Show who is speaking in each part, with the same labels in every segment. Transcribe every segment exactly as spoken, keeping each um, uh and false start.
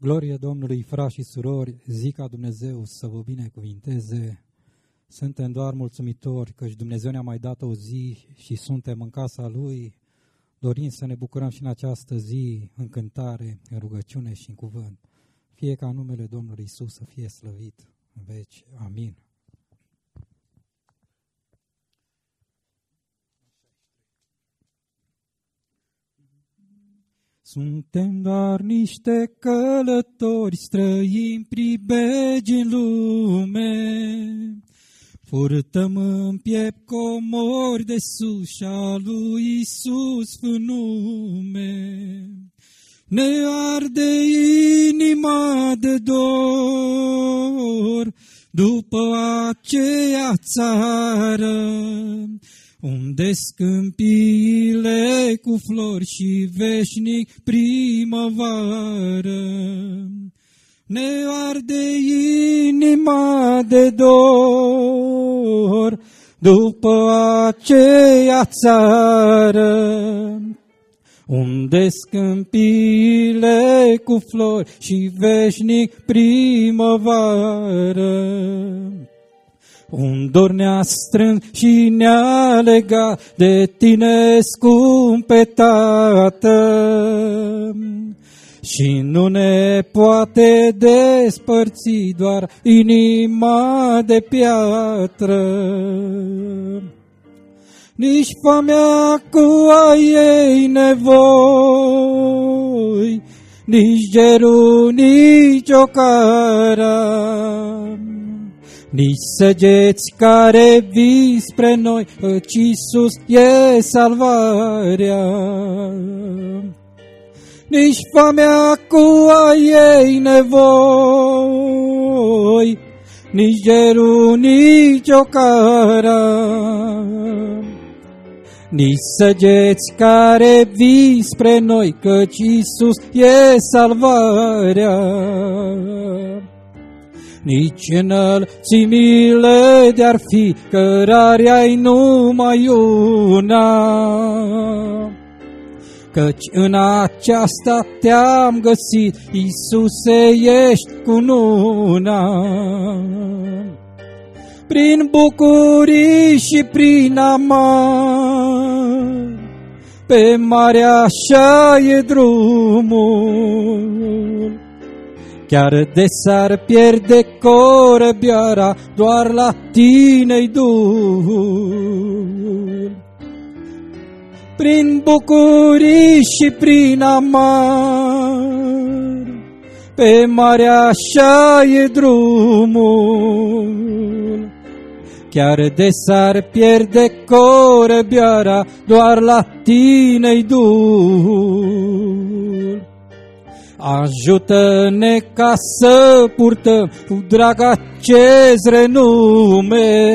Speaker 1: Glorie Domnului, frați și surori, zic ca Dumnezeu să vă binecuvinteze. Suntem doar mulțumitori căci Dumnezeu ne-a mai dat o zi și suntem în casa Lui, dorind să ne bucurăm și în această zi în cântare, în rugăciune și în cuvânt. Fie ca numele Domnului Iisus să fie slăvit în veci. Amin. Suntem doar niște călători străini pribegi în lume, purtăm în piept comori de sus și-a lui Iisus nume. Ne arde inima de dor după aceea țară, unde scâmpiile cu flori și veșnic primăvară. Ne arde inima de dor după aceea țară, unde scâmpiile cu flori și veșnic primăvară. Un dor ne-a strâns și ne-a legat de tine, scumpe Tată, și nu ne poate despărți doar inima de piatră. Nici foamea cu a ei nevoi, nici gerul, nici ocara, nici săgeți care vii spre noi, căci Iisus e salvarea. Nici foamea cu a ei nevoi, nici gerul, nici ocara, nici săgeți care vii spre noi, căci Iisus e salvarea. Nici înălțimile de-ar fi, cărarea-i numai una, căci în aceasta te-am găsit, Iisuse, ești cununa. Prin bucurii și prin amar, pe mare așa e drumul. Chiar de s-ar pierde corăbioara, doar la tine-i dul. Prin bucurii și prin amar, pe mare așa e drumul. Chiar de s-ar pierde corăbioara, doar la tine-i dul. Ajută-ne ca să purtăm cu drag acest renume,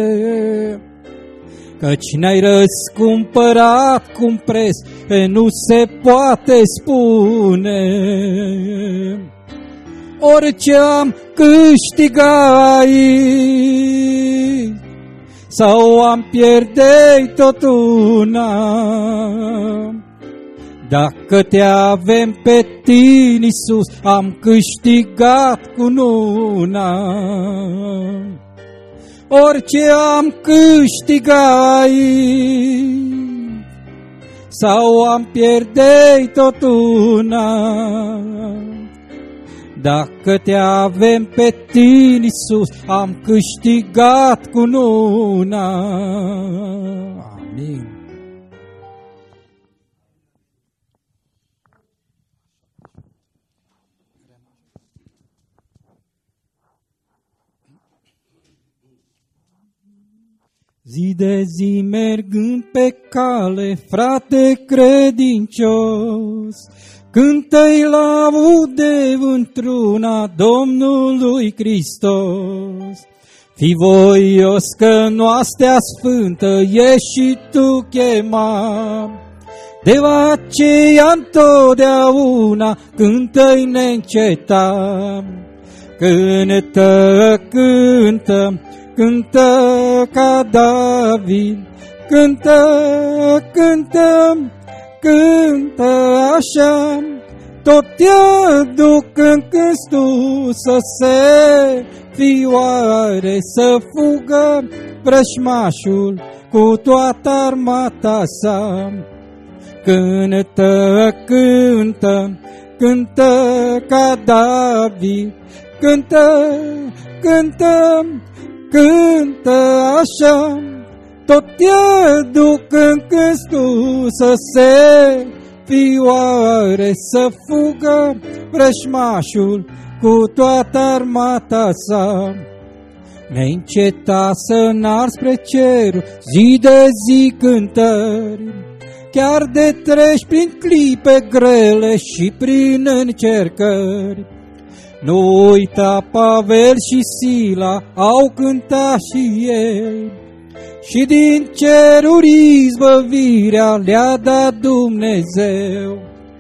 Speaker 1: căci ne-ai răscumpărat cu un preț pe nu se poate spune. Orice am câștigat sau am pierde-i tot una, dacă te avem pe tine, Iisus, am câștigat cununa. Orice am câștigat sau am pierde-i tot una, dacă te avem pe tine, Iisus, am câștigat cununa. Amin. Zi de zi mergând pe cale, frate credincios, cântă-i laude într-una Domnului Hristos. Fii voios că noastea sfântă e și tu chema, de aceea întotdeauna cântă-i neînceta. Cântă, cântă, cântă ca David, cântă, cântă, cântă așa, tot te duc în câstul să se fioare, să fugă vrăjmașul cu toată armata sa. Cântă, cântă, cântă ca David, cântă, cântă, cântă așa, tot te duc în câstul să se fioare, să fugă vrăjmașul cu toată armata sa. Neînceta să înalți spre cerul, zi de zi cântări, chiar de treci prin clipe grele și prin încercări. Nu uita, Pavel și Sila au cântat și ei, și din ceruri izbăvirea le-a dat Dumnezeu.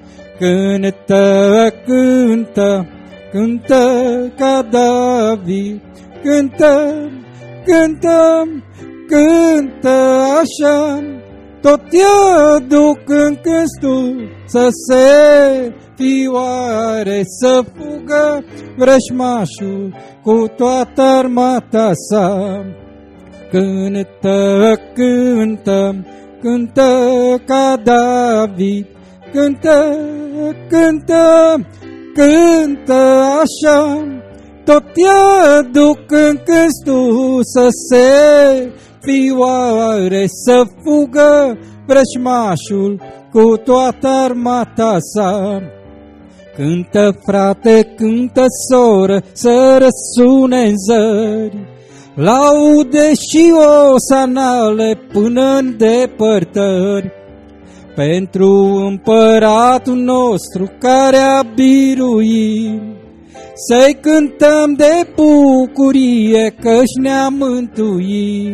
Speaker 1: Cântă, cântă, cântă ca David, cântă, cântă, cântă așa, tot te duc în câstul să se fioare, să fugă vrăjmașul cu toată armata sa. Cântă, cântă, cântă ca David, cântă, cântă, cântă așa, tot te duc în câstul să se fioare, să fugă vrăjmașul cu toată armata sa. Cântă, frate, cântă, soră, să răsune în zări, laude și osanale până în depărtări, pentru împăratul nostru care a biruit. Să-i cântăm de bucurie că-și ne-a mântuit.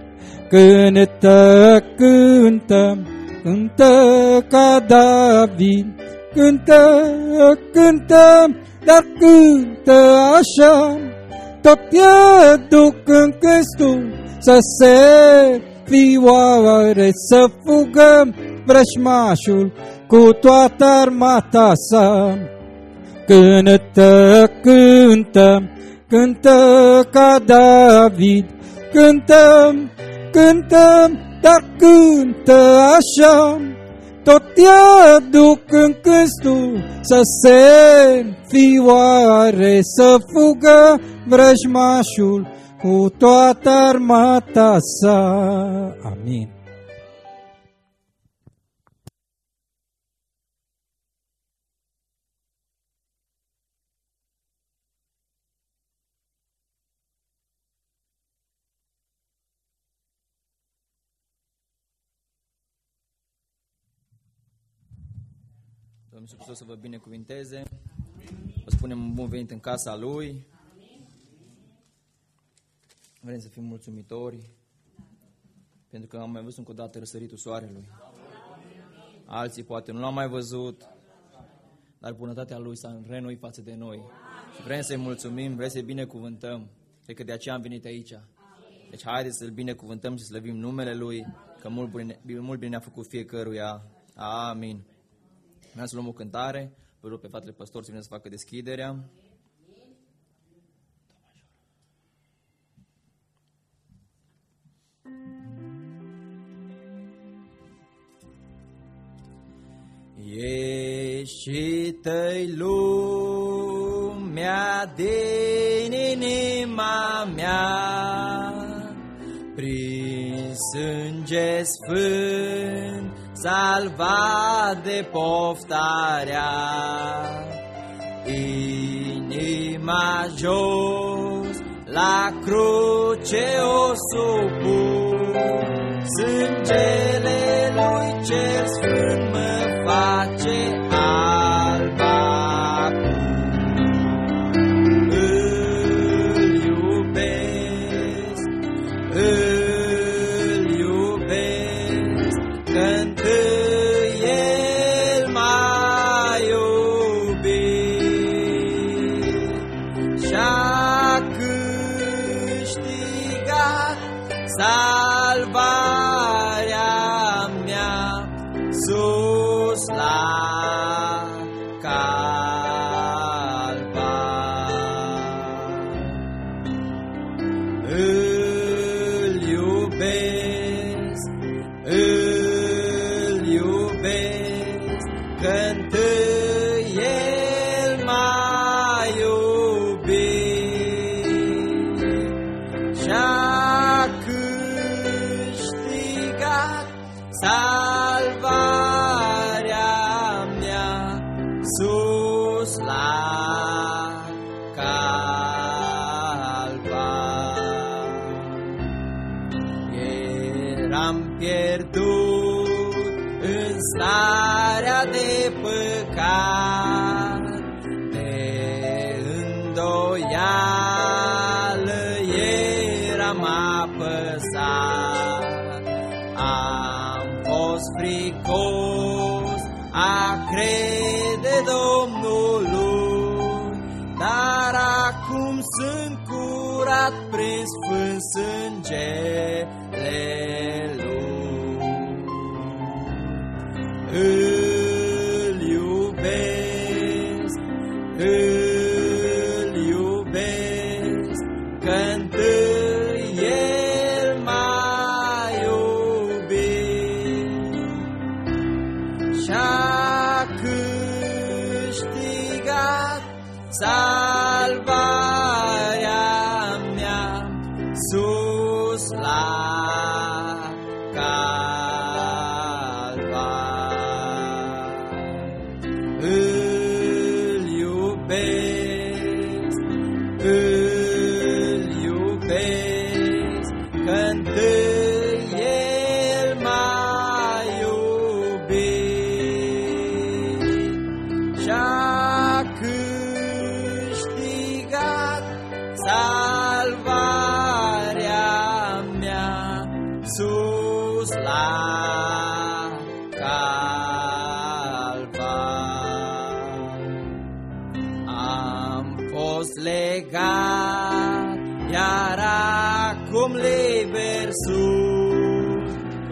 Speaker 1: Cântă, cântă, cântă ca David, cântă, cântă, dar cântă așa, tot te duc în câstul să se fioare, să fugă vrăjmașul cu toată armata sa. Cântă, cântă, cântă ca David, cântă, cântă, dar cântă așa, tot te duc în câstul să se fioare, să fugă vrăjmașul cu toată armata sa. Amin.
Speaker 2: Domnul Iisus Hristos să vă binecuvinteze. Vă spunem un bun venit în casa Lui. Vrem să fim mulțumitori pentru că am mai văzut încă o dată răsăritul soarelui. Alții poate nu l-au mai văzut, dar bunătatea Lui s-a reînnoit față de noi. Și vrem să-i mulțumim, vrem să-i binecuvântăm. Cred că de aceea am venit aici. Deci haideți să-L binecuvântăm și să slăvim numele Lui, că mult bine, mult bine ne-a făcut fiecăruia. Amin. Vreau să luăm o cântare, vă rog pe fratele păstor să vină să facă deschiderea. Ieșită-i lumea din inima mea, prin sânge sfânt, salvat de poftarea. Inima jos, la cruce o supun, sângele Lui cel sfânt mă face alb acum. Îl iubesc, îl iubesc, că-ntâi El m-a iubit și-a câștigat salvarea mea sus la cal. păcat, de îndoială eram apăsat. Am fost fricos a crede Domnului, dar acum sunt curat prin sfânt sângele Lui. Îl iubesc, îl iubesc, că-ntâi El m-a iubit și-a câștigat salvarea mea sus la Îl iubesc, îl iubesc, că-ntâi El m-a iubit și-a câștigat salvarea mea sus la legat, iar acum liber sus.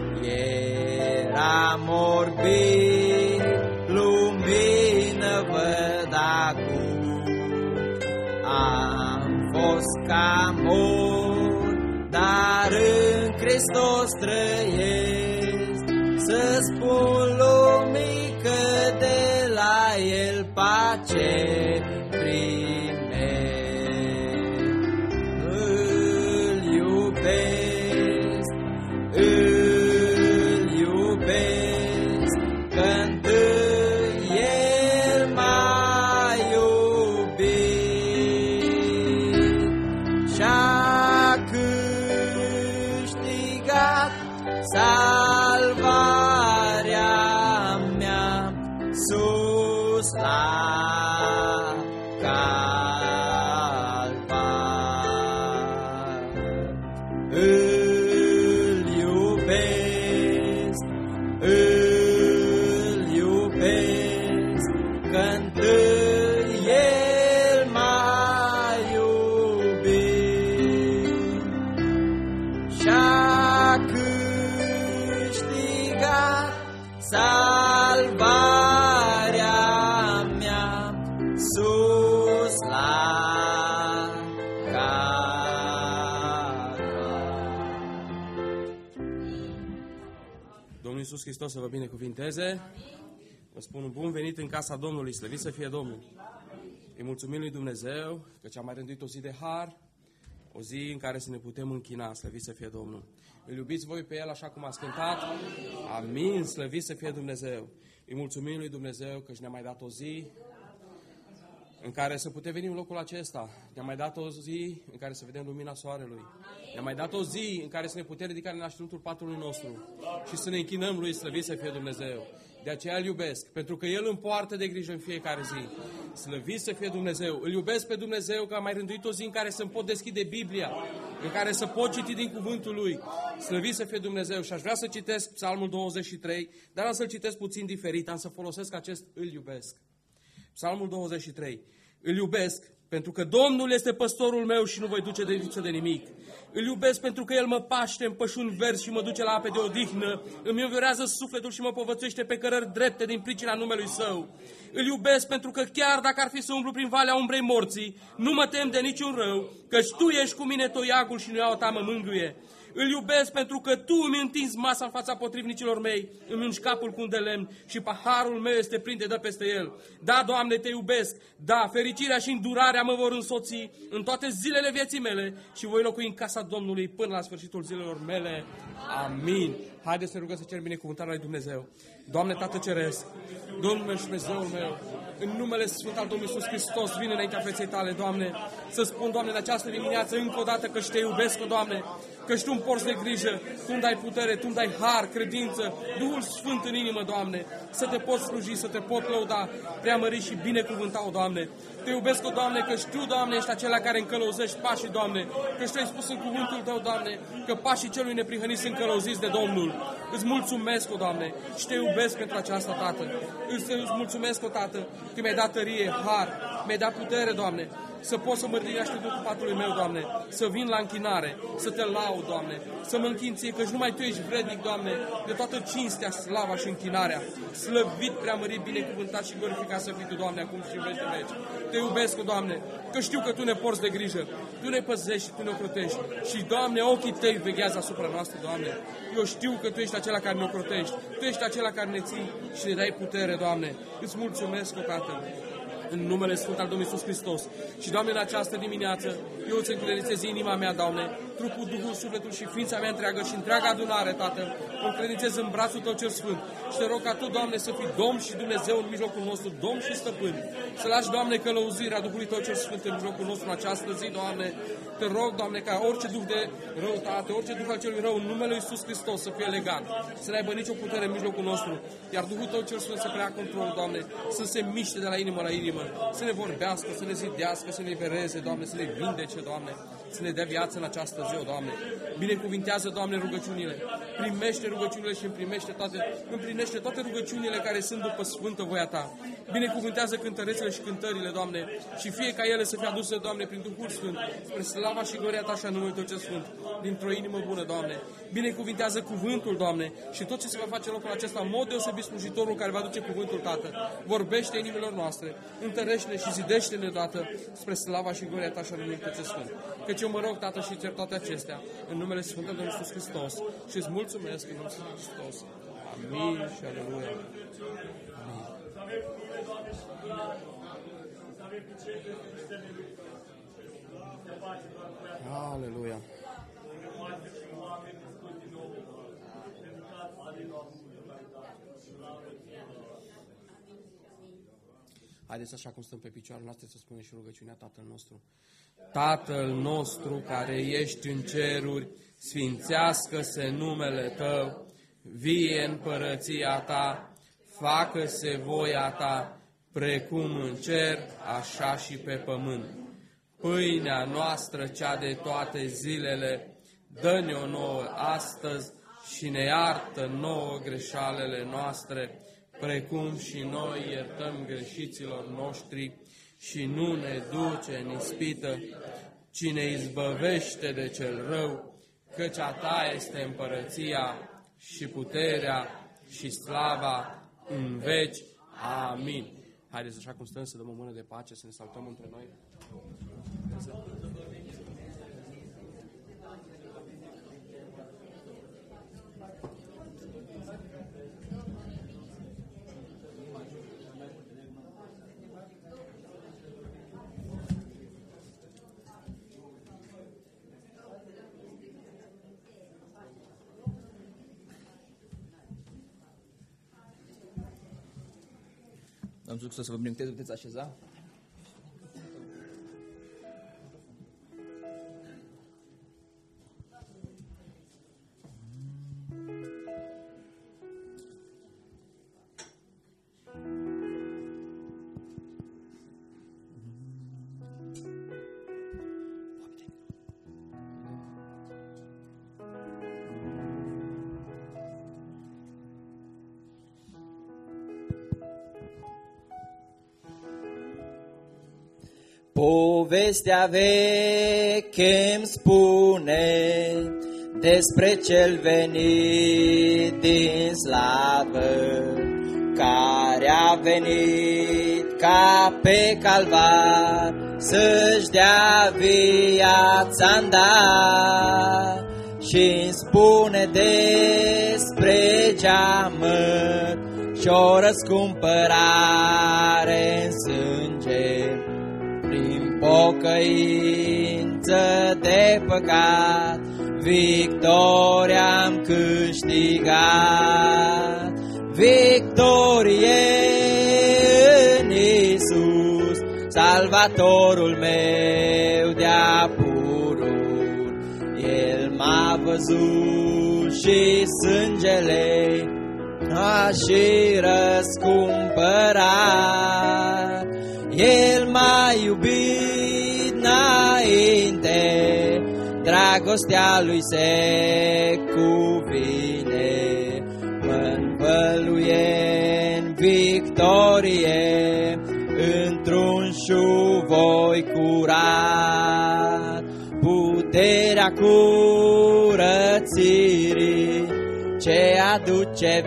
Speaker 2: Eram orbit, lumină văd acum. Am fost ca mort, dar în Hristos trăiesc. Să spun lumii că de la El pace salvarea mea sus la Calvar. Îl iubesc, îl iubesc, că-ntâi El m-a iubit și-a câștigat salvarea mea sus la Calvar.
Speaker 3: Domnul Iisus Hristos să vă binecuvinteze. Vă spun un bun venit în casa Domnului, slăvit să fie Domnul. Îi mulțumim lui Dumnezeu că ce-a mai rânduit o zi de har, o zi în care să ne putem închina, slăvit să fie Domnul. Îl iubiți voi pe El așa cum ați cântat? Amin, slăvit să fie Dumnezeu. Îi mulțumim lui Dumnezeu că ne-a mai dat o zi în care să putem veni în locul acesta. Ne-a mai dat o zi în care să vedem lumina soarelui. Ne-a mai dat o zi în care să ne putem ridica în așternuntul patului nostru și să ne închinăm lui, slăvit să fie Dumnezeu. De aceea îl iubesc, pentru că El îmi poartă de grijă în fiecare zi. Slăvit să fie Dumnezeu. Îl iubesc pe Dumnezeu că a mai rânduit o zi în care să-mi pot deschide Biblia, în care să pot citi din cuvântul Lui. Slăvit să fie Dumnezeu. Și aș vrea să citesc Psalmul douăzeci și trei, dar am să-l citesc puțin diferit, am să folosesc acest îl iubesc. Psalmul douăzeci și trei. Îl iubesc pentru că Domnul este păstorul meu și nu voi duce de lipsă de nimic. Îl iubesc pentru că El mă paște în pășuni verzi și mă duce la ape de odihnă. Îmi înviorează sufletul și mă povățuiește pe cărări drepte din pricina numelui Său. Îl iubesc pentru că chiar dacă ar fi să umblu prin valea umbrei morții, nu mă tem de niciun rău, căci Tu ești cu mine, toiagul și nuiaua Ta mă mângâie. Îl iubesc pentru că Tu îmi întinzi masa în fața potrivnicilor mei, îmi ungi capul cu un de lemn și paharul meu este plin de dă peste el. Da, Doamne, Te iubesc, da, fericirea și îndurarea mă vor însoți în toate zilele vieții mele și voi locui în casa Domnului până la sfârșitul zilelor mele. Amin. Haideți să ne rugăm să cerem binecuvântarea lui Dumnezeu. Doamne, Tată Ceresc, Domnul meu și Dumnezeul meu, în numele Sfânt al Domnului Iisus Hristos, vin înaintea feței Tale, Doamne, să spun, Doamne, în această dimineață încă o dată că Te iubesc, Doamne. Că Tu îmi porți de grijă, Tu îmi dai putere, Tu îmi dai har, credință, Duhul Sfânt în inimă, Doamne, să Te pot sluji, să Te pot lăuda, preamări și binecuvânta, o Doamne. Te iubesc, o Doamne, că Tu, Doamne, ești acela care încălăuzești pașii, Doamne, că Tu ai spus în cuvântul Tău, Doamne, că pașii celui neprihănit sunt încălăuziți de Domnul. Îți mulțumesc, o Doamne, și Te iubesc pentru aceasta, Tată. Îți mulțumesc, o Tată, că mi-ai dat tărie, har, mi-ai dat putere, Doamne, să pot să mă ridic așteptul patului meu, Doamne, să vin la închinare, să Te laud, Doamne, să mă închin Ție, căci numai Tu ești vrednic, Doamne, de toată cinstea, slava și închinarea. Slăvit, preamărit, binecuvântat și glorificat să fii Tu, Doamne, acum și în veci de veci. Te iubesc, Doamne, că știu că Tu ne porți de grijă, Tu ne păzești și Tu ne ocrotești. Și, Doamne, ochii Tăi veghează asupra noastră, Doamne. Eu știu că Tu ești acela care ne ocrotești, Tu ești acela care ne ții și ne dai putere, Doamne. Îți mulțumesc, o Tată, în numele Sfânt al Domnului Iisus Hristos. Și, Doamne, în această dimineață, eu îți încredințez inima mea, Doamne, trupul, Duhul, sufletul și ființa mea întreagă și întreaga adunare, Tată, o încredințez în brațul Tău cel Sfânt. Și Te rog ca Tu, Doamne, să fii Domn și Dumnezeu în mijlocul nostru, Domn și Stăpân. Să lași, Doamne, călăuzirea Duhului Tău cel Sfânt în mijlocul nostru în această zi, Doamne. Te rog, Doamne, ca orice duh de răutate, orice duh al celui rău, în numele Lui Iisus Hristos să fie legat, să nu aibă nicio putere în mijlocul nostru, iar Duhul Tău cel Sfânt să preia control, Doamne, să se miște de la inimă la inimă, să ne vorbească, să ne zidească, să ne libereze, Doamne, să ne vindece, Doamne, să ne dea viață în această zi, Doamne. Binecuvintează, Doamne, rugăciunile. Primește rugăciunile și împlinește toate, împlinește toate rugăciunile care sunt după sfântă voia Ta. Binecuvântează cântărețele și cântările, Doamne, și fie ca ele să fie aduse, Doamne, prin Duhul Sfânt, spre slava și gloria Ta și a numele Tău cel Sfânt, dintr-o inimă bună, Doamne. Binecuvintează cuvântul, Doamne, și tot ce se va face în locul acesta, în mod deosebit slujitorul care va duce cuvântul, Tată. Vorbește inimilor noastre, întărește-ne și zidește-ne, Tată, spre slava și gloria Ta și a numele Tău cel Sfânt. Căci eu mă rog, Tată, și cer toate acestea, în numele Sfântului Domnului Iisus Hristos, și îți mulțumesc în numele Iisus Hristos. Amin și aleluia. Aleluia. Haideți, așa cum stăm pe picioarele noastre, să spunem și rugăciunea Tatăl nostru. Tatăl nostru care ești în ceruri, sfințească-se numele Tău, vie împărăția Ta, facă-se voia Ta, precum în cer, așa și pe pământ. Pâinea noastră, cea de toate zilele, dă-ne-o nouă astăzi și ne iartă nouă greșalele noastre, precum și noi iertăm greșiților noștri, și nu ne duce în ispită, ci ne izbăvește de cel rău, căci a Ta este împărăția și puterea și slava în veci. Amin. Haideți, așa cum stăm, să dăm o mână de pace, să ne salutăm între noi.
Speaker 2: Domnul Iisus să vă binecuvânteze, puteți așeza.
Speaker 4: Povestea veche îmi spune despre cel venit din slavă, care a venit ca pe calvar să-și dea viața-n dar, și-mi spune despre geamăt și-o răscumpărare în sânge, prin pocăință de păcat, victoria am câștigat. Victorie în Iisus, Salvatorul meu de-a pururi. El m-a văzut și sângele a și răscumpărat. El m-a iubit înainte, dragostea lui se cuvine. Mă-nvăluie în victorie, într-un șuvoi curat. Puterea curățirii ce aduce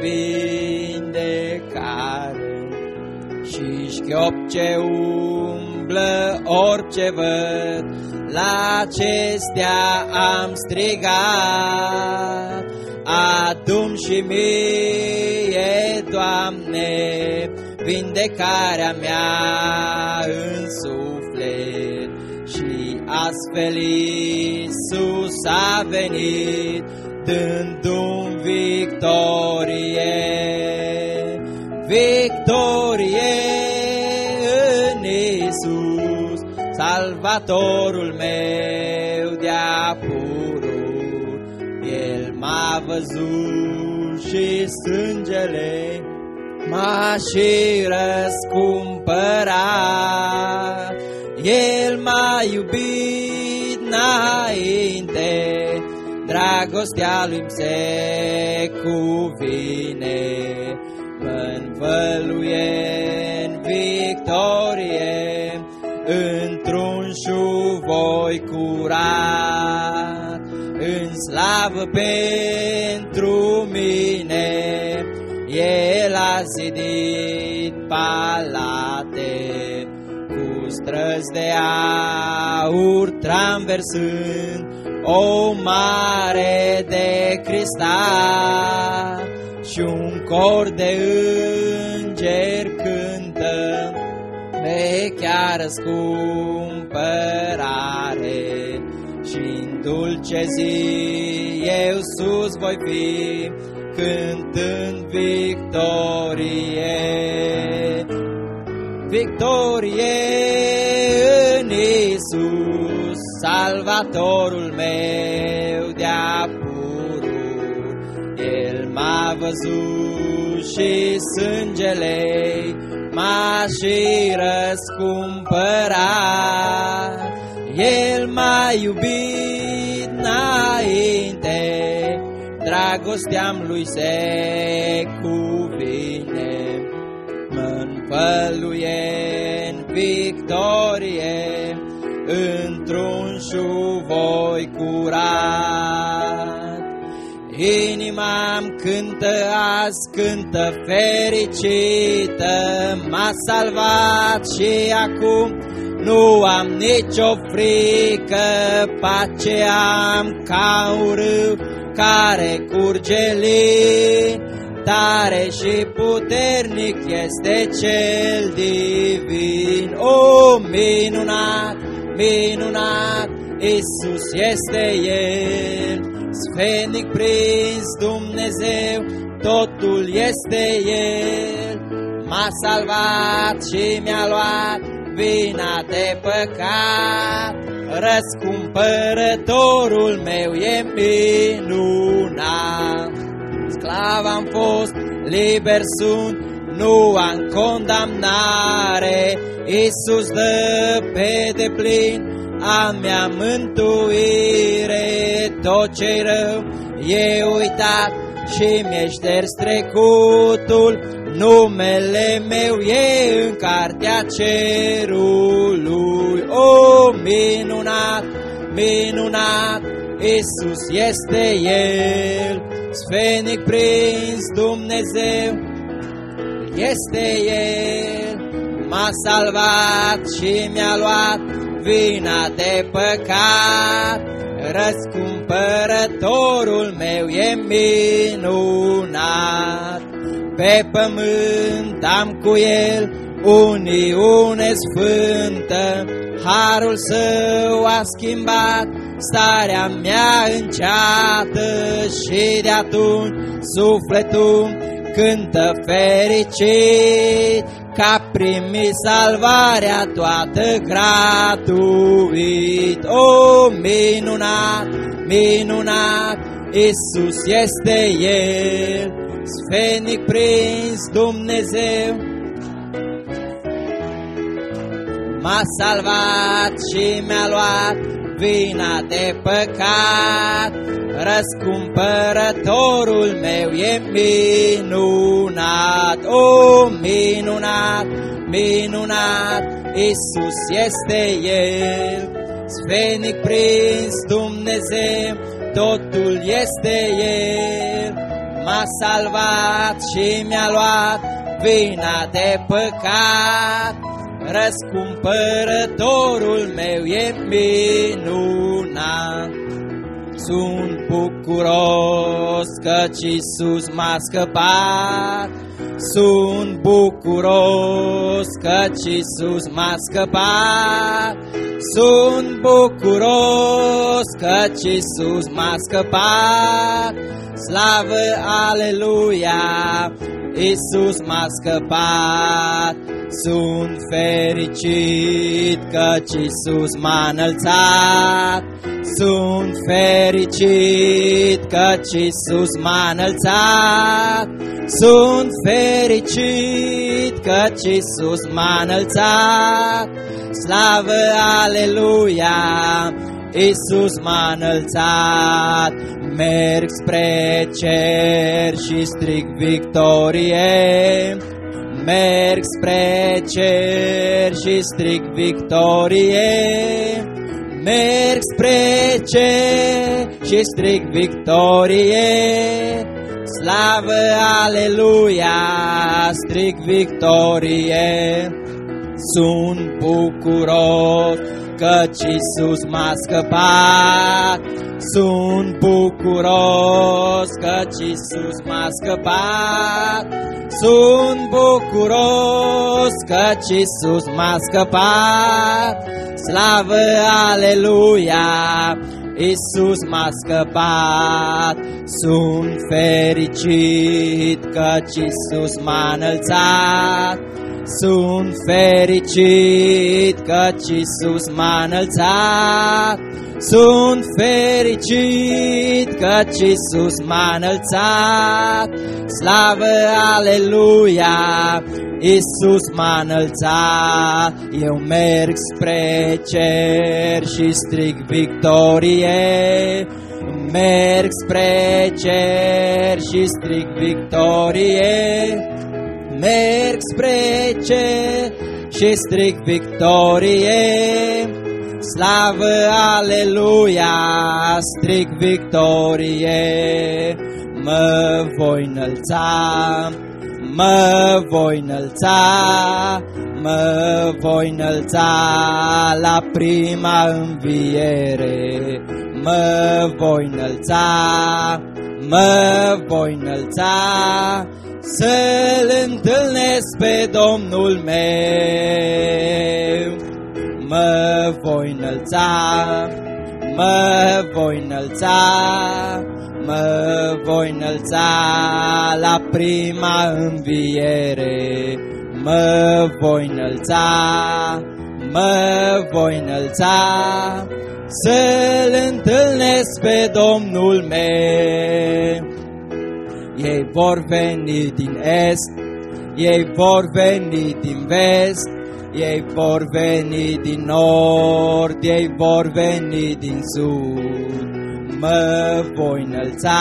Speaker 4: vindecare și șchiop ce umblă orice văd, la acestea am strigat. Adu-mi și mie, Doamne, vindecarea mea în suflet. Și astfel Iisus a venit, dându-mi victorie. Victorie în Iisus, Salvatorul meu de-a pururi. El m-a văzut și sângele m-a și răscumpărat. El m-a iubit înainte, dragostea lui se cuvine. Mă-nvăluie în victorie, într-un șuvoi curat. În slavă pentru mine, El a zidit palate, cu străzi de aur traversând o mare de cristal. Și un cor de îngeri cântă vechea răscumpărare. Și-n dulce zi eu sus voi fi, cântând victorie. Victorie în Iisus, Salvatorul meu de-a pururi. El m-a văzut și sângele m-a și răscumpărat. El m-a iubit înainte, dragostea-mi lui se cuvine. Mă-nvăluie în victorie, într-un șuvoi curat. Inima-mi cântă azi, cântă fericită, m-a salvat și acum nu am nicio frică. Pace am ca un râu care curge lin, tare și puternic este cel divin. O, minunat, minunat, Iisus este El, sfetnic prins Dumnezeu, totul este El. M-a salvat și mi-a luat vina de păcat, răscumpărătorul meu e minunat. Sclav am fost, liber sunt, nu am condamnare. Iisus dă pe deplin a mea mântuire. Tot ce-i rău e uitat și mi-e șters trecutul, numele meu e în cartea cerului. O, minunat, minunat, Iisus este El, sfetnic prins Dumnezeu este El. M-a salvat și mi-a luat vina de păcat, răscumpărătorul meu e minunat. Pe pământ am cu El uniune sfântă, harul Său a schimbat starea mea înceată. Și de atunci sufletul cântă fericit, că a primit salvarea toată gratuit. O, minunat, minunat, Iisus este El, sfenic prins Dumnezeu. M-a salvat și mi-a luat vina de păcat. Răscumpărătorul meu e minunat, o, minunat, minunat, Iisus este El, sfenic prins Dumnezeu, totul este El. M-a salvat și mi-a luat vina de păcat. Răscumpărătorul meu e minunat. Sunt bucuros căci Iisus m-a scăpat. Sunt bucuros căci Iisus m-a scăpat. Sunt bucuros căci Iisus m-a scăpat. Slavă, aleluia, Iisus m-a scăpat. Sunt fericit căci Iisus m-a înălțat. Sunt fericit căci Iisus m-a înălțat. Sunt fericit căci Iisus m-a înălțat. Slavă, aleluia, Iisus m-a înălțat. Merg spre cer și strig victorie. Merg spre cer și strig victorie. Merg spre cer și strig victorie. Slavă, aleluia, strig victorie. Sunt bucuros căci Iisus m-a scăpat. Sunt bucuros căci Iisus m-a scăpat. Sunt bucuros căci Iisus m-a scăpat. Slavă, aleluia, Iisus m-a scăpat. Sunt fericit căci Iisus m-a înălțat. Sunt fericit căci Iisus m-a înălțat. Sunt fericit căci Iisus m-a înălțat. Slavă, aleluia, Iisus m-a înălțat. Eu merg spre cer și strig victorie. Merg spre cer și strig victorie. Merg spre cer și strig victorie. Slavă, aleluia, strig victorie. Mă voi înălța, mă voi înălța, mă voi înălța la prima înviere. Mă voi înălța, mă voi înălța, să-L întâlnesc pe Domnul meu. Mă voi înălța, mă voi înălța, mă voi înălța la prima înviere. Mă voi înălța, mă voi înălța, să-L întâlnesc pe Domnul meu. Ei vor veni din est, ei vor veni din vest, ei vor veni din nord, ei vor veni din sud. Mă voi înălța,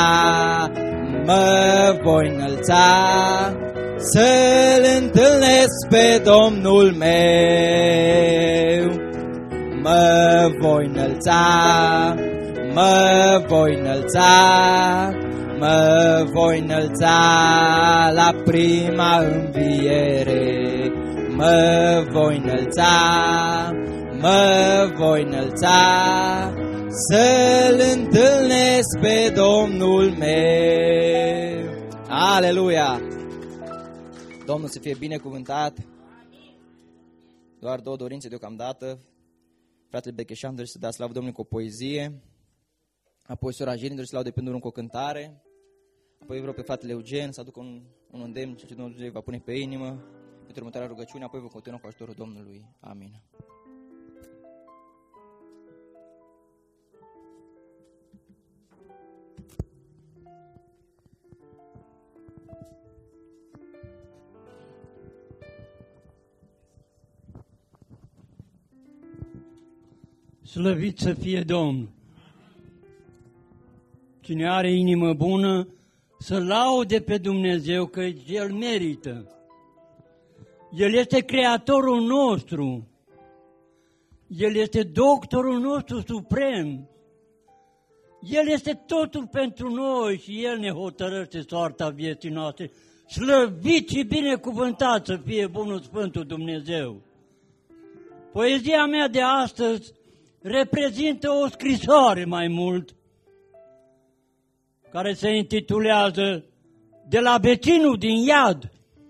Speaker 4: mă voi înălța, să-L întâlnesc pe Domnul meu. Mă voi înălța, mă voi înălța, mă voi înălța la prima înviere. Mă voi înălța, mă voi înălța, să-L întâlnesc pe Domnul meu. Aleluia! Domnul să fie binecuvântat. Doar două dorințe deocamdată. Fratele Becheșan dorește să dea slavă Domnului cu o poezie. Apoi sora Jenny dorește să laude pe Domnul cu o cântare. Apoi vreau pe fratele Eugen să aducă un, un îndemn ce Domnul va pune pe inimă pentru următoarea rugăciune. Apoi vom continua cu ajutorul Domnului. Amin.
Speaker 5: Slăvit să fie Domnul! Cine are inimă bună, să laude pe Dumnezeu, că El merită. El este Creatorul nostru. El este Doctorul nostru suprem. El este totul pentru noi și El ne hotărăște soarta vieții noastre. Slăvit și binecuvântat să fie bunul Sfântul Dumnezeu! Poezia mea de astăzi reprezintă o scrisoare mai mult, care se intitulează De la vecinul din iad.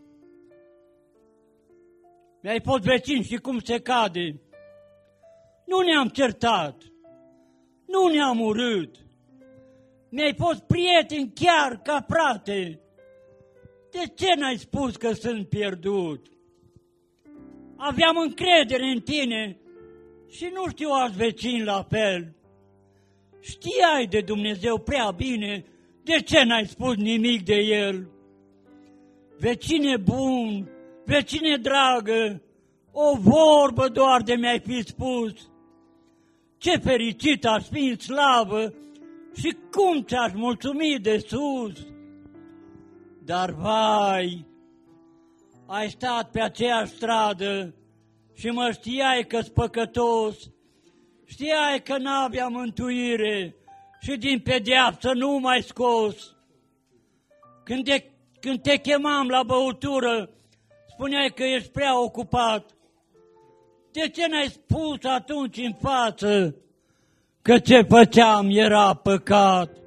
Speaker 5: Mi-ai fost vecin și cum se cade. Nu ne-am certat, nu ne-am urât. Mi-ai fost prieten chiar ca frate. De ce n-ai spus că sunt pierdut? Aveam încredere în tine și nu știu alți vecini la fel. Știai de Dumnezeu prea bine, de ce n-ai spus nimic de El? Vecine bun, vecine dragă, o vorbă doar de mi-ai fi spus. Ce fericit aș fi în slavă și cum ți-aș mulțumi de sus. Dar vai, ai stat pe aceeași stradă și mă știai că-s păcătos, știai că n-avea mântuire și din pedeapsă nu m-ai scos. Când, de, când te chemam la băutură, spuneai că ești prea ocupat. De ce n-ai spus atunci în față că ce făceam era păcat?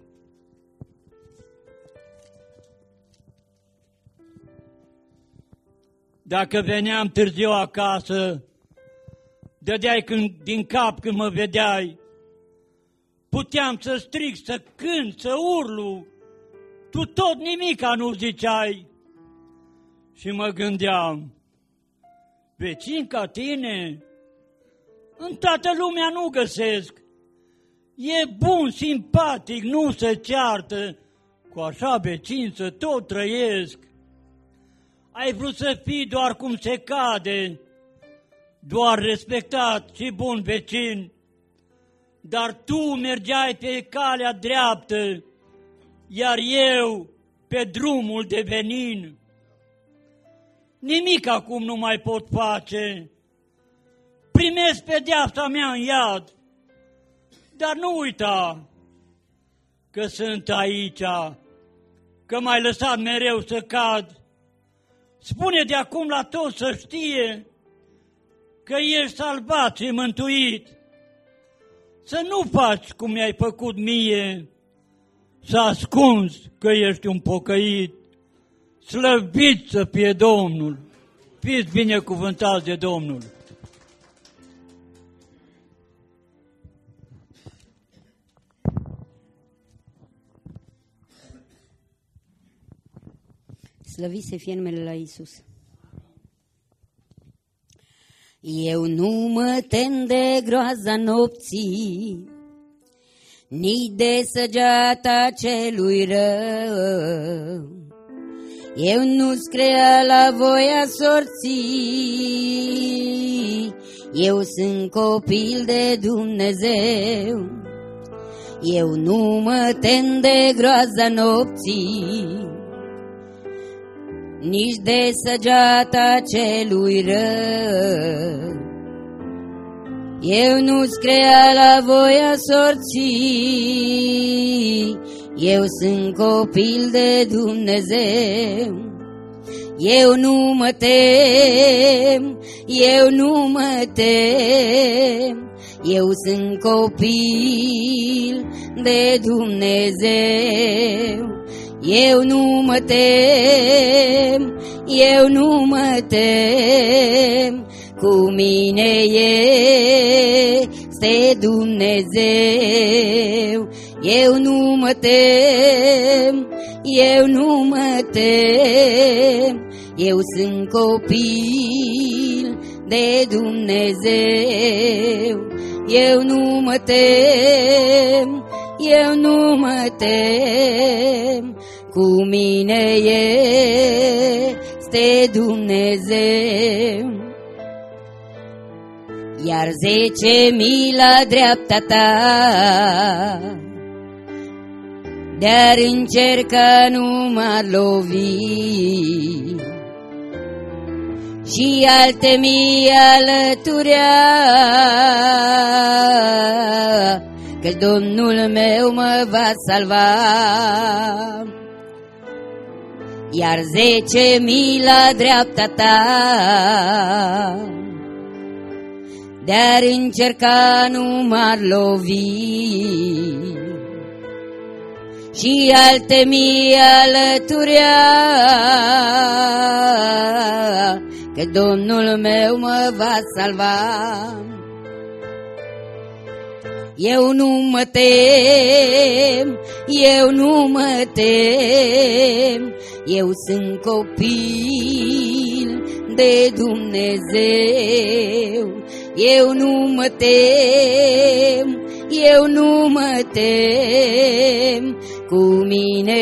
Speaker 5: Dacă veneam târziu acasă, dădeai când, din cap când mă vedeai. Puteam să strig, să cânt, să urlu, tu tot nimica nu ziceai. Și mă gândeam, vecin ca tine, în toată lumea nu găsesc. E bun, simpatic, nu se ceartă, cu așa vecin să tot trăiesc. Ai vrut să fii doar cum se cade, doar respectat și bun vecin, dar tu mergeai pe calea dreaptă, iar eu pe drumul de venin. Nimic acum nu mai pot face, primesc pedeapsa mea în iad, dar nu uita că sunt aici, că m-ai lăsat mereu să cad. Spune de acum la toți să știe că ești salvat și mântuit. Să nu faci cum mi-ai făcut mie, să ascunzi că ești un pocăit. Slăvit să fie Domnul! Fiți binecuvântați de Domnul!
Speaker 6: Slăvit să fie numele la Iisus. Eu nu mă tem de groaza nopții, nici de săgeata celui rău. Eu nu-ți crea la voia sorții, eu sunt copil de Dumnezeu. Eu nu mă tem de groaza nopții, nici de săgeata celui rău. Eu nu-ți crea la voia sorții, eu sunt copil de Dumnezeu. Eu nu mă tem, eu nu mă tem, eu sunt copil de Dumnezeu. Eu nu mă tem, eu nu mă tem, cu mine este Dumnezeu. Eu nu mă tem, eu nu mă tem, eu sunt copil de Dumnezeu. Eu nu mă tem, eu nu mă tem, cu mine este Dumnezeu. iar zece mii la dreapta ta. Dar încerca nu m-ar lovi și alte mii alăturea, că Domnul meu mă va salva. Iar zece mii la dreapta ta, dar încerca nu m-ar lovi și alte mii alăturea, că Domnul meu mă va salva. Eu nu mă tem, eu nu mă tem, eu sunt copil de Dumnezeu. Eu nu mă tem, eu nu mă tem, cu mine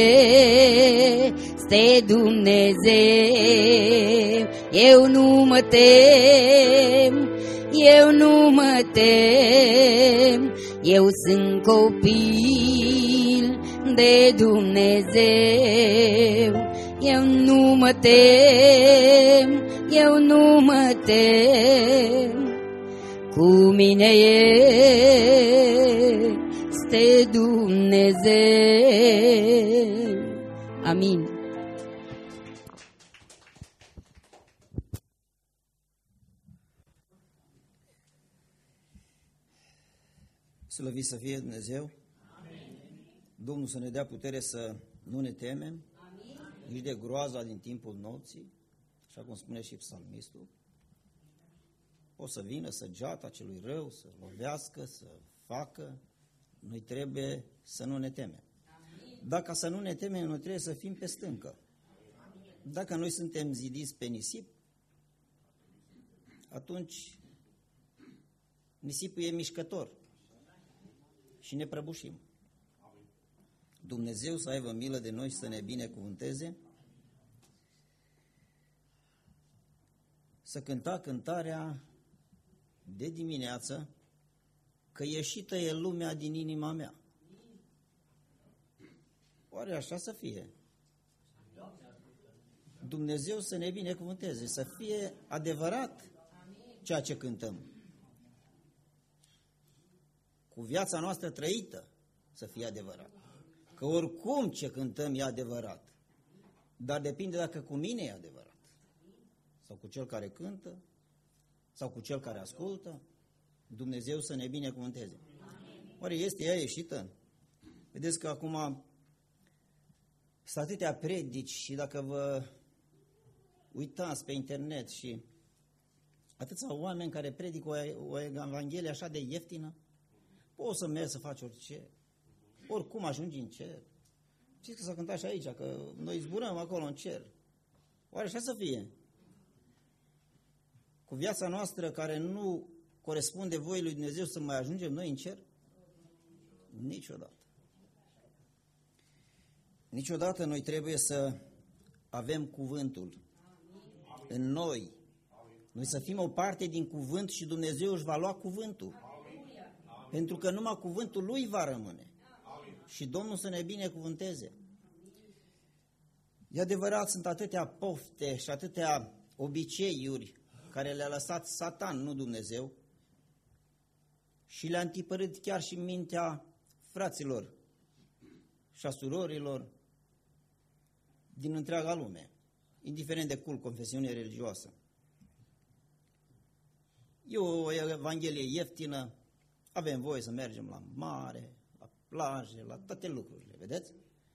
Speaker 6: este Dumnezeu. Eu nu mă tem, eu nu mă tem, eu sunt copil de Dumnezeu. Eu nu mă tem, eu nu mă tem, cu mine este Dumnezeu. Amin.
Speaker 7: Slăvit să fie Dumnezeu. Amin. Domnul să ne dea putere să nu ne temem, amin, nici de groaza din timpul nopții, așa cum spune și psalmistul. O să vină săgeata celui rău, să lovească, să facă. Noi trebuie să nu ne temem. Amin. Dacă să nu ne temem, noi trebuie să fim pe stâncă. Amin. Dacă noi suntem zidiți pe nisip, atunci nisipul e mișcător și ne prăbușim. Dumnezeu să aibă milă de noi și să ne binecuvânteze. Să cânta cântarea de dimineață, că ieșită e lumea din inima mea. Oare așa să fie? Dumnezeu să ne binecuvânteze, să fie adevărat ceea ce cântăm. Cu viața noastră trăită să fie adevărat. Că oricum ce cântăm e adevărat. Dar depinde dacă cu mine e adevărat. Sau cu cel care cântă, sau cu cel care ascultă. Dumnezeu să ne binecuvânteze. Oare este ea ieșită? Vedeți că acum sunt atâtea predici și dacă vă uitați pe internet și atâția oameni care predică o, o evanghelie așa de ieftină, poți să mergi să faci orice, oricum ajungi în cer. Știți că s-a cântat și aici, că noi zburăm acolo în cer. Oare așa să fie? Cu viața noastră care nu corespunde voii lui Dumnezeu să mai ajungem noi în cer? Niciodată. Niciodată noi trebuie să avem cuvântul în noi. Noi să fim o parte din cuvânt și Dumnezeu își va lua cuvântul. Pentru că numai cuvântul lui va rămâne. Și Domnul să ne binecuvânteze. E adevărat, sunt atâtea pofte și atâtea obiceiuri care le-a lăsat Satan, nu Dumnezeu, și le-a întipărit chiar și în mintea fraților și a surorilor din întreaga lume, indiferent de cult, confesiune religioasă. E o evanghelie ieftină, avem voie să mergem la mare, la plaje, la toate lucrurile, vedeți?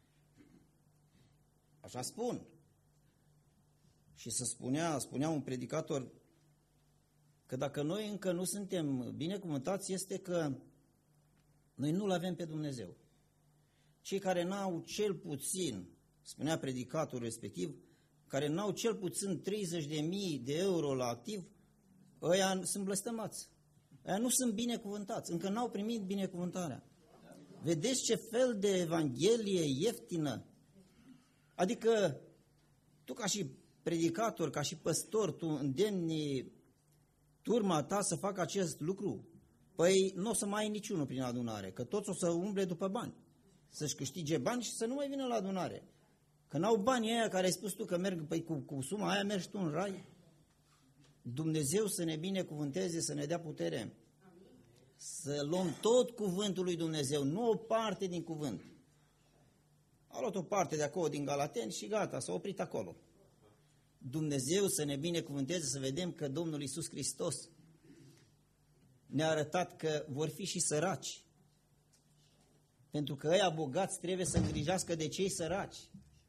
Speaker 7: Așa spun. Și să spunea, spunea un predicator că dacă noi încă nu suntem binecuvântați, este că noi nu-L avem pe Dumnezeu. Cei care n-au cel puțin, spunea predicatorul respectiv, care n-au cel puțin treizeci de mii de euro la activ, ăia sunt blăstămați. Ăia nu sunt binecuvântați, încă n-au primit binecuvântarea. Vedeți ce fel de evanghelie ieftină? Adică tu ca și predicator, ca și păstor, tu îndemni turma ta să facă acest lucru? Păi nu o să mai ai niciunul prin adunare, că toți o să umble după bani. Să-și câștige bani și să nu mai vină la adunare. Că n-au banii aia care ai spus tu că merg, păi cu, cu suma aia mergi tu în rai. Dumnezeu să ne binecuvânteze, să ne dea putere. Să luăm tot cuvântul lui Dumnezeu, nu o parte din cuvânt. A luat o parte de acolo din Galateni și gata, s-a oprit acolo. Dumnezeu să ne binecuvânteze, să vedem că Domnul Iisus Hristos ne-a arătat că vor fi și săraci. Pentru că ăia bogați trebuie să îngrijească de cei săraci.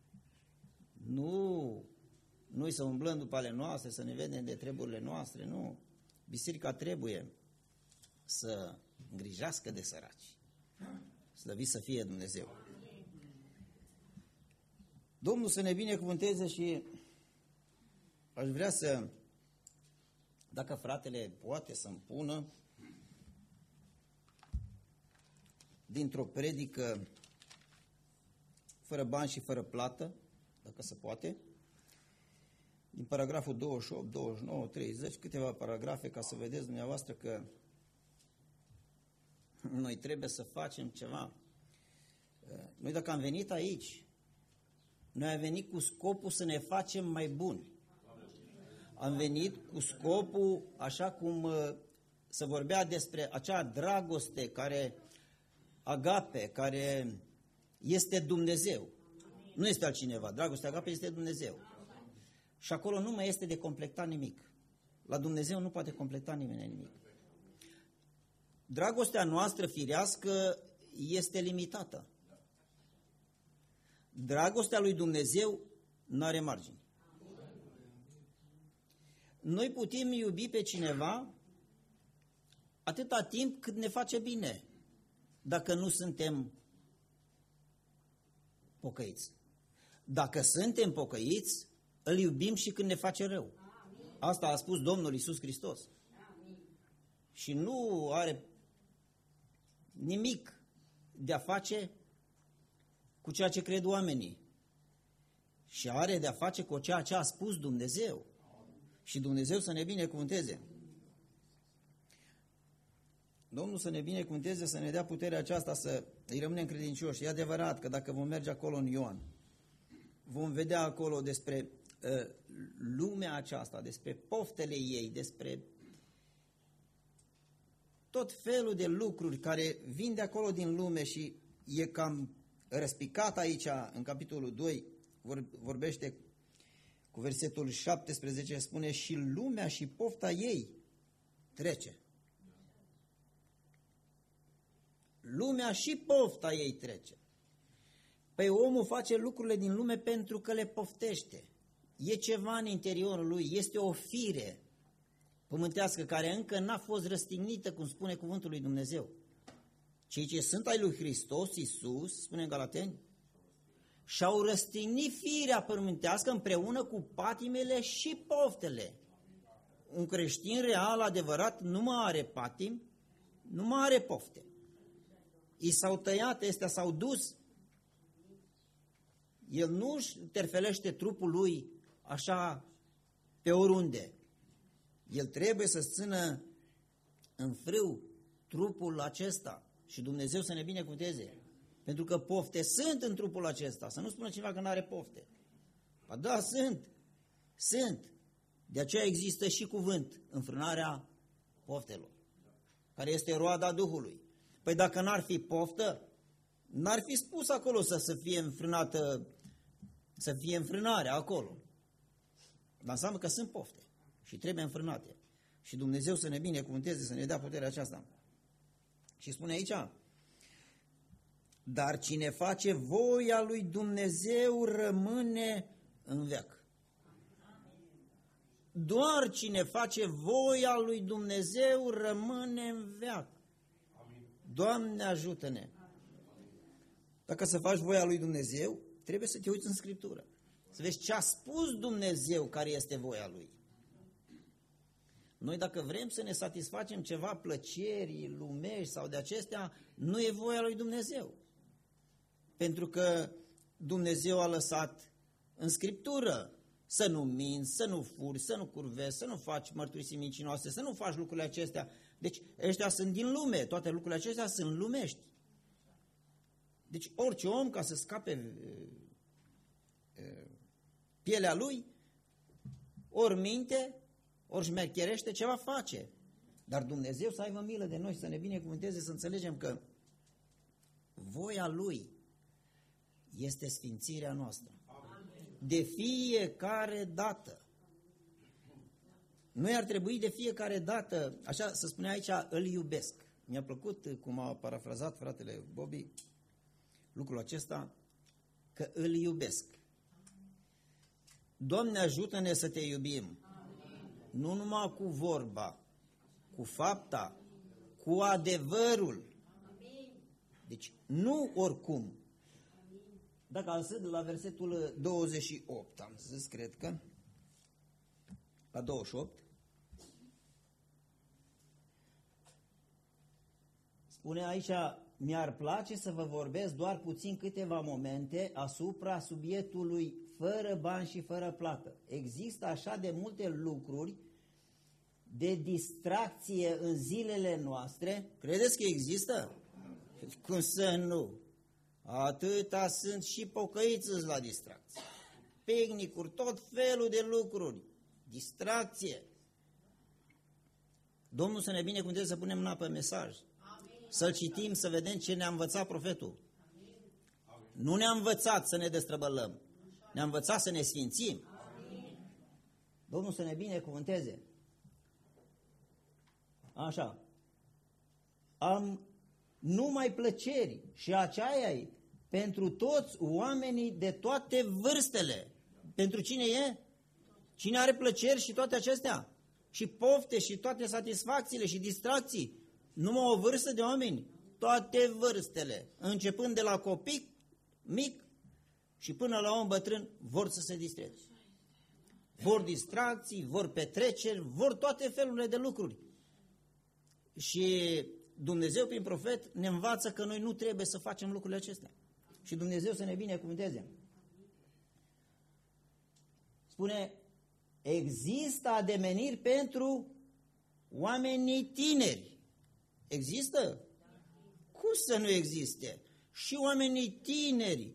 Speaker 7: Nu, noi să umblăm după ale noastre, să ne vedem de treburile noastre, nu. Biserica trebuie să îngrijească de săraci. Slăvit să fie Dumnezeu. Domnul să ne binecuvânteze și aș vrea să, dacă fratele poate să-mi pună dintr-o predică fără bani și fără plată, dacă se poate, din paragraful douăzeci și opt, douăzeci și nouă, treizeci, câteva paragrafe ca să vedeți dumneavoastră că noi trebuie să facem ceva. Noi dacă am venit aici, noi am venit cu scopul să ne facem mai buni. Am venit cu scopul, așa cum se vorbea despre acea dragoste care, agape, care este Dumnezeu. Nu este altcineva. Dragostea agape este Dumnezeu. Și acolo nu mai este de completat nimic. La Dumnezeu nu poate completa nimeni nimic. Dragostea noastră firească este limitată. Dragostea lui Dumnezeu nu are margini. Noi putem iubi pe cineva atâta timp cât ne face bine, dacă nu suntem pocăiți. Dacă suntem pocăiți, îl iubim și când ne face rău. Asta a spus Domnul Iisus Hristos. Și nu are nimic de a face cu ceea ce cred oamenii. Și are de a face cu ceea ce a spus Dumnezeu. Și Dumnezeu să ne binecuvânteze. Domnul să ne binecuvânteze, să ne dea puterea aceasta să îi rămânem credincioși. E adevărat că dacă vom merge acolo în Ioan, vom vedea acolo despre uh, lumea aceasta, despre poftele ei, despre tot felul de lucruri care vin de acolo din lume și e cam răspicat aici în capitolul doi, vorbește cu versetul șaptesprezece, spune și lumea și pofta ei trece. Lumea și pofta ei trece. Păi omul face lucrurile din lume pentru că le poftește. E ceva în interiorul lui, este o fire pământească care încă n-a fost răstignită, cum spune cuvântul lui Dumnezeu. Cei ce sunt ai lui Hristos Iisus, spune în Galateni, și-au răstignit firea pământească împreună cu patimele și poftele. Un creștin real, adevărat, nu mai are patim, nu mai are pofte. I s-au tăiat, astea s-au dus. El nu își terfelește trupul lui așa pe oriunde. El trebuie să țină în frâu trupul acesta și Dumnezeu să ne binecuvânteze. Pentru că pofte sunt în trupul acesta. Să nu spună cineva că nu are pofte. Ba da, sunt. Sunt. De aceea există și cuvânt, înfrânarea poftelor, care este roada Duhului. Păi dacă n-ar fi poftă, n-ar fi spus acolo să, să fie înfrânată, să fie înfrânarea acolo. Dar înseamnă că sunt pofte și trebuie înfrânate. Și Dumnezeu să ne binecuvânteze, să ne dea puterea aceasta. Și spune aici, dar cine face voia lui Dumnezeu rămâne în veac. Doar cine face voia lui Dumnezeu rămâne în veac. Doamne, ajută-ne! Dacă să faci voia lui Dumnezeu, trebuie să te uiți în Scriptură. Să vezi ce a spus Dumnezeu care este voia Lui. Noi dacă vrem să ne satisfacem ceva plăcerii lumești sau de acestea, nu e voia lui Dumnezeu. Pentru că Dumnezeu a lăsat în Scriptură Să nu minți, să nu furi, să nu curvezi, să nu faci mărturisiri mincinoase, să nu faci lucrurile acestea. Deci ăștia sunt din lume, toate lucrurile acestea sunt lumești. Deci orice om, ca să scape pielea lui, ori minte, ori șmercherește, ceva face. Dar Dumnezeu să aibă milă de noi și să ne binecuvânteze, să înțelegem că voia Lui este sfințirea noastră. De fiecare dată. Noi ar trebui de fiecare dată, așa să spune aici, îl iubesc. Mi-a plăcut cum a parafrazat fratele Bobby lucrul acesta, că îl iubesc. Doamne, ajută-ne să te iubim. Amin. Nu numai cu vorba, cu fapta, cu adevărul. Amin. Deci nu oricum. Dacă am zis de la versetul douăzeci și opt, am zis, cred că, la douăzeci și opt, spune aici, mi-ar place să vă vorbesc doar puțin câteva momente asupra subiectului fără bani și fără plată. Există așa de multe lucruri de distracție în zilele noastre. Credeți că există? Cum să nu? Atâta sunt și pocăiți la distracție. Picnicuri, tot felul de lucruri. Distracție. Domnul să ne binecuvânteze să punem mâna pe mesaj. Să-l citim, să vedem ce ne-a învățat profetul. Nu ne-a învățat să ne destrăbălăm. Ne-a învățat să ne sfințim. Domnul să ne binecuvânteze. Așa. Am numai plăceri și aceea pentru toți oamenii de toate vârstele. Pentru cine e? Cine are plăceri și toate acestea? Și pofte și toate satisfacțiile și distracții. Numai o vârstă de oameni, toate vârstele, începând de la copil mic și până la om bătrân, vor să se distreze. Vor distracții, vor petreceri, vor toate felurile de lucruri. Și Dumnezeu prin profet ne învață că noi nu trebuie să facem lucrurile acestea. Și Dumnezeu să ne binecuvânteze. Spune, există ademeniri pentru oamenii tineri. Există? Cum să nu existe? Și oamenii tineri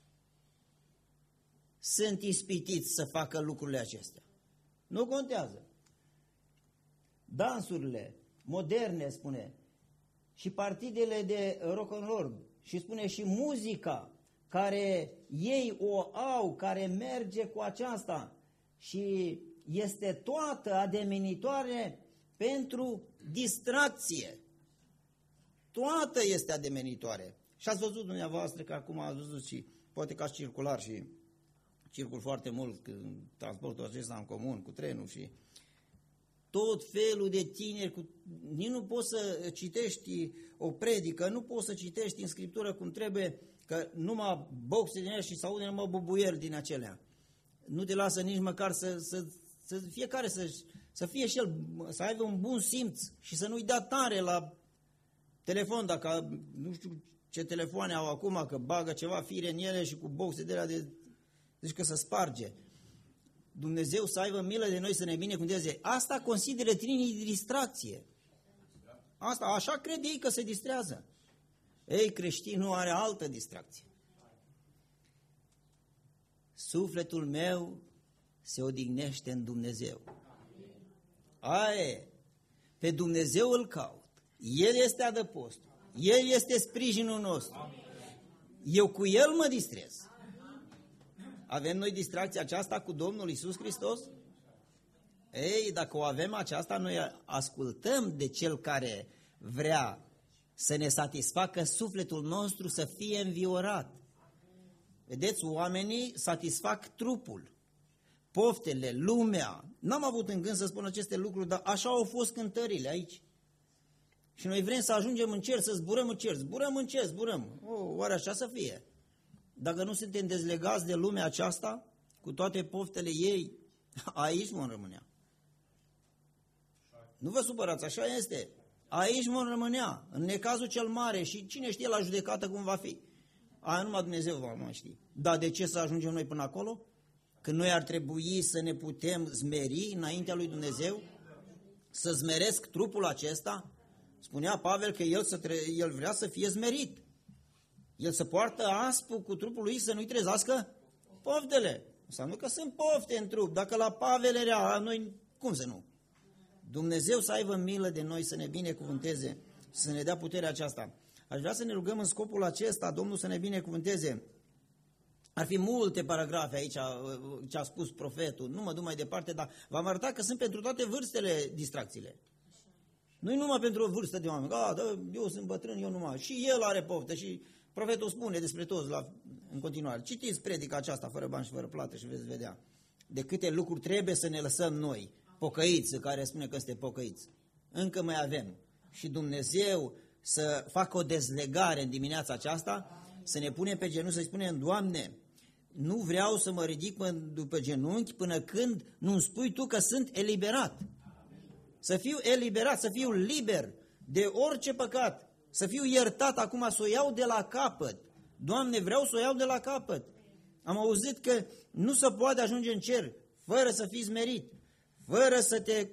Speaker 7: sunt ispitiți să facă lucrurile acestea. Nu contează. Dansurile moderne, spune, și partidele de rock and roll, și spune și muzica care ei o au, care merge cu aceasta și este toată ademenitoare pentru distracție. Toată este ademenitoare. Și ați văzut dumneavoastră că acum ați văzut și poate că ați circular și circul foarte mult în transportul acesta în comun, cu trenul și tot felul de tineri, cu, nici nu poți să citești o predică, nu poți să citești în Scriptură cum trebuie, că numai boxe din ele și se aude numai bubuieri din acelea. Nu te lasă nici măcar să, să, să fiecare să, să fie și el, să aibă un bun simț și să nu-i dea tare la telefon, dacă nu știu ce telefoane au acum, că bagă ceva fire în ele și cu boxe de alea de... Deci că se sparge. Dumnezeu să aibă milă de noi, să ne binecuvânteze. Asta consideră tinii distracție. Asta, așa crede ei că se distrează. Ei, creștinul are altă distracție. Sufletul meu se odihnește în Dumnezeu. Aia e. Pe Dumnezeu îl caut. El este adăpostul. El este sprijinul nostru. Eu cu El mă distrez. Avem noi distracția aceasta cu Domnul Iisus Hristos? Ei, dacă o avem aceasta, noi ascultăm de Cel care vrea să ne satisfacă sufletul nostru să fie înviorat. Vedeți, oamenii satisfac trupul, poftele, lumea. N-am avut în gând să spun aceste lucruri, dar așa au fost cântările aici. Și noi vrem să ajungem în cer, să zburăm în cer, zburăm în cer, zburăm. O, oare așa să fie? Dacă nu suntem dezlegați de lumea aceasta, cu toate poftele ei, aici vom rămânea. Nu vă supărați, așa este. Aici vom rămânea, în necazul cel mare, și cine știe la judecată cum va fi. Aia numai Dumnezeu va mai ști. Dar de ce să ajungem noi până acolo? când noi ar trebui să ne putem smeri înaintea lui Dumnezeu, să smeresc trupul acesta? Spunea Pavel că el, să tre- el vrea să fie smerit. El să poartă aspul cu trupul lui să nu-i trezească poftele. Înseamnă că sunt pofte în trup. Dacă la Pavel era, noi cum să nu? Dumnezeu să aibă milă de noi, să ne binecuvânteze, să ne dea puterea aceasta. Aș vrea să ne rugăm în scopul acesta, Domnul să ne binecuvânteze. Ar fi multe paragrafe aici ce a spus profetul, nu mă duc mai departe, dar v-am arătat că sunt pentru toate vârstele distracțiile. Nu numai pentru o vârstă de oameni, a, da, eu sunt bătrân, eu numai. Și el are poftă și profetul spune despre toți la, în continuare. Citiți predica aceasta fără bani și fără plată și veți vedea de câte lucruri trebuie să ne lăsăm noi, pocăiți, care spune că este pocăiți. Încă mai avem. Și Dumnezeu să facă o dezlegare în dimineața aceasta, să ne punem pe genunchi, să-i spunem, Doamne, nu vreau să mă ridic după genunchi până când nu-mi spui Tu că sunt eliberat. Să fiu eliberat, să fiu liber de orice păcat, să fiu iertat acum, să o iau de la capăt. Doamne, vreau să o iau de la capăt. Am auzit că nu se poate ajunge în cer fără să fii smerit, fără să te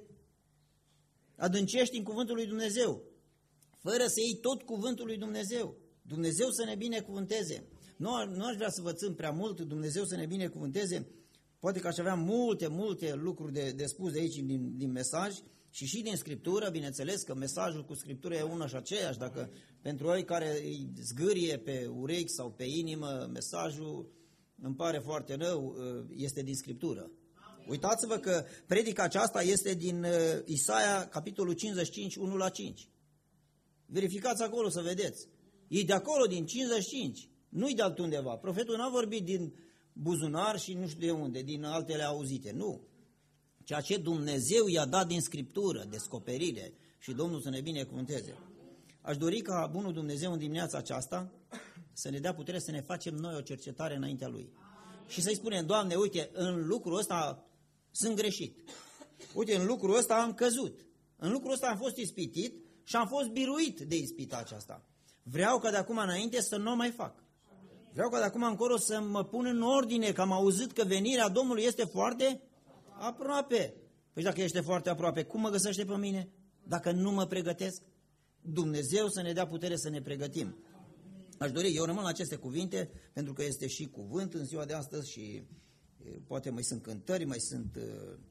Speaker 7: adâncești în cuvântul lui Dumnezeu, fără să iei tot cuvântul lui Dumnezeu. Dumnezeu să ne binecuvânteze. Nu, nu aș vrea să vă țin prea mult, Dumnezeu să ne binecuvânteze. Poate că aș avea multe, multe lucruri de, de spus de aici din, din mesaj și și din Scriptură, bineînțeles că mesajul cu Scriptură e una și aceeași. Dacă pentru ei care îi zgârie pe urechi sau pe inimă, mesajul îmi pare foarte rău, este din Scriptură. Uitați-vă că predica aceasta este din Isaia, capitolul cincizeci și cinci, unu la cinci. Verificați acolo să vedeți. E de acolo, din cincizeci și cinci. Nu-i de altundeva. Profetul n-a vorbit din buzunar și nu știu de unde, din altele auzite. Nu. Ceea ce Dumnezeu i-a dat din Scriptură, descoperire, și Domnul să ne binecuvânteze. Aș dori ca bunul Dumnezeu în dimineața aceasta să ne dea putere să ne facem noi o cercetare înaintea Lui. Și să-i spunem, Doamne, uite, în lucrul ăsta sunt greșit. Uite, în lucrul ăsta am căzut. În lucrul ăsta am fost ispitit și am fost biruit de ispita aceasta. Vreau ca de acum înainte să nu o mai fac. Vreau ca de acum încolo să mă pun în ordine, că am auzit că venirea Domnului este foarte aproape. Păi dacă este foarte aproape, cum mă găsește pe mine? Dacă nu mă pregătesc? Dumnezeu să ne dea putere să ne pregătim. Aș dori, eu rămân la aceste cuvinte, pentru că este și cuvânt în ziua de astăzi și e, poate mai sunt cântări, mai sunt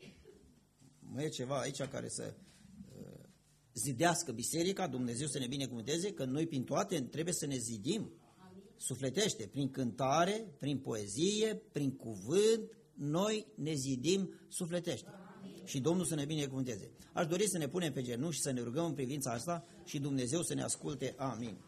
Speaker 7: mai e ceva aici care să e, zidească biserica, Dumnezeu să ne binecuvânteze, că noi prin toate trebuie să ne zidim sufletește, prin cântare, prin poezie, prin cuvânt, noi ne zidim sufletește. Și Domnul să ne binecuvânteze. Aș dori să ne punem pe genunchi și să ne rugăm în privința asta și Dumnezeu să ne asculte. Amin.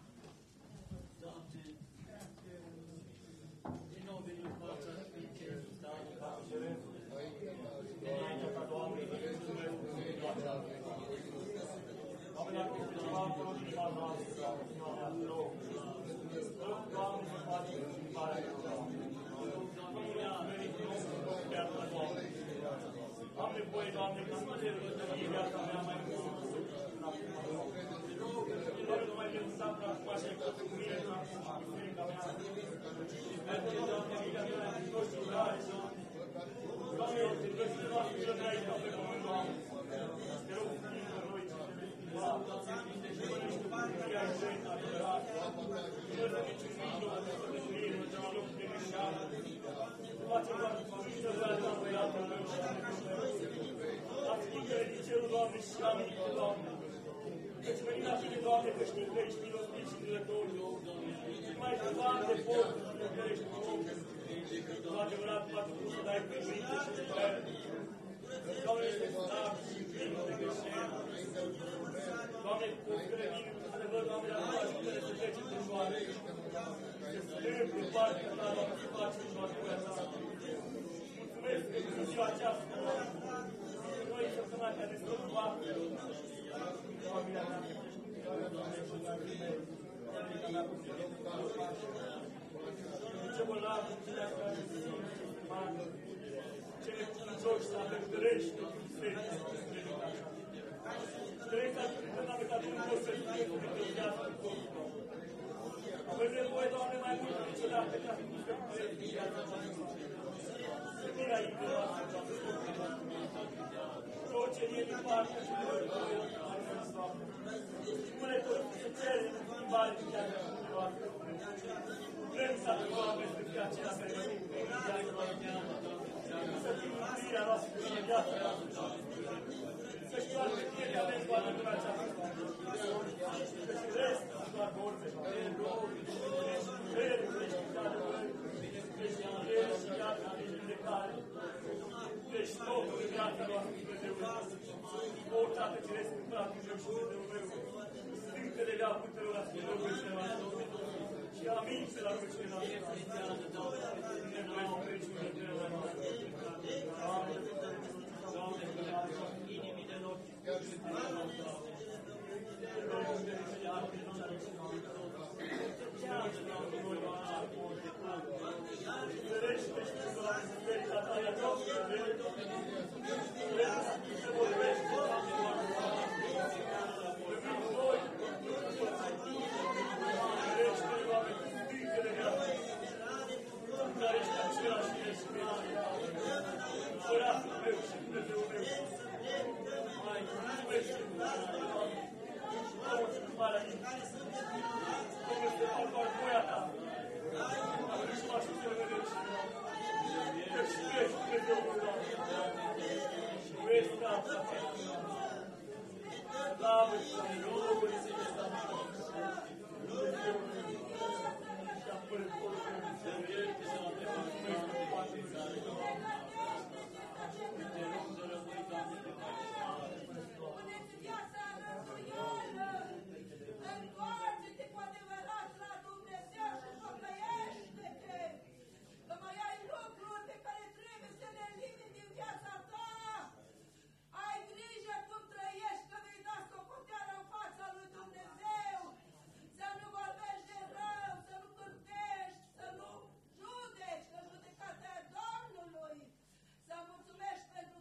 Speaker 8: Să mulțumești pentru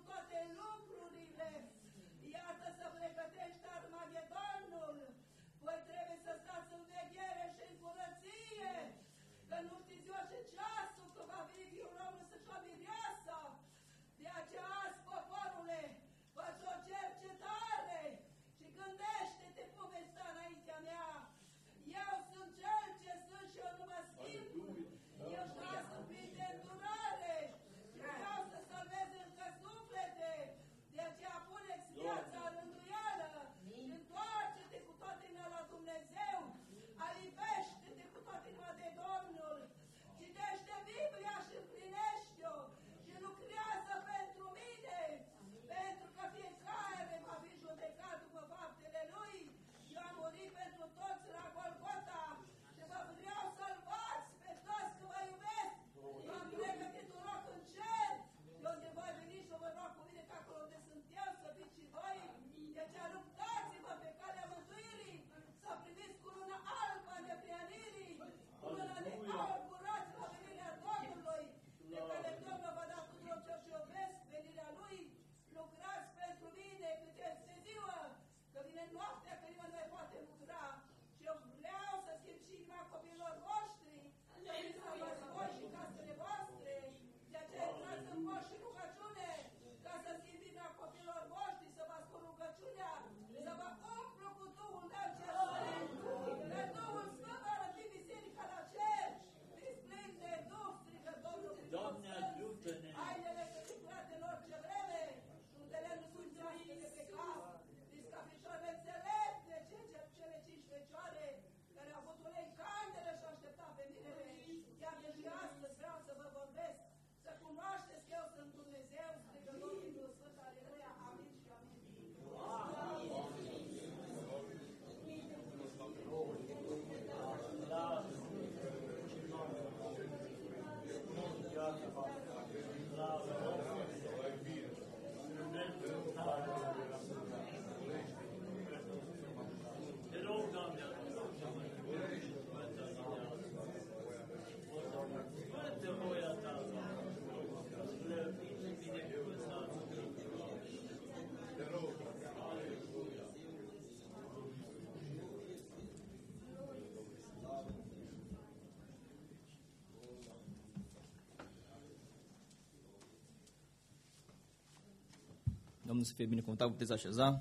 Speaker 2: Domnul să fie binecuvântat, puteți așeza.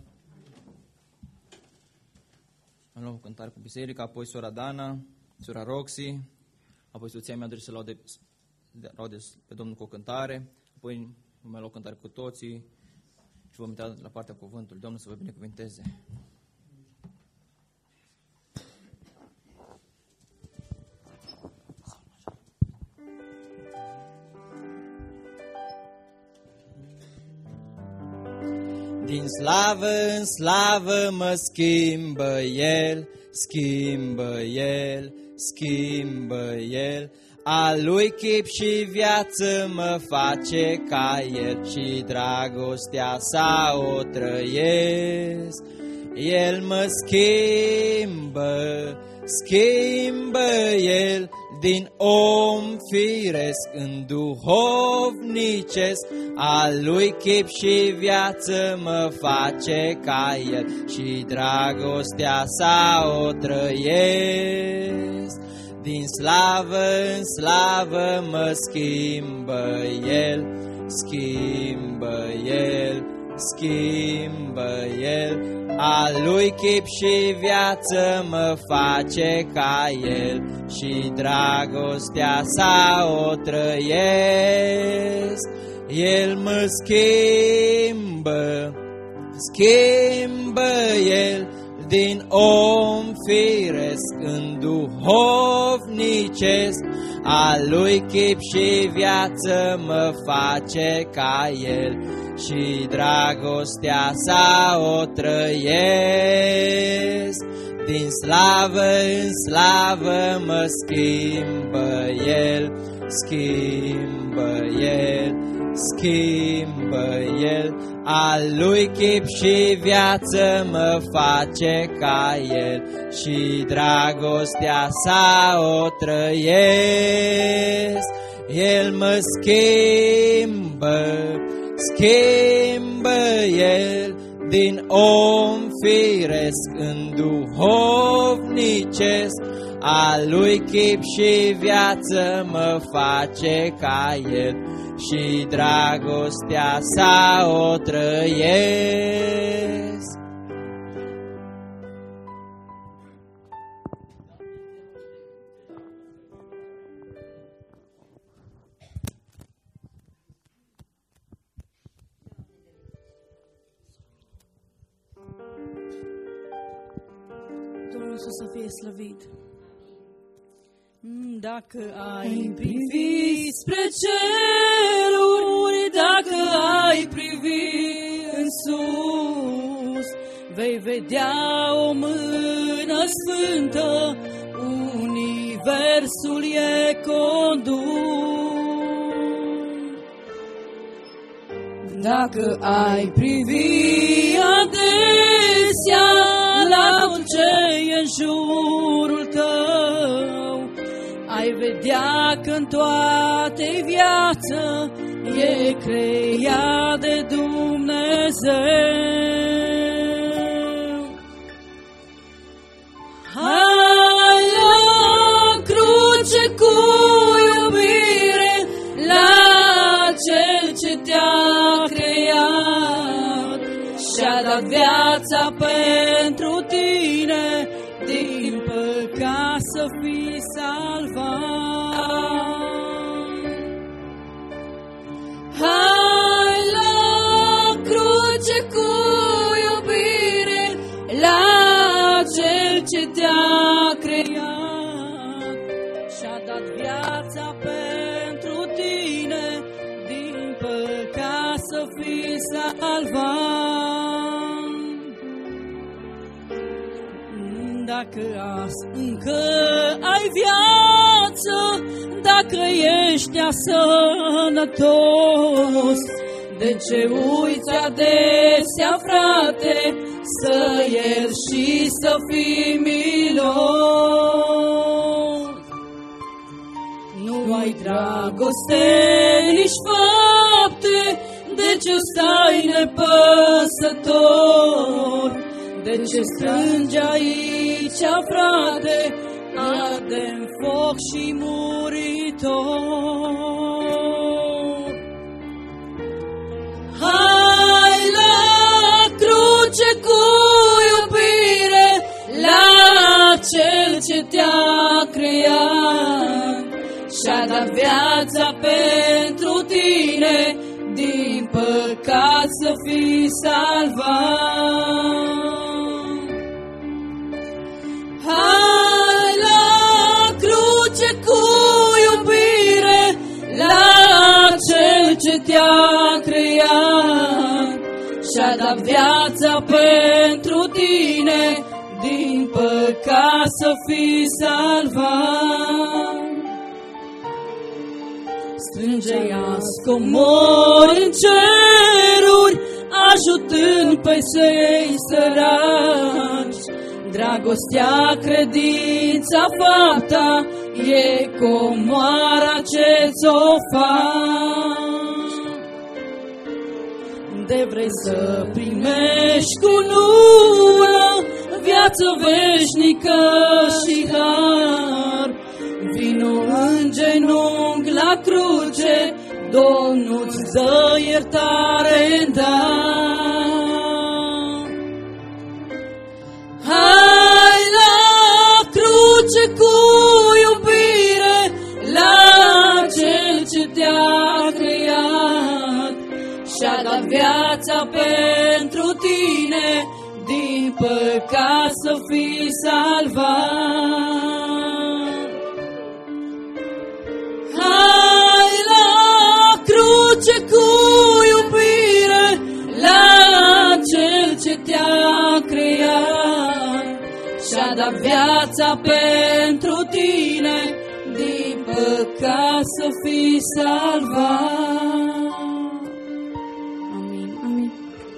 Speaker 2: Am luat o cântare cu biserica, apoi sora Dana, sora Roxy, apoi soția mea dorește să laude, laude pe Domnul cu o cântare, apoi vom mai lua o cântare cu toții și vom intra la partea cuvântului. Domnul să vă binecuvânteze.
Speaker 4: Din slavă în slavă mă schimbă El, schimbă El, schimbă El. A Lui chip și viață mă face ca El și dragostea sa o trăiesc. El mă schimbă, schimbă El din om firesc în duhovnicesc. A Lui chip și viață mă face ca El și dragostea sa o trăiesc. Din slavă în slavă mă schimbă El, schimbă El, schimbă El. A Lui chip și viață mă face ca El și dragostea sa o trăiesc. El mă schimbă, schimbă El din om firesc în duhovnicesc. A Lui chip și viață mă face ca El și dragostea sa o trăiesc. Din slavă în slavă mă schimbă El, schimbă El, schimbă El. A Lui chip și viață mă face ca El și dragostea sa o trăiesc. El mă schimbă, schimbă El din om firesc în duhovnicesc. A Lui chip și viață mă face ca El și dragostea sa o trăiesc.
Speaker 8: Domnul Iisus să fie slăvit. Dacă ai privi spre ceruri, dacă ai privi în sus, vei vedea o mână sfântă, universul e condus. Dacă ai privi adesea la tot ce e în jurul tău, ai vedea că în toate viață e creat de Dumnezeu. Hai la cruce cu iubire la Cel ce te-a creat și-a dat viața pentru tine, din păcat să fii salvat. Hai la cruce cu iubire la Cel ce te-a creat și-a dat viața pentru tine, din păcat să fii salvat. Dacă azi încă ai viață, dacă ești sănătos, de ce uiți adesea, frate, să ierți și să fii milos? Nu ai dragoste, nici fapte, de ce stai nepăsător? De ce strângi aici, frate, arde-n foc și muritor? Hai la dat viața pentru tine, din păcat să fii salvat. Hai la cruce cu iubire, la Cel ce te-a creat și-a dat viața pentru tine, din păcat să fii salvat. Strânge-i comori în ceruri, ajutând pe cei săraci. Dragostea, credința, fapta, e comoara ce ți-o faci. De vrei să primești cu nună viață veșnică și har, vino în genunchi la cruce, Domnul-ți dă iertare în dar. Hai la cruce cu iubire, la Cel ce te-a creat și-a dat viața pentru tine, din păcat să fii salvat. Hai la cruce cu iubire, la Cel ce te-a creat și-a dat viața pentru tine, din păcat să fii salvat. Amin, amin.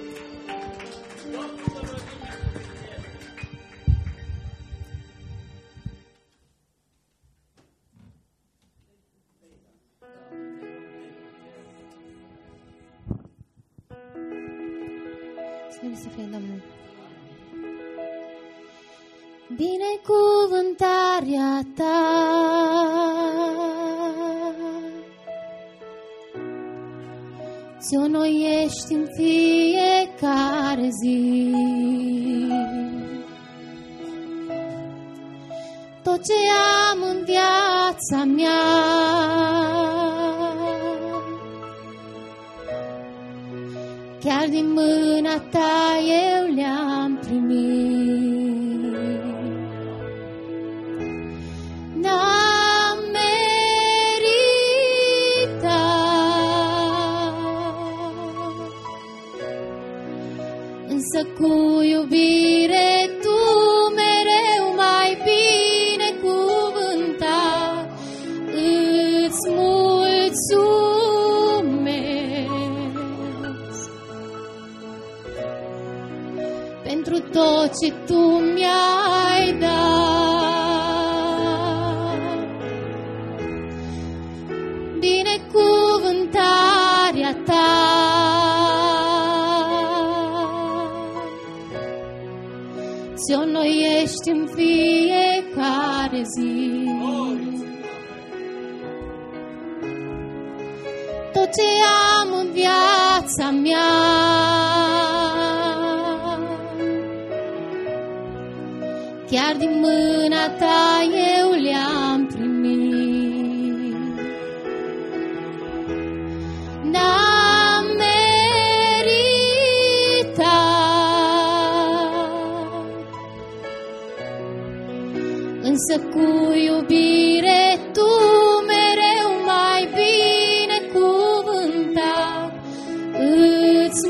Speaker 9: Slăvit să fie Domnul. Binecuvântarea ta ți-o noiești în fiecare zi. Tot ce am în viața mea chiar din mâna ta eu le-am primit. N-am meritat, însă cu iubire tu mereu mai binecuvântat. Îți mulțumesc pentru tot ce tu mi-ai dat. Binecuvântarea ta ți-o noiești în fiecare zi. Tot ce am în viața mea chiar din mâna ta eu le-am primit. N-am meritat, însă cu iubire tu mereu mai binecuvântat. Îți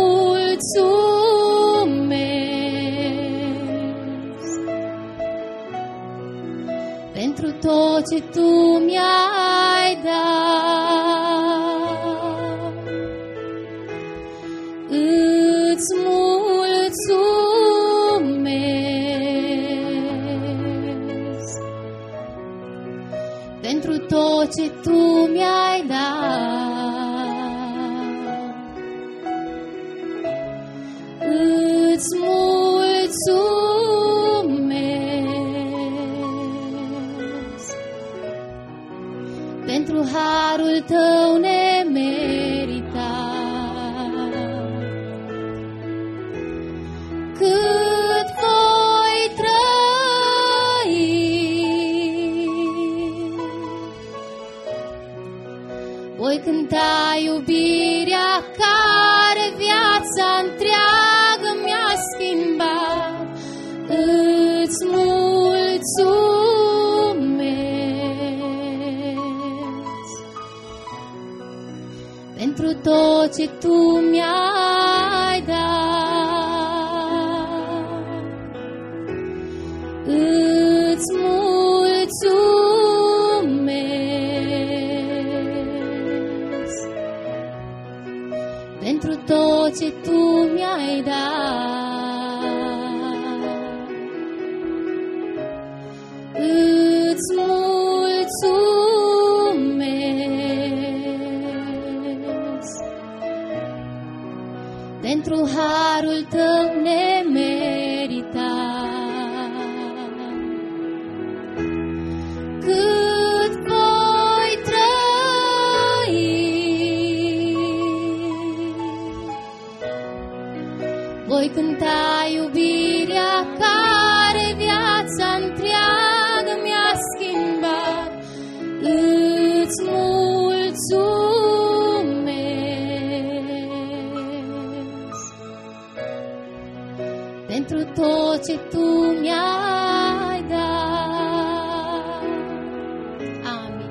Speaker 9: mulțumesc pentru tot ce tu mi-ai dat. Îți mulțumesc pentru tot ce tu mi-ai dat. Îți mulțumesc pentru harul tău nemeritat. Cât voi trăi, ce Tu mi-ai dat. Îți mulțumesc pentru tot ce Tu mi-ai dat. Îți mulțumesc pentru harul Tău nemeritat. Cât voi trăi, voi cânta iubirea care viața întreagă mi-a schimbat. Îți mulțumesc pentru tot ce Tu mi-ai dat. Amin.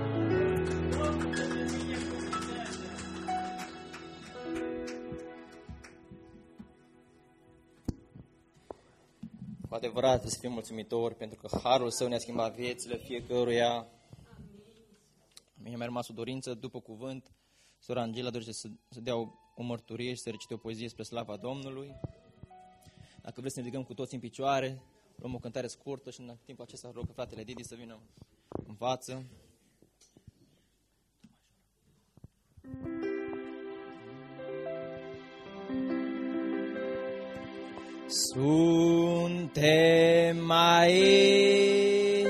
Speaker 4: Cu adevărat să fim mulțumitori pentru că harul Său ne-a schimbat viețile fiecăruia. Mie mi-a rămas o dorință, după cuvânt, sora Angela dorește să, să dea o, o mărturie și să recite o poezie spre slava Domnului. Dacă vreți să ne ridicăm cu toți în picioare, luăm o cântare scurtă și în timpul acesta rog pe fratele Didi să vină în față. Suntem aici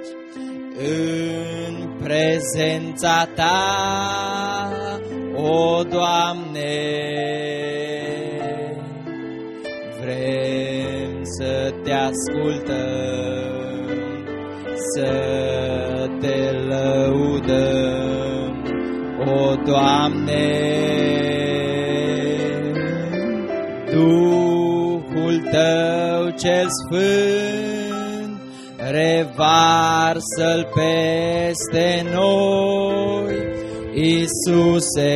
Speaker 4: în prezența Ta, o Doamne, vrem să Te ascultăm, să Te lăudăm, o Doamne. Duhul Tău cel Sfânt revarsă-L peste noi, Iisuse.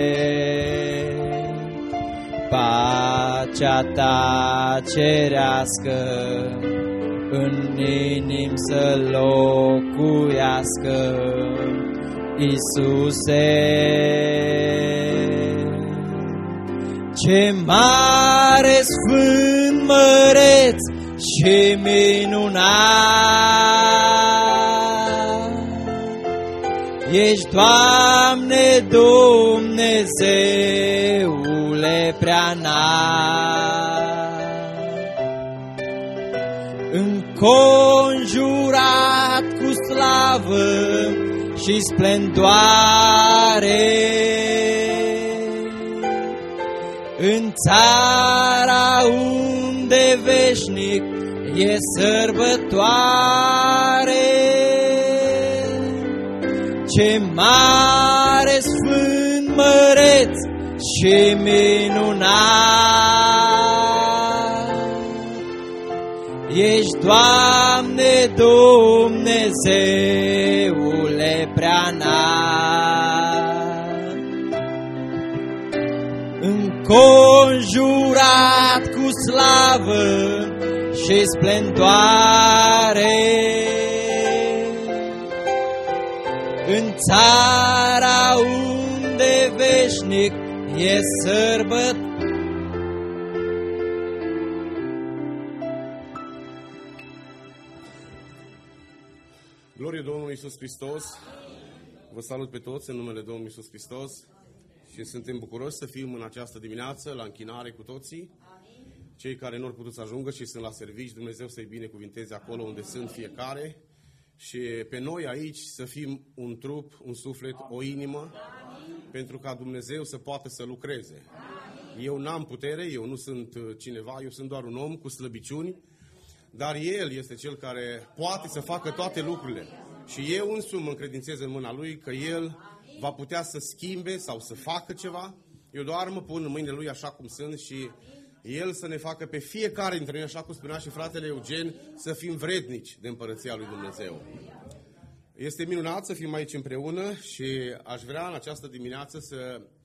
Speaker 4: Pacea Ta cerească în inim să locuiască, Iisuse. Ce mare, sfânt, măreț și minunat ești, Doamne, Dumnezeule preanalt, înconjurat cu slavă și splendoare, în țara unde veșnic e sărbătoare. Ce mare, sfânt, măreț și minunat ești, Doamne, Dumnezeule preanalt, înconjurat cu slavă și splendoare, în țara unde veșnic e sărbătoare.
Speaker 3: Glorie Domnului Iisus Hristos! Vă salut pe toți în numele Domnului Iisus Hristos și suntem bucuroși să fim în această dimineață la închinare cu toții. Amin. Cei care nu au putut să ajungă și sunt la servici, Dumnezeu să-i binecuvinteze acolo unde sunt fiecare și pe noi aici să fim un trup, un suflet, o inimă. Amin. Pentru ca Dumnezeu să poată să lucreze. Amin. Eu n-am putere, eu nu sunt cineva, eu sunt doar un om cu slăbiciuni, dar El este Cel care poate să facă toate lucrurile. Și eu însumi mă încredințez în mâna Lui că El va putea să schimbe sau să facă ceva. Eu doar mă pun în mâinile Lui așa cum sunt și El să ne facă pe fiecare dintre noi, așa cum spunea și fratele Eugen, să fim vrednici de Împărăția Lui Dumnezeu. Este minunat să fim aici împreună și aș vrea în această dimineață să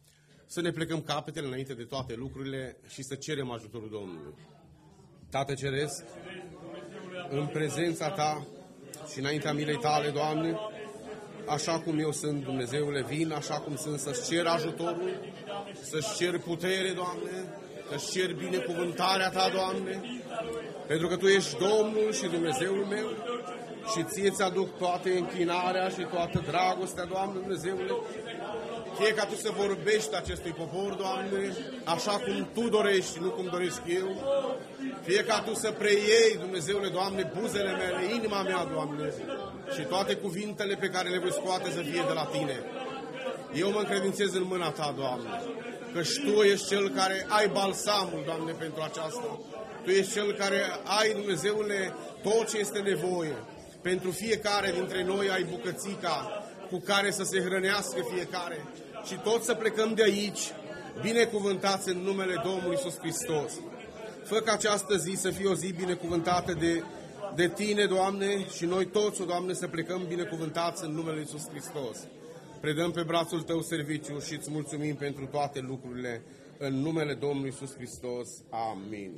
Speaker 10: să ne plecăm capetele înainte de toate lucrurile și să cerem ajutorul Domnului. Tată Ceresc, în prezența Ta și înaintea milei Tale, Doamne, așa cum eu sunt, Dumnezeule, vin, așa cum sunt, să-ți cer ajutorul, să-ți cer putere, Doamne, să-ți cer binecuvântarea Ta, Doamne, pentru că Tu ești Domnul și Dumnezeul meu și Ție ți-aduc toată închinarea și toată dragostea, Doamne, Dumnezeule. Fie ca Tu să vorbești acestui popor, Doamne, așa cum Tu dorești, nu cum doresc eu. Fie ca Tu să preiei, Dumnezeule, Doamne, buzele mele, inima mea, Doamne, și toate cuvintele pe care le voi scoate să fie de la Tine. Eu mă încredințez în mâna Ta, Doamne, căci Tu ești Cel care ai balsamul, Doamne, pentru aceasta. Tu ești Cel care ai, Dumnezeule, tot ce este nevoie. Pentru fiecare dintre noi ai bucățica cu care să se hrănească fiecare. Și toți să plecăm de aici, binecuvântați în numele Domnului Iisus Hristos. Fă ca această zi să fie o zi binecuvântată de, de Tine, Doamne, și noi toți, Doamne, să plecăm binecuvântați în numele Iisus Hristos. Predăm pe brațul Tău serviciu și îți mulțumim pentru toate lucrurile în numele Domnului Iisus Hristos. Amin.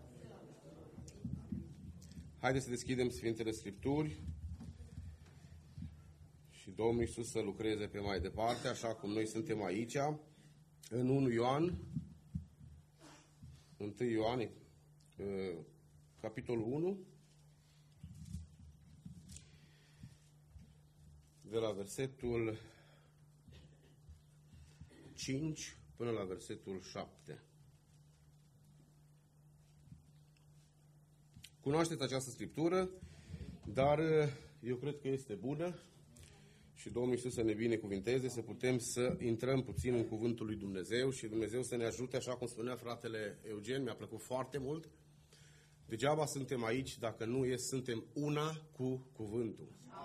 Speaker 10: Haideți să deschidem Sfintele Scripturi și Domnul Iisus să lucreze pe mai departe, așa cum noi suntem aici, în unu Ioan, unu Ioan, capitolul unu, de la versetul cinci până la versetul șapte. Cunoașteți această scriptură, dar eu cred că este bună și Domnul Iisus să ne binecuvinteze, să putem să intrăm puțin în cuvântul lui Dumnezeu și Dumnezeu să ne ajute, așa cum spunea fratele Eugen, mi-a plăcut foarte mult. Degeaba suntem aici dacă nu e, suntem una cu cuvântul.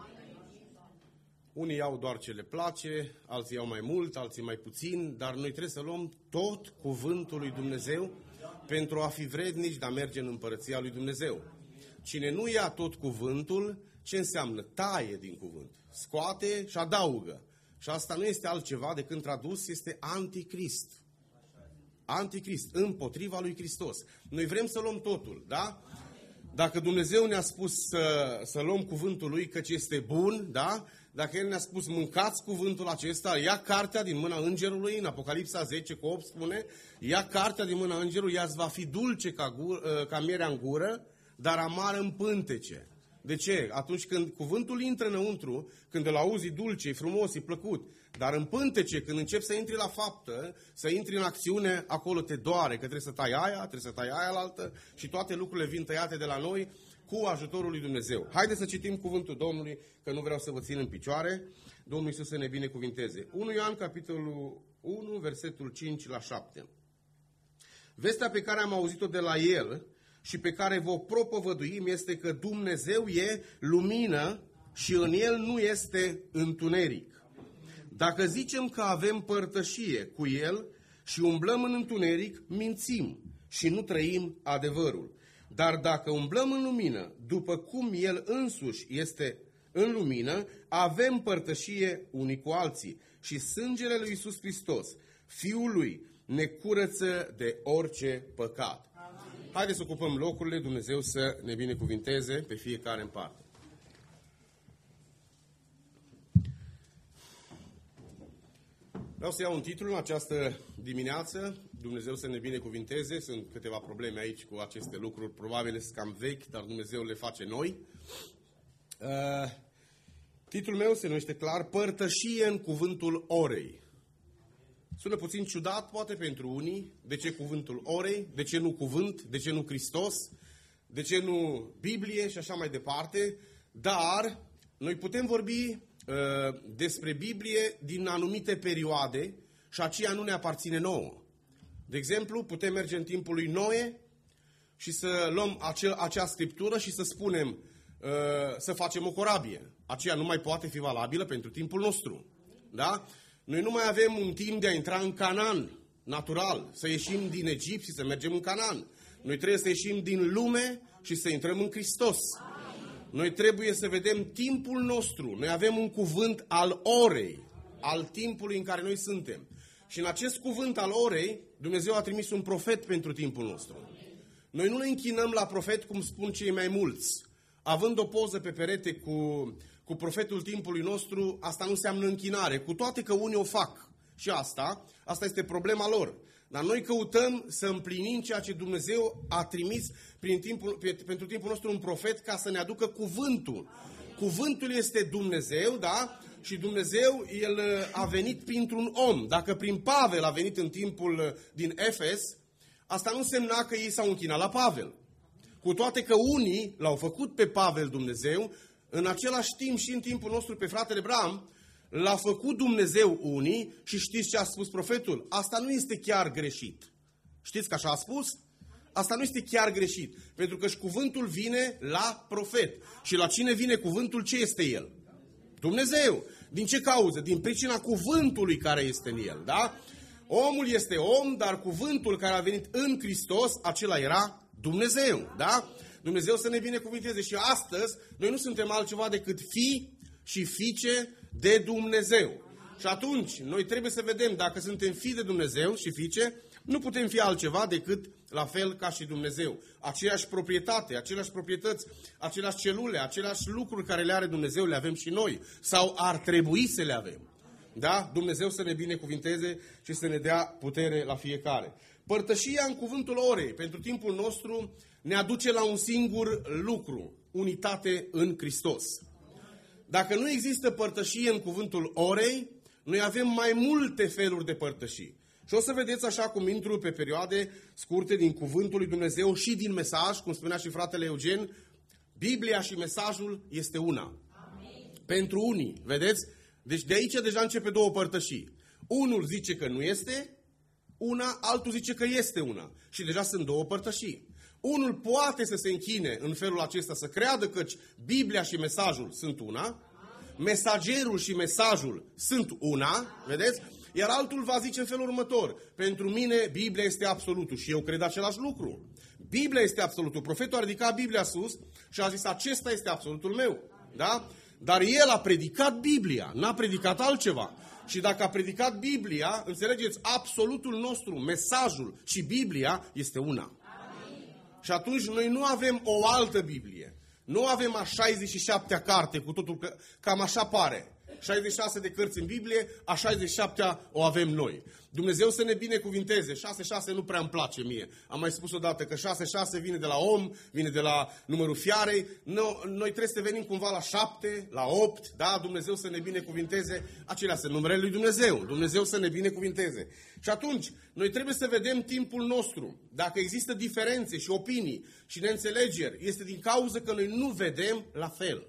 Speaker 10: Unii iau doar ce le place, alții iau mai mult, alții mai puțin, dar noi trebuie să luăm tot cuvântul lui Dumnezeu pentru a fi vrednici de a merge în împărăția lui Dumnezeu. Cine nu ia tot cuvântul, ce înseamnă? Taie din cuvânt. Scoate și adaugă. Și asta nu este altceva decât tradus, este anticrist. Anticrist, împotriva lui Hristos. Noi vrem să luăm totul, da? Dacă Dumnezeu ne-a spus să, să luăm cuvântul lui căci este bun, da? Dacă El ne-a spus mâncați cuvântul acesta, ia cartea din mâna îngerului, în Apocalipsa zece cu opt spune, ia cartea din mâna îngerului, ea îți va fi dulce ca, gur, ca mierea în gură, dar amară în pântece. De ce? Atunci când cuvântul intră înăuntru, când îl auzi dulce, e frumos, e plăcut, dar în pântece, când începi să intri la faptă, să intri în acțiune, acolo te doare, că trebuie să tai aia, trebuie să tai aia la altă și toate lucrurile vin tăiate de la noi cu ajutorul lui Dumnezeu. Haideți să citim cuvântul Domnului, că nu vreau să vă țin în picioare. Domnul Iisus să ne binecuvinteze. unu Ioan, capitolul unu, versetul cinci la șapte. Vestea pe care am auzit-o de la El și pe care vă propovăduim este că Dumnezeu e lumină și în El nu este întuneric. Dacă zicem că avem părtășie cu El și umblăm în întuneric, mințim și nu trăim adevărul. Dar dacă umblăm în lumină, după cum El însuși este în lumină, avem părtășie unii cu alții. Și sângele lui Iisus Hristos, Fiul Lui, ne curăță de orice păcat. Amin. Haideți să ocupăm locurile, Dumnezeu să ne binecuvinteze pe fiecare în parte. Vreau să iau un titlu în această dimineață, Dumnezeu să ne binecuvinteze, sunt câteva probleme aici cu aceste lucruri, probabil sunt cam vechi, dar Dumnezeu le face noi. Uh, titlul meu se numește clar, Părtășie în cuvântul orei. Sună puțin ciudat, poate pentru unii, de ce cuvântul orei, de ce nu cuvânt, de ce nu Hristos, de ce nu Biblie și așa mai departe, dar noi putem vorbi despre Biblie din anumite perioade și aceea nu ne aparține nouă. De exemplu, putem merge în timpul lui Noe și să luăm acel, acea scriptură și să spunem să facem o corabie. Aceea nu mai poate fi valabilă pentru timpul nostru. Da? Noi nu mai avem un timp de a intra în Canaan natural, să ieșim din Egipt și să mergem în Canaan. Noi trebuie să ieșim din lume și să intrăm în Hristos. Noi trebuie să vedem timpul nostru. Noi avem un cuvânt al orei, al timpului în care noi suntem. Și în acest cuvânt al orei, Dumnezeu a trimis un profet pentru timpul nostru. Noi nu ne închinăm la profet cum spun cei mai mulți. Având o poză pe perete cu, cu profetul timpului nostru, asta nu înseamnă închinare, cu toate că unii o fac. Și asta, asta este problema lor. Dar noi căutăm să împlinim ceea ce Dumnezeu a trimis prin timpul, pe, pentru timpul nostru un profet ca să ne aducă cuvântul. Cuvântul este Dumnezeu, da? Și Dumnezeu, El a venit printr-un om. Dacă prin Pavel a venit în timpul din Efes, asta nu însemna că ei s-au închinat la Pavel. Cu toate că unii l-au făcut pe Pavel Dumnezeu, în același timp și în timpul nostru pe fratele Bram, l-a făcut Dumnezeu unii și știți ce a spus profetul? Asta nu este chiar greșit. Știți că așa a spus? Asta nu este chiar greșit. Pentru că și cuvântul vine la profet. Și la cine vine cuvântul, ce este el? Dumnezeu. Din ce cauză? Din pricina cuvântului care este în el. Da? Omul este om, dar cuvântul care a venit în Hristos, acela era Dumnezeu. Da? Dumnezeu să ne binecuvinteze. Și astăzi, noi nu suntem altceva decât fii și fiice de Dumnezeu. Și atunci, noi trebuie să vedem dacă suntem fii de Dumnezeu și fiice, nu putem fi altceva decât la fel ca și Dumnezeu. Aceeași proprietate, aceleași proprietăți, aceleași celule, aceleași lucruri care le are Dumnezeu, le avem și noi. Sau ar trebui să le avem. Da? Dumnezeu să ne binecuvinteze și să ne dea putere la fiecare. Părtășia în cuvântul orei, pentru timpul nostru, ne aduce la un singur lucru. Unitate în Hristos. Dacă nu există părtășie în cuvântul orei, noi avem mai multe feluri de părtășii. Și o să vedeți așa cum intru pe perioade scurte din cuvântul lui Dumnezeu și din mesaj, cum spunea și fratele Eugen, Biblia și mesajul este una. Amin. Pentru unii, vedeți? Deci de aici deja începe două părtășii. Unul zice că nu este una, altul zice că este una. Și deja sunt două părtășii. Unul poate să se închine în felul acesta, să creadă că Biblia și mesajul sunt una, mesagerul și mesajul sunt una, vedeți? Iar altul va zice în felul următor, pentru mine Biblia este absolutul și eu cred același lucru. Biblia este absolutul. Profetul a ridicat Biblia sus și a zis, acesta este absolutul meu. Da? Dar el a predicat Biblia, n-a predicat altceva. Și dacă a predicat Biblia, înțelegeți, absolutul nostru, mesajul și Biblia este una. Și atunci noi nu avem o altă Biblie. Nu avem a șaizeci și șaptea carte, cu totul că cam așa pare. șaizeci și șase de cărți în Biblie, a șaizeci și șaptea o avem noi. Dumnezeu să ne binecuvinteze. șase șase nu prea îmi place mie. Am mai spus odată că șase șase vine de la om, vine de la numărul fiarei. No, noi trebuie să venim cumva la șapte, la opt, da? Dumnezeu să ne binecuvinteze. Acelea sunt numerele lui Dumnezeu. Dumnezeu să ne binecuvinteze. Și atunci, noi trebuie să vedem timpul nostru. Dacă există diferențe și opinii și neînțelegeri, este din cauza că noi nu vedem la fel.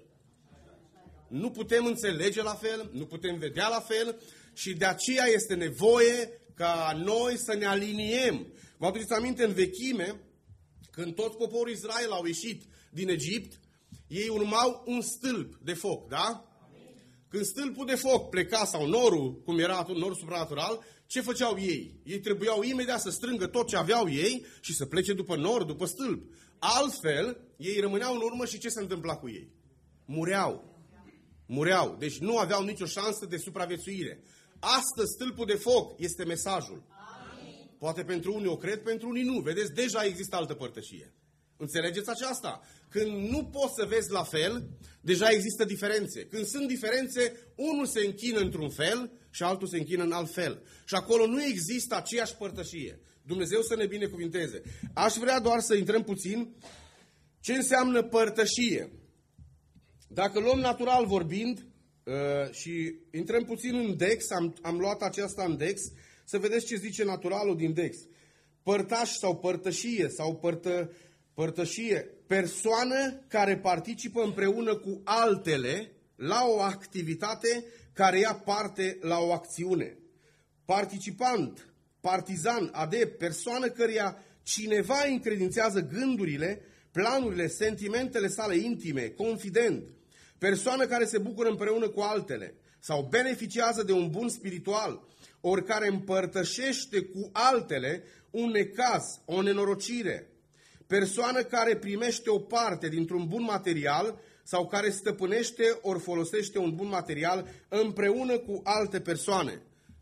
Speaker 10: Nu putem înțelege la fel, nu putem vedea la fel și de aceea este nevoie ca noi să ne aliniem. Vă aduceți aminte în vechime, când tot poporul Israel au ieșit din Egipt, ei urmau un stâlp de foc, da? Când stâlpul de foc pleca sau norul, cum era atunci, norul supranatural, ce făceau ei? Ei trebuiau imediat să strângă tot ce aveau ei și să plece după nor, după stâlp. Altfel, ei rămâneau în urmă și ce se întâmpla cu ei? Mureau. Mureau. Deci nu aveau nicio șansă de supraviețuire. Astăzi, stâlpul de foc este mesajul. Amin. Poate pentru unii o cred, pentru unii nu. Vedeți, deja există altă părtășie. Înțelegeți aceasta? Când nu poți să vezi la fel, deja există diferențe. Când sunt diferențe, unul se închină într-un fel și altul se închină în alt fel. Și acolo nu există aceeași părtășie. Dumnezeu să ne binecuvinteze. Aș vrea doar să intrăm puțin ce înseamnă părtășie. Dacă luăm natural vorbind uh, și intrăm puțin în Dex, am, am luat aceasta în Dex, să vedeți ce zice naturalul din Dex. Părtaș sau părtășie sau părtă, părtășie, persoană care participă împreună cu altele la o activitate care ia parte la o acțiune. Participant, partizan, adept, persoană căreia cineva încredințează gândurile, planurile, sentimentele sale intime, confident. Persoană care se bucură împreună cu altele sau beneficiază de un bun spiritual, ori care împărtășește cu altele un necaz, o nenorocire. Persoană care primește o parte dintr-un bun material sau care stăpânește ori folosește un bun material împreună cu alte persoane.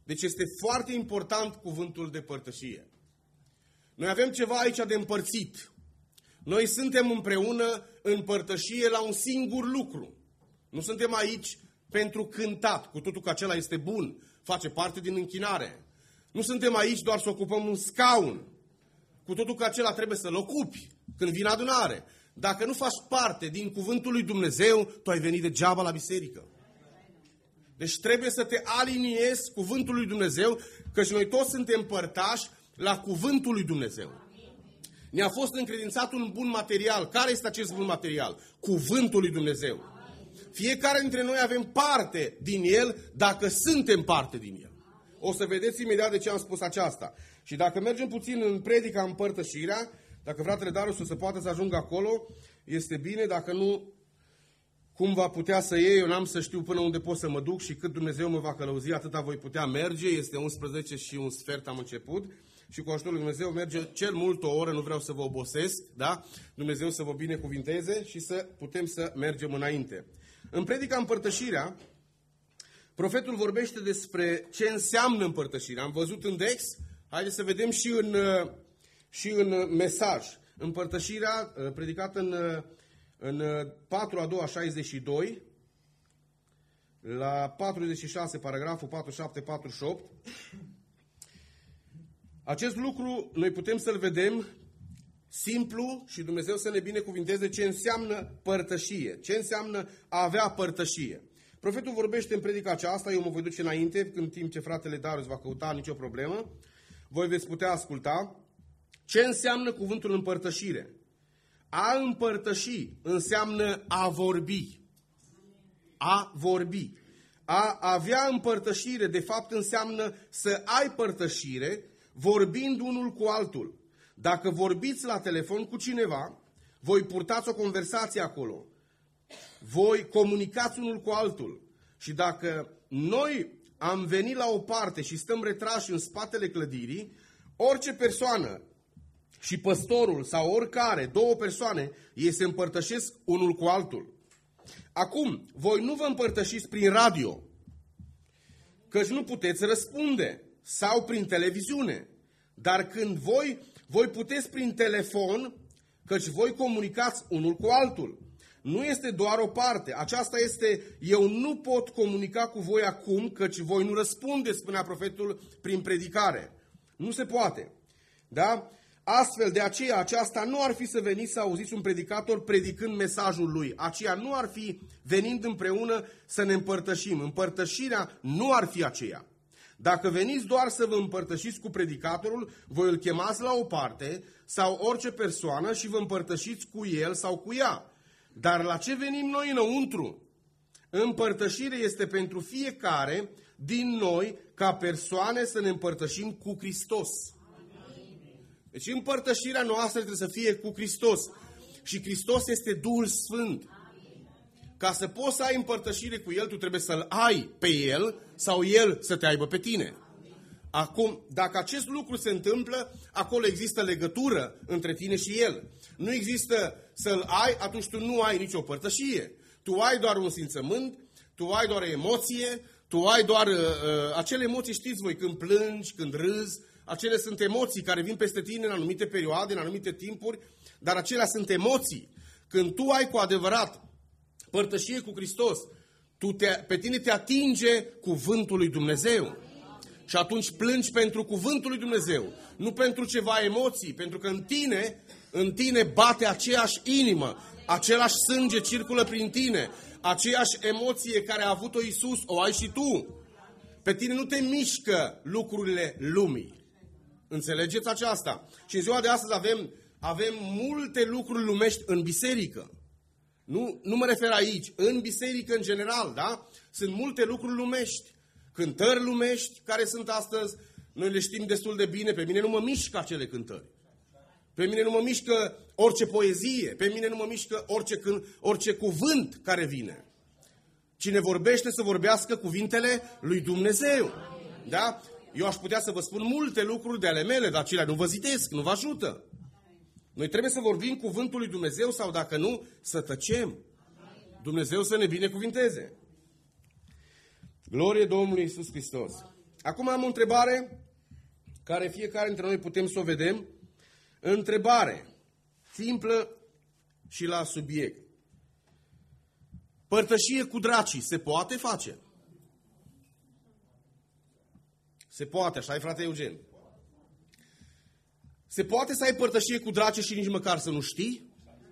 Speaker 10: Deci este foarte important cuvântul de părtășie. Noi avem ceva aici de împărțit. Noi suntem împreună în părtășie la un singur lucru. Nu suntem aici pentru cântat, cu totul că acela este bun, face parte din închinare. Nu suntem aici doar să ocupăm un scaun, cu totul că acela trebuie să-l ocupi când vine adunare. Dacă nu faci parte din cuvântul lui Dumnezeu, tu ai venit degeaba la biserică. Deci trebuie să te aliniezi cuvântul lui Dumnezeu, căci noi toți suntem părtași la cuvântul lui Dumnezeu. Ne-a fost încredințat un bun material. Care este acest bun material? Cuvântul lui Dumnezeu. Fiecare dintre noi avem parte din el dacă suntem parte din el. O să vedeți imediat de ce am spus aceasta. Și dacă mergem puțin în predica Împărtășirea, dacă fratele Darius o să poată să ajungă acolo, este bine, dacă nu, cum va putea să iei, eu n-am să știu până unde pot să mă duc și cât Dumnezeu mă va călăuzi, atâta voi putea merge, este unsprezece și un sfert am început și cu ajutorul lui Dumnezeu merge cel mult o oră, nu vreau să vă obosesc, da? Dumnezeu să vă binecuvinteze și să putem să mergem înainte. În predica Împărtășirea, profetul vorbește despre ce înseamnă împărtășirea. Am văzut în Dex, haideți să vedem și în, și în mesaj. Împărtășirea, predicată în, în patru a doua șaizeci și doi, la patruzeci și șase, paragraful patruzeci și șapte patruzeci și opt. Acest lucru noi putem să-l vedem simplu și Dumnezeu să ne binecuvinteze ce înseamnă părtășie, ce înseamnă a avea părtășie. Profetul vorbește în predica aceasta, eu mă voi duce înainte, în timp ce fratele Darius va căuta, nicio problemă. Voi veți putea asculta. Ce înseamnă cuvântul împărtășire? A împărtăși înseamnă a vorbi. A vorbi. A avea împărtășire, de fapt, înseamnă să ai părtășire vorbind unul cu altul. Dacă vorbiți la telefon cu cineva, voi purtați o conversație acolo. Voi comunicați unul cu altul. Și dacă noi am venit la o parte și stăm retrași în spatele clădirii, orice persoană și păstorul sau oricare, două persoane, ei se împărtășesc unul cu altul. Acum, voi nu vă împărtășiți prin radio, căci nu puteți răspunde, sau prin televiziune. Dar când voi, voi puteți prin telefon, căci voi comunicați unul cu altul. Nu este doar o parte. Aceasta este, eu nu pot comunica cu voi acum, căci voi nu răspundeți, spunea profetul, prin predicare. Nu se poate. Da? Astfel, de aceea, aceasta nu ar fi să veniți să auziți un predicator predicând mesajul lui. Aceea nu ar fi venind împreună să ne împărtășim. Împărtășirea nu ar fi aceea. Dacă veniți doar să vă împărtășiți cu predicatorul, voi îl chemați la o parte sau orice persoană și vă împărtășiți cu el sau cu ea. Dar la ce venim noi înăuntru? Împărtășire este pentru fiecare din noi ca persoane să ne împărtășim cu Hristos. Deci împărtășirea noastră trebuie să fie cu Hristos. Și Hristos este Duhul Sfânt. Ca să poți să ai împărtășire cu El, tu trebuie să-L ai pe El sau El să te aibă pe tine. Acum, dacă acest lucru se întâmplă, acolo există legătură între tine și El. Nu există să-L ai, atunci tu nu ai nicio părtășie. Tu ai doar un simțământ, tu ai doar emoție, tu ai doar uh, acele emoții, știți voi, când plângi, când râzi, acele sunt emoții care vin peste tine în anumite perioade, în anumite timpuri, dar acelea sunt emoții. Când tu ai cu adevărat părtășie cu Hristos, tu te, pe tine te atinge cuvântul lui Dumnezeu. Și atunci plângi pentru cuvântul lui Dumnezeu, nu pentru ceva emoții, pentru că în tine, în tine bate aceeași inimă, același sânge circulă prin tine, aceeași emoție care a avut-o Iisus, o ai și tu. Pe tine nu te mișcă lucrurile lumii. Înțelegeți aceasta? Și în ziua de astăzi avem, avem multe lucruri lumești în biserică. Nu, nu mă refer aici, în biserică în general, da? Sunt multe lucruri lumești. Cântări lumești care sunt astăzi, noi le știm destul de bine, pe mine nu mă mișcă acele cântări. Pe mine nu mă mișcă orice poezie, pe mine nu mă mișcă orice, orice cuvânt care vine. Cine vorbește să vorbească cuvintele lui Dumnezeu. Da? Eu aș putea să vă spun multe lucruri de ale mele, dar acelea nu vă zidesc, nu vă ajută. Noi trebuie să vorbim cuvântul lui Dumnezeu sau dacă nu, să tăcem. Dumnezeu să ne binecuvinteze. Glorie Domnului Iisus Hristos. Acum am o întrebare care fiecare dintre noi putem să o vedem. Întrebare simplă și la subiect. Părtășie cu dracii se poate face? Se poate, așa e, frate Eugen? Se poate să ai părtășie cu dracii și nici măcar să nu știi?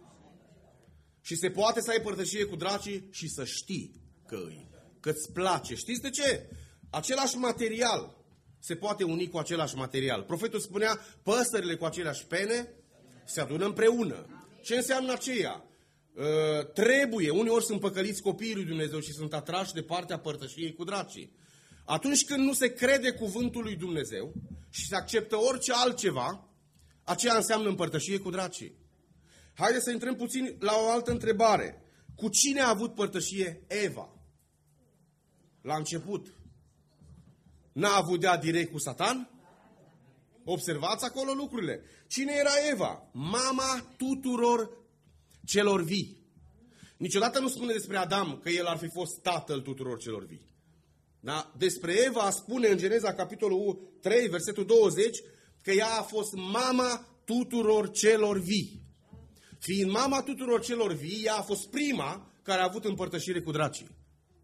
Speaker 10: Și se poate să ai părtășie cu dracii și să știi că îi, că-ți place. Știți de ce? Același material se poate uni cu același material. Profetul spunea, păsările cu aceleași pene se adună împreună. Ce înseamnă aceea? Uh, trebuie, uneori sunt păcăliți copiii lui Dumnezeu și sunt atrași de partea părtășiei cu dracii. Atunci când nu se crede cuvântul lui Dumnezeu și se acceptă orice altceva, aceea înseamnă împărtășie cu dracii. Haideți să intrăm puțin la o altă întrebare. Cu cine a avut părtășie Eva? La început. N-a avut de-a direct cu Satan? Observați acolo lucrurile. Cine era Eva? Mama tuturor celor vii. Niciodată nu spune despre Adam că el ar fi fost tatăl tuturor celor vii. Da? Despre Eva spune în Geneza, capitolul trei, versetul douăzeci, că ea a fost mama tuturor celor vii. Fiind mama tuturor celor vii, ea a fost prima care a avut împărtășire cu dracii.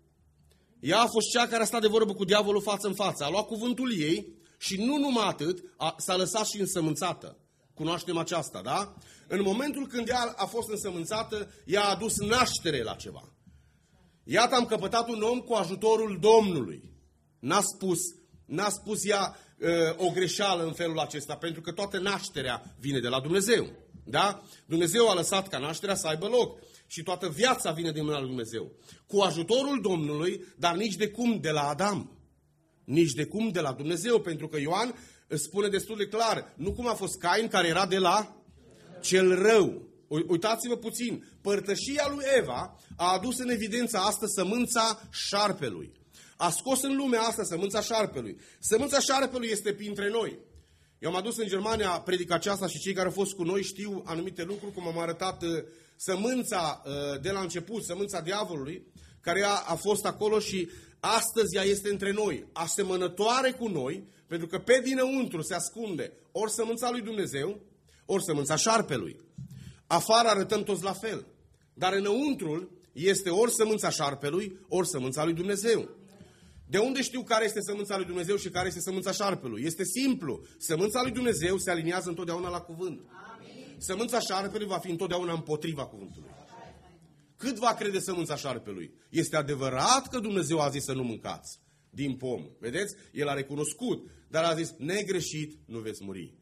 Speaker 10: Ea a fost cea care a stat de vorbă cu diavolul față în față. A luat cuvântul ei și nu numai atât, a, s-a lăsat și însămânțată. Cunoaștem aceasta, da? În momentul când ea a fost însămânțată, ea a adus naștere la ceva. Iată, am căpătat un om cu ajutorul Domnului. N-a spus, n-a spus ea uh, o greșeală în felul acesta, pentru că toată nașterea vine de la Dumnezeu. Da? Dumnezeu a lăsat ca nașterea să aibă loc și toată viața vine din mâna lui Dumnezeu. Cu ajutorul Domnului, dar nici de cum de la Adam. Nici de cum de la Dumnezeu, pentru că Ioan spune destul de clar, nu cum a fost Cain care era de la cel rău. Uitați-vă puțin, părtășia lui Eva a adus în evidență asta sămânța șarpelui. A scos în lumea asta sămânța șarpelui. Sămânța șarpelui este printre noi. Eu am adus în Germania predica aceasta și cei care au fost cu noi știu anumite lucruri, cum am arătat sămânța de la început, sămânța diavolului, care a, a fost acolo și astăzi ea este între noi, asemănătoare cu noi, pentru că pe dinăuntru se ascunde ori sămânța lui Dumnezeu, ori sămânța șarpelui. Afară arătăm toți la fel, dar înăuntrul este ori sămânța șarpelui, ori sămânța lui Dumnezeu. De unde știu care este sămânța lui Dumnezeu și care este sămânța șarpelui? Este simplu. Sămânța lui Dumnezeu se aliniază întotdeauna la cuvânt. Amin. Sămânța șarpelui va fi întotdeauna împotriva cuvântului. Cât va crede sămânța șarpelui? Este adevărat că Dumnezeu a zis să nu mâncați din pom. Vedeți? El a recunoscut, dar a zis, negreșit, nu veți muri.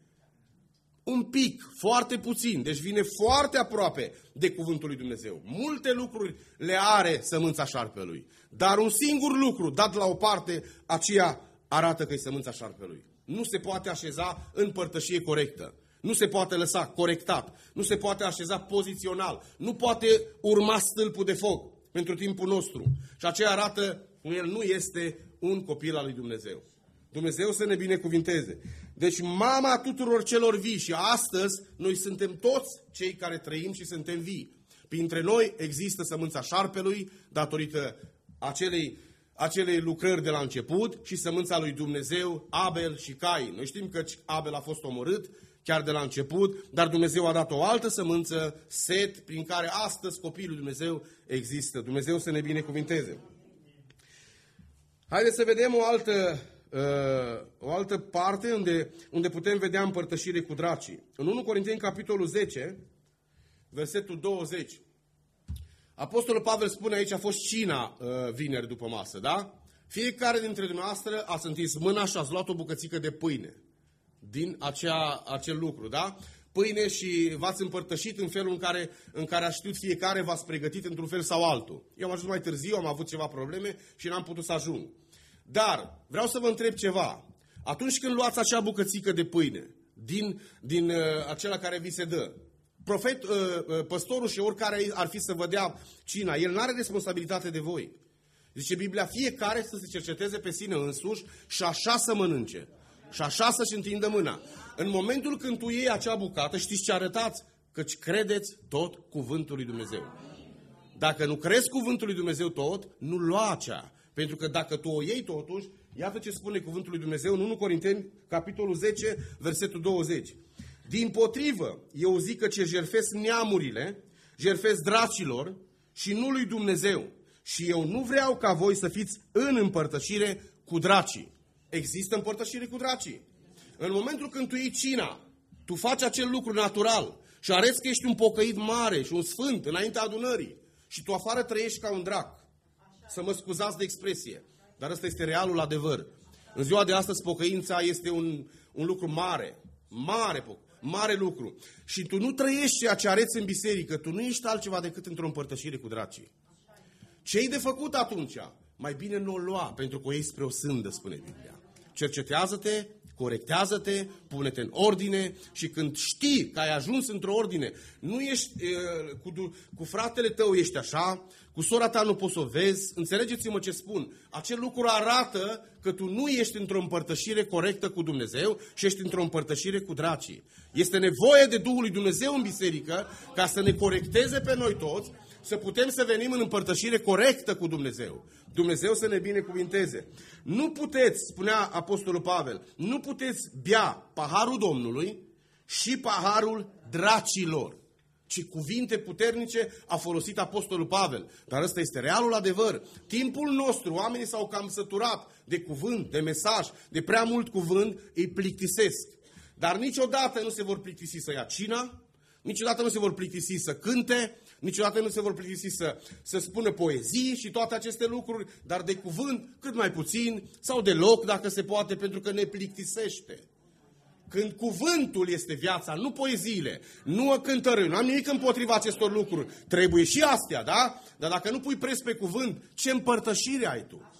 Speaker 10: Un pic, foarte puțin, deci vine foarte aproape de cuvântul lui Dumnezeu. Multe lucruri le are sămânța șarpelui, dar un singur lucru dat la o parte, aceea arată că e sămânța șarpelui. Nu se poate așeza în părtășie corectă, nu se poate lăsa corectat, nu se poate așeza pozițional, nu poate urma stâlpul de foc pentru timpul nostru. Și aceea arată că el nu este un copil al lui Dumnezeu. Dumnezeu să ne binecuvinteze. Deci mama tuturor celor vii și astăzi noi suntem toți cei care trăim și suntem vii. Printre noi există sămânța șarpelui datorită acelei, acelei lucrări de la început și sămânța lui Dumnezeu, Abel și Cain. Noi știm că Abel a fost omorât chiar de la început, dar Dumnezeu a dat o altă sămânță, Set, prin care astăzi copiii lui Dumnezeu există. Dumnezeu să ne binecuvinteze. Haideți să vedem o altă... Uh, o altă parte unde, unde putem vedea împărtășire cu dracii. În unu Corinteni, capitolul zece, versetul douăzeci. Apostolul Pavel spune aici, a fost cina uh, vineri după masă, da? Fiecare dintre dumneavoastră ați întins mâna și ați luat o bucățică de pâine din acea, acel lucru, da? Pâine și v-ați împărtășit în felul în care, în care a știut fiecare, v-ați pregătit într-un fel sau altul. Eu am ajuns mai târziu, am avut ceva probleme și n-am putut să ajung. Dar vreau să vă întreb ceva. Atunci când luați acea bucățică de pâine din, din uh, acela care vi se dă, profet, uh, uh, păstorul și oricare ar fi să vă dea cina, el nu are responsabilitate de voi. Zice Biblia, fiecare să se cerceteze pe sine însuși și așa să mănânce. Și așa să-și întindă mâna. În momentul când tu iei acea bucată, știți ce arătați? Căci credeți tot cuvântul lui Dumnezeu. Dacă nu crezi cuvântul lui Dumnezeu tot, nu lua aceea. Pentru că dacă tu o iei totuși, Iată ce spune cuvântul lui Dumnezeu în unu Corinteni, capitolul zece, versetul douăzeci. Dimpotrivă, eu zic că ce jertfesc neamurile, jertfesc dracilor și nu lui Dumnezeu. Și eu nu vreau ca voi să fiți în împărtășire cu dracii. Există împărtășire cu dracii. În momentul când tu iei cina, tu faci acel lucru natural și arăți că ești un pocăit mare și un sfânt înaintea adunării și tu afară trăiești ca un drac. Să mă scuzați de expresie, dar ăsta este realul adevăr. În ziua de astăzi pocăința este un, un lucru mare, mare, mare lucru. Și tu nu trăiești ceea ce arăți în biserică, tu nu ești altceva decât într-o împărtășire cu dracii. Ce-i de făcut atunci? Mai bine nu o lua, pentru că o iei spre o sândă, spune Biblia. Cercetează-te, corectează-te, pune-te în ordine și când știi că ai ajuns într-o ordine, nu ești e, cu, cu fratele tău ești așa, cu sora ta nu poți să o vezi, înțelegeți-mă ce spun. Acel lucru arată că tu nu ești într-o împărtășire corectă cu Dumnezeu și ești într-o împărtășire cu dracii. Este nevoie de Duhul lui Dumnezeu în biserică ca să ne corecteze pe noi toți, să putem să venim în împărtășire corectă cu Dumnezeu. Dumnezeu să ne binecuvinteze. Nu puteți, spunea Apostolul Pavel, nu puteți bea paharul Domnului și paharul dracilor. Ce cuvinte puternice a folosit Apostolul Pavel. Dar ăsta este realul adevăr. Timpul nostru, oamenii s-au cam săturat de cuvânt, de mesaj, de prea mult cuvânt, îi plictisesc. Dar niciodată nu se vor plictisi să ia cina, niciodată nu se vor plictisi să cânte, niciodată nu se vor plictisi să, să spună poezii și toate aceste lucruri, dar de cuvânt cât mai puțin sau deloc dacă se poate, pentru că ne plictisește. Când cuvântul este viața, nu poeziile, nu cântări, nu am nimic împotriva acestor lucruri. Trebuie și astea, da? Dar dacă nu pui preț pe cuvânt, ce împărtășire ai tu?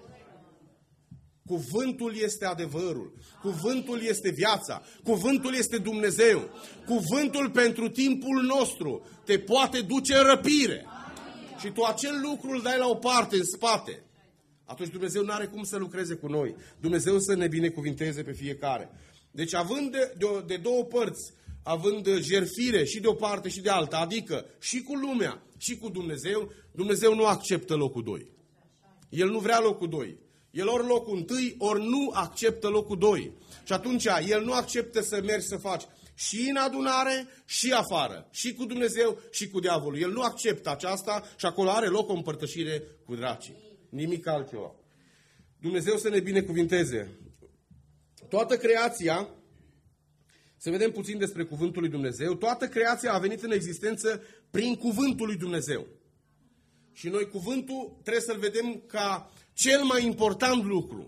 Speaker 10: Cuvântul este adevărul, cuvântul este viața, cuvântul este Dumnezeu, cuvântul pentru timpul nostru te poate duce în răpire. Și tu acel lucru îl dai la o parte, în spate. Atunci Dumnezeu nu are cum să lucreze cu noi. Dumnezeu să ne binecuvinteze pe fiecare. Deci având de, de, de două părți, având jertfire și de o parte și de alta, adică și cu lumea și cu Dumnezeu, Dumnezeu nu acceptă locul doi. El nu vrea locul doi. El ori locul întâi, ori nu acceptă locul doi. Și atunci El nu acceptă să mergi să faci și în adunare și afară, și cu Dumnezeu și cu diavolul. El nu acceptă aceasta și acolo are loc o împărtășire cu dracii. Nimic altceva. Dumnezeu să ne binecuvinteze. Toată creația, să vedem puțin despre cuvântul lui Dumnezeu, toată creația a venit în existență prin cuvântul lui Dumnezeu. Și noi cuvântul trebuie să-l vedem ca cel mai important lucru.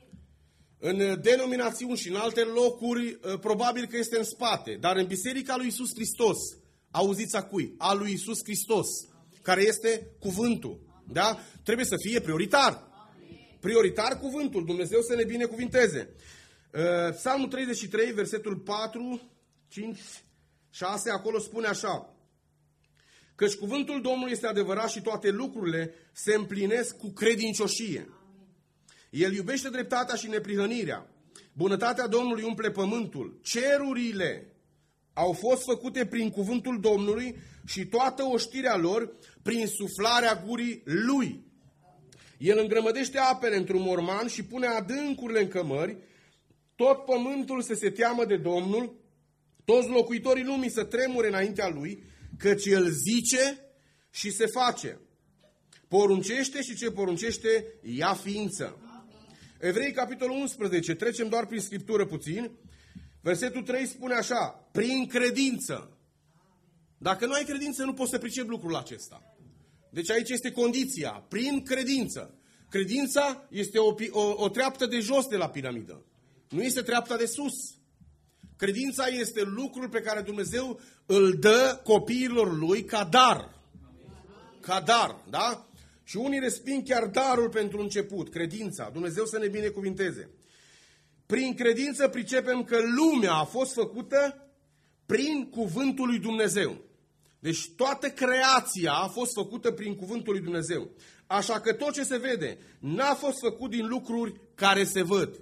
Speaker 10: În denominațiuni și în alte locuri, probabil că este în spate, dar în Biserica lui Iisus Hristos, auziți a cui? A lui Iisus Hristos, care este cuvântul. Da? Trebuie să fie prioritar. Prioritar cuvântul. Dumnezeu să ne binecuvinteze. Psalmul treizeci și trei, versetul patru, cinci, șase, acolo spune așa: căci cuvântul Domnului este adevărat și toate lucrurile se împlinesc cu credincioșie. El iubește dreptatea și neprihănirea. Bunătatea Domnului umple pământul. Cerurile au fost făcute prin cuvântul Domnului și toată oștirea lor prin suflarea gurii Lui. El îngrămădește apele într-un morman și pune adâncurile în cămări. Tot pământul să se teamă de Domnul, toți locuitorii lumii să tremure înaintea Lui, căci El zice și se face. Poruncește și ce poruncește ia ființă. Evrei, capitolul unsprezece, trecem doar prin Scriptură puțin. Versetul trei spune așa: prin credință. Dacă nu ai credință, nu poți să pricepi lucrul acesta. Deci aici este condiția, prin credință. Credința este o, o, o treaptă de jos de la piramidă. Nu este treapta de sus. Credința este lucrul pe care Dumnezeu îl dă copiilor Lui ca dar. Ca dar, da? Și unii resping chiar darul pentru început, credința. Dumnezeu să ne binecuvinteze. Prin credință pricepem că lumea a fost făcută prin cuvântul lui Dumnezeu. Deci toată creația a fost făcută prin cuvântul lui Dumnezeu. Așa că tot ce se vede n-a fost făcut din lucruri care se văd.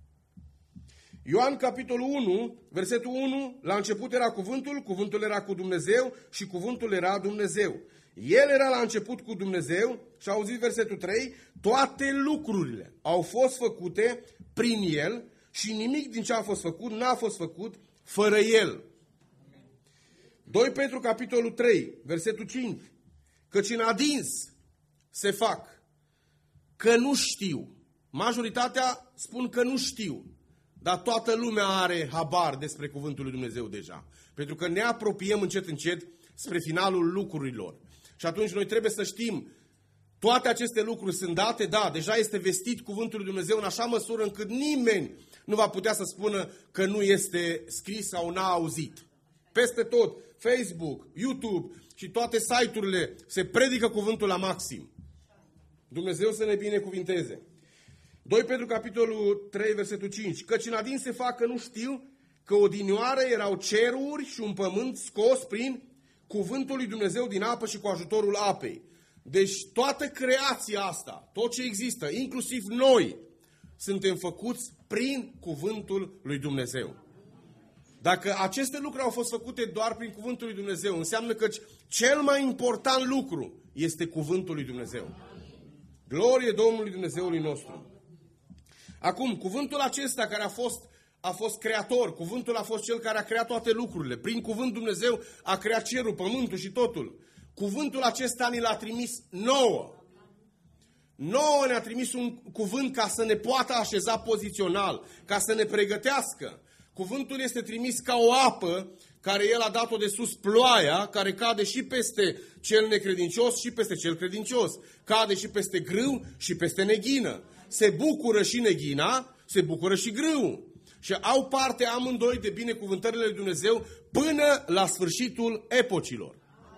Speaker 10: Ioan, capitolul unu, versetul unu, la început era cuvântul, cuvântul era cu Dumnezeu și cuvântul era Dumnezeu. El era la început cu Dumnezeu și auziți versetul trei, toate lucrurile au fost făcute prin El și nimic din ce a fost făcut n-a fost făcut fără El. doi Petru, capitolul trei, versetul cinci, căci în adins se fac că nu știu. Majoritatea spun că nu știu, dar toată lumea are habar despre cuvântul lui Dumnezeu deja. Pentru că ne apropiem încet, încet spre finalul lucrurilor. Și atunci noi trebuie să știm, toate aceste lucruri sunt date, da, deja este vestit cuvântul lui Dumnezeu în așa măsură încât nimeni nu va putea să spună că nu este scris sau n-a auzit. Peste tot, Facebook, YouTube și toate site-urile se predică cuvântul la maxim. Dumnezeu să ne binecuvinteze. doi Petru, capitolul trei, versetul cinci. Căci în adins se fac că nu știu că odinioară erau ceruri și un pământ scos prin cuvântul lui Dumnezeu din apă și cu ajutorul apei. Deci toată creația asta, tot ce există, inclusiv noi, suntem făcuți prin cuvântul lui Dumnezeu. Dacă aceste lucruri au fost făcute doar prin cuvântul lui Dumnezeu, înseamnă că cel mai important lucru este cuvântul lui Dumnezeu. Glorie Domnului Dumnezeului nostru. Acum, cuvântul acesta care a fost, a fost creator, cuvântul a fost cel care a creat toate lucrurile. Prin cuvânt Dumnezeu a creat cerul, pământul și totul. Cuvântul acesta ni l-a trimis nouă. Nouă ne-a trimis un cuvânt ca să ne poată așeza pozițional, ca să ne pregătească. Cuvântul este trimis ca o apă care El a dat-o de sus, ploaia, care cade și peste cel necredincios și peste cel credincios. Cade și peste grâu și peste neghină. Se bucură și neghina, se bucură și grâul. Și au parte amândoi de binecuvântările lui Dumnezeu până la sfârșitul epocilor.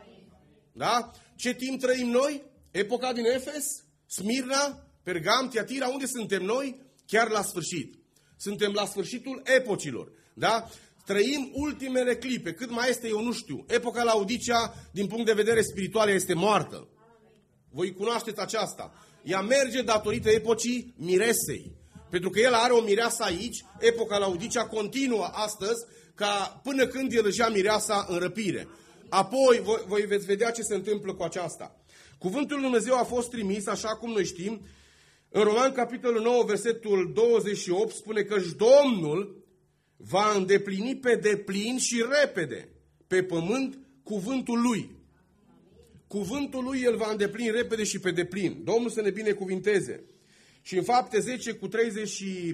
Speaker 10: Da? Ce timp trăim noi? Epoca din Efes, Smirna, Pergam, Tiatira, unde suntem noi? Chiar la sfârșit. Suntem la sfârșitul epocilor. Da? Trăim ultimele clipe. Cât mai este, eu nu știu. Epoca Laodicea, din punct de vedere spiritual, este moartă. Voi cunoașteți aceasta. Ea merge datorită epocii miresei. Pentru că el are o mireasă aici, epoca Laodicea continuă astăzi, ca până când el își ia mireasa în răpire. Apoi voi, voi veți vedea ce se întâmplă cu aceasta. Cuvântul lui Dumnezeu a fost trimis, așa cum noi știm, în Roman, capitolul nouă, versetul douăzeci și opt, spune că Domnul va îndeplini pe deplin și repede pe pământ cuvântul lui. Cuvântul lui el va îndeplini repede și pe deplin. Domnul să ne binecuvinteze. Și în Fapte zece cu treizeci și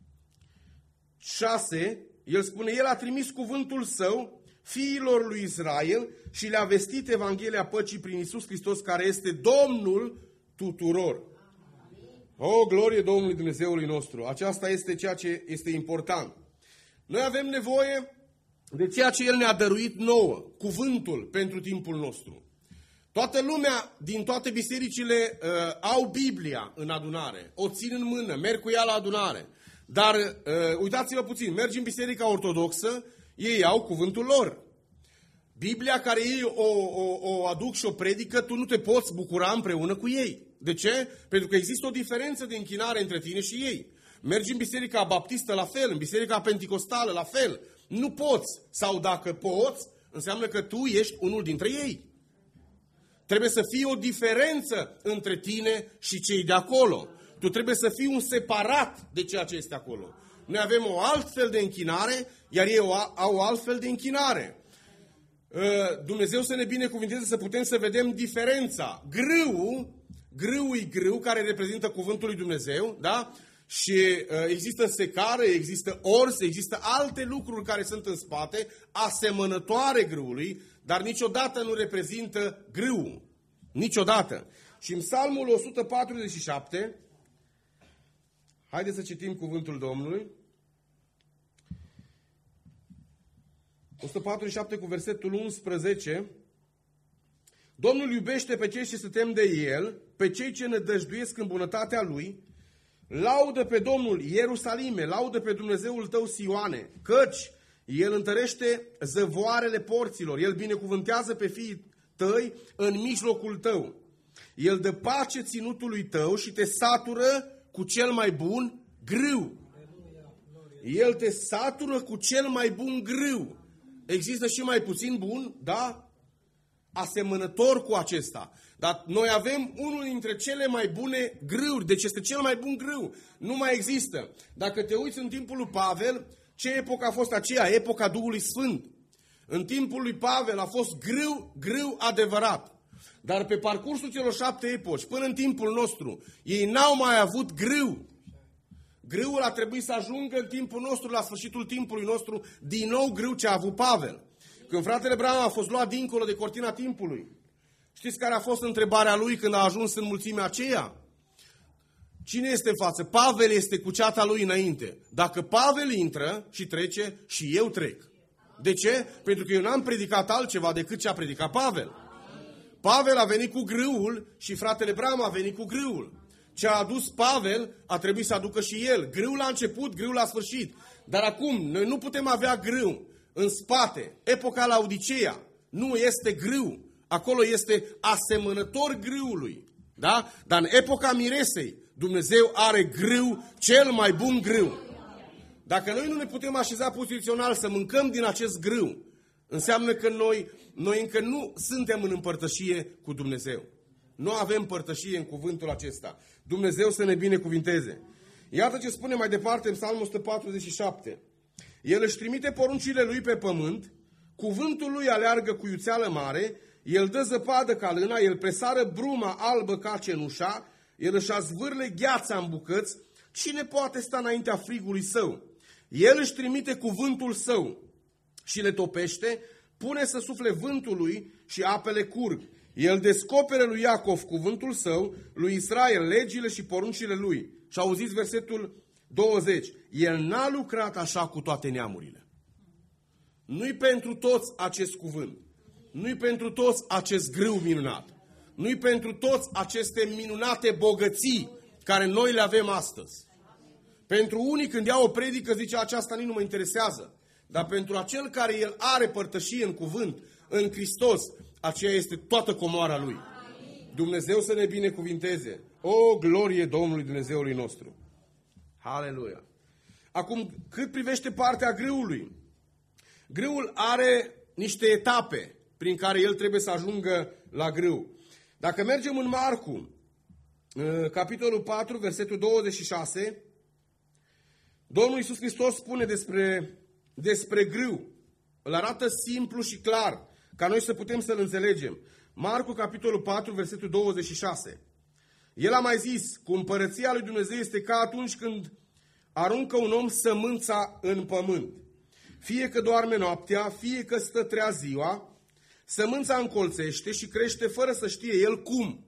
Speaker 10: șase, el spune, el a trimis cuvântul său fiilor lui Israel și le-a vestit Evanghelia păcii prin Iisus Hristos, care este Domnul tuturor. O, glorie Domnului Dumnezeului nostru! Aceasta este ceea ce este important. Noi avem nevoie de ceea ce El ne-a dăruit nouă, cuvântul pentru timpul nostru. Toată lumea din toate bisericile uh, au Biblia în adunare, o țin în mână, merg cu ea la adunare. Dar uh, uitați-vă puțin, mergi în biserica ortodoxă, ei au cuvântul lor. Biblia care ei o, o, o aduc și o predică, tu nu te poți bucura împreună cu ei. De ce? Pentru că există o diferență de închinare între tine și ei. Mergi în biserica baptistă la fel, în biserica penticostală la fel. Nu poți. Sau dacă poți, înseamnă că tu ești unul dintre ei. Trebuie să fie o diferență între tine și cei de acolo. Tu trebuie să fii un separat de ceea ce este acolo. Noi avem o altfel de închinare, iar ei au o altfel de închinare. Dumnezeu să ne binecuvinteze să putem să vedem diferența. Grâul, grâul e grâu care reprezintă cuvântul lui Dumnezeu, da? Și există secare, există ors, există alte lucruri care sunt în spate, asemănătoare grâului, dar niciodată nu reprezintă grâul. Niciodată. Și în Psalmul o sută patruzeci și șapte, haideți să citim cuvântul Domnului. o sută patruzeci și șapte cu versetul unsprezece. Domnul iubește pe cei ce se tem de El, pe cei ce ne dăjduiesc în bunătatea Lui. Laudă pe Domnul Ierusalime, laudă pe Dumnezeul tău Sioane, căci El întărește zăvoarele porților, El binecuvântează pe fiii tăi în mijlocul tău. El dă pace ținutului tău și te satură cu cel mai bun grâu. El te satură cu cel mai bun grâu. Există și mai puțin bun? Da? asemănător cu acesta. Dar noi avem unul dintre cele mai bune grâuri. Deci este cel mai bun grâu. Nu mai există. Dacă te uiți în timpul lui Pavel, ce epocă a fost aceea? Epoca Duhului Sfânt. În timpul lui Pavel a fost grâu, grâu adevărat. Dar pe parcursul celor șapte epoci, până în timpul nostru, ei n-au mai avut grâu. Grâul a trebuit să ajungă în timpul nostru, la sfârșitul timpului nostru, din nou grâu ce a avut Pavel. Când fratele Branham a fost luat dincolo de cortina timpului, știți care a fost întrebarea lui când a ajuns în mulțimea aceea? Cine este în față? Pavel este cu ceata lui înainte. Dacă Pavel intră și trece, și eu trec. De ce? Pentru că eu n-am predicat altceva decât ce a predicat Pavel. Pavel a venit cu grâul și fratele Branham a venit cu grâul. Ce a adus Pavel a trebuit să aducă și el. Grâul la început, grâul la sfârșit. Dar acum, noi nu putem avea grâu în spate. Epoca Laodiceea nu este grâu. Acolo este asemănător grâului. Da? Dar în epoca Miresei, Dumnezeu are grâu, cel mai bun grâu. Dacă noi nu ne putem așeza pozițional să mâncăm din acest grâu, înseamnă că noi, noi încă nu suntem în împărtășie cu Dumnezeu. Nu avem părtășie în cuvântul acesta. Dumnezeu să ne binecuvinteze. Iată ce spune mai departe în Psalmul o sută patruzeci și șapte. El își trimite poruncile lui pe pământ, cuvântul lui aleargă cu iuțeală mare, el dă zăpadă ca lâna, el presară bruma albă ca cenușa, el își azvârle gheața în bucăți. Cine poate sta înaintea frigului său? El își trimite cuvântul său și le topește, pune să sufle vântul lui și apele curg. El descoperă lui Iacov cuvântul său, lui Israel legile și poruncile lui. Și auziți versetul douăzeci. El n-a lucrat așa cu toate neamurile. Nu-i pentru toți acest cuvânt. Nu-i pentru toți acest grâu minunat. Nu-i pentru toți aceste minunate bogății care noi le avem astăzi. Pentru unii când ia o predică zice aceasta nici nu mă interesează. Dar pentru acel care el are părtășie în cuvânt, în Hristos, aceea este toată comoara lui. Dumnezeu să ne binecuvinteze. O, glorie Domnului Dumnezeului nostru. Haleluia. Acum, cât privește partea grâului, grâul are niște etape prin care el trebuie să ajungă la grâu. Dacă mergem în Marcu, capitolul patru, versetul douăzeci și șase, Domnul Iisus Hristos spune despre, despre grâu. Îl arată simplu și clar, ca noi să putem să-l înțelegem. Marcu, capitolul patru, versetul douăzeci și șase. El a mai zis, cu împărăția lui Dumnezeu este ca atunci când aruncă un om sămânța în pământ. Fie că doarme noaptea, fie că stă trea ziua, sămânța încolțește și crește fără să știe el cum.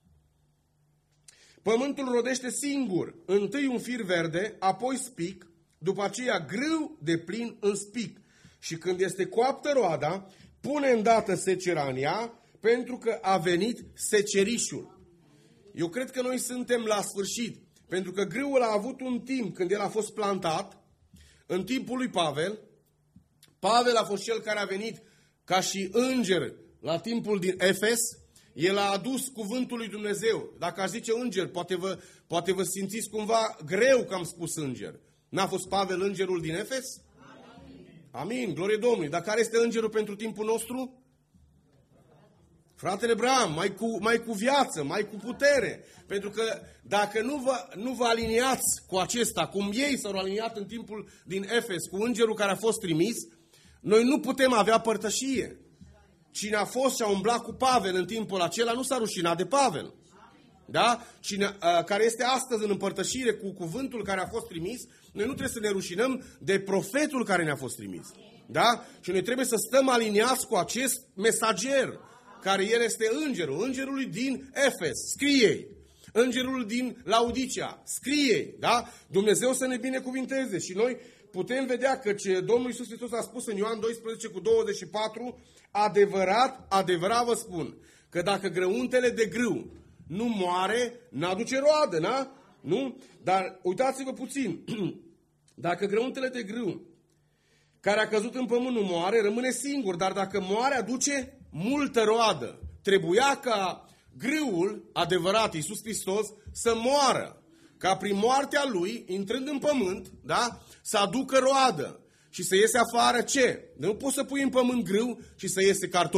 Speaker 10: Pământul rodește singur, întâi un fir verde, apoi spic, după aceea grâu de plin în spic. Și când este coaptă roada, pune îndată secera în ea, pentru că a venit secerișul. Eu cred că noi suntem la sfârșit, pentru că grâul a avut un timp când el a fost plantat, în timpul lui Pavel. Pavel a fost cel care a venit ca și înger la timpul din Efes. El a adus cuvântul lui Dumnezeu. Dacă aș zice înger, poate vă, poate vă simțiți cumva greu că am spus înger. N-a fost Pavel îngerul din Efes? Amin. Amin, glorie Domnului. Dar care este îngerul pentru timpul nostru? Fratele Branham, mai cu, mai cu viață, mai cu putere. Pentru că dacă nu vă, nu vă aliniați cu acesta, cum ei s-au aliniat în timpul din Efes, cu îngerul care a fost trimis, noi nu putem avea părtășie. Cine a fost și a umblat cu Pavel în timpul acela nu s-a rușinat de Pavel. Da? Cine, uh, care este astăzi în împărtășire cu cuvântul care a fost trimis, noi nu trebuie să ne rușinăm de profetul care ne-a fost trimis. Da? Și noi trebuie să stăm aliniați cu acest mesager, care el este îngerul, îngerul din Efes, scrie. Îngerul din Laodicea, scrie. Da? Dumnezeu să ne binecuvinteze și noi putem vedea că ce Domnul Iisus Hristos a spus în Ioan doisprezece cu douăzeci și patru, adevărat, adevărat vă spun, că dacă grăuntele de grâu nu moare, n-aduce roadă, na? Nu? Dar uitați-vă puțin, dacă grăuntele de grâu care a căzut în pământ nu moare, rămâne singur, dar dacă moare, aduce multă roadă. Trebuia ca grâul adevărat, Iisus Hristos, să moară, ca prin moartea lui, intrând în pământ, da, să aducă roadă și să iese afară ce? Nu poți să pui în pământ grâu și să iese cartofi.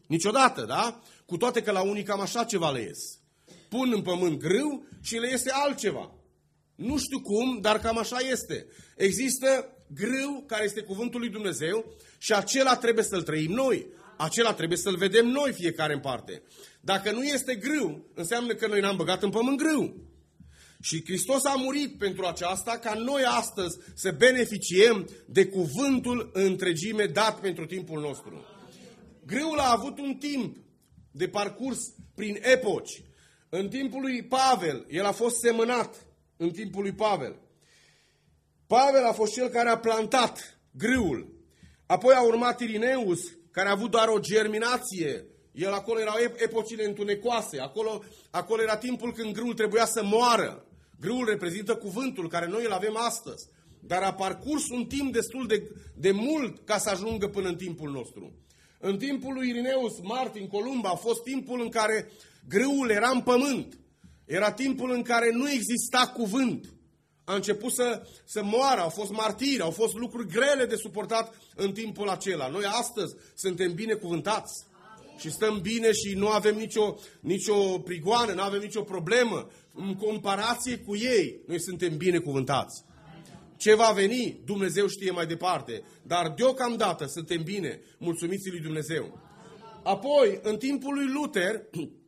Speaker 10: Niciodată, da? Cu toate că la unii cam așa ceva le ies. Pun în pământ grâu și le iese altceva. Nu știu cum, dar cam așa este. Există grâu care este cuvântul lui Dumnezeu și acela trebuie să-l trăim noi. Acela trebuie să-l vedem noi fiecare în parte. Dacă nu este grâu, înseamnă că noi n-am băgat în pământ grâu. Și Hristos a murit pentru aceasta ca noi astăzi să beneficiem de cuvântul în întregime dat pentru timpul nostru. Grâul a avut un timp de parcurs prin epoci. În timpul lui Pavel, el a fost semănat în timpul lui Pavel. Pavel a fost cel care a plantat grâul. Apoi a urmat Irineus, care a avut doar o germinație. El acolo erau epocile întunecoase. Acolo, acolo era timpul când grâul trebuia să moară. Grâul reprezintă cuvântul care noi îl avem astăzi. Dar a parcurs un timp destul de, de mult ca să ajungă până în timpul nostru. În timpul lui Irineus, Martin, Columba, a fost timpul în care grâul era în pământ. Era timpul în care nu exista cuvânt. A început să, să moară, au fost martiri, au fost lucruri grele de suportat în timpul acela. Noi astăzi suntem binecuvântați și stăm bine și nu avem nicio, nicio prigoană, nu avem nicio problemă. În comparație cu ei, noi suntem binecuvântați. Ce va veni, Dumnezeu știe mai departe, dar deocamdată suntem bine, mulțumiți lui Dumnezeu. Apoi, în timpul lui Luther,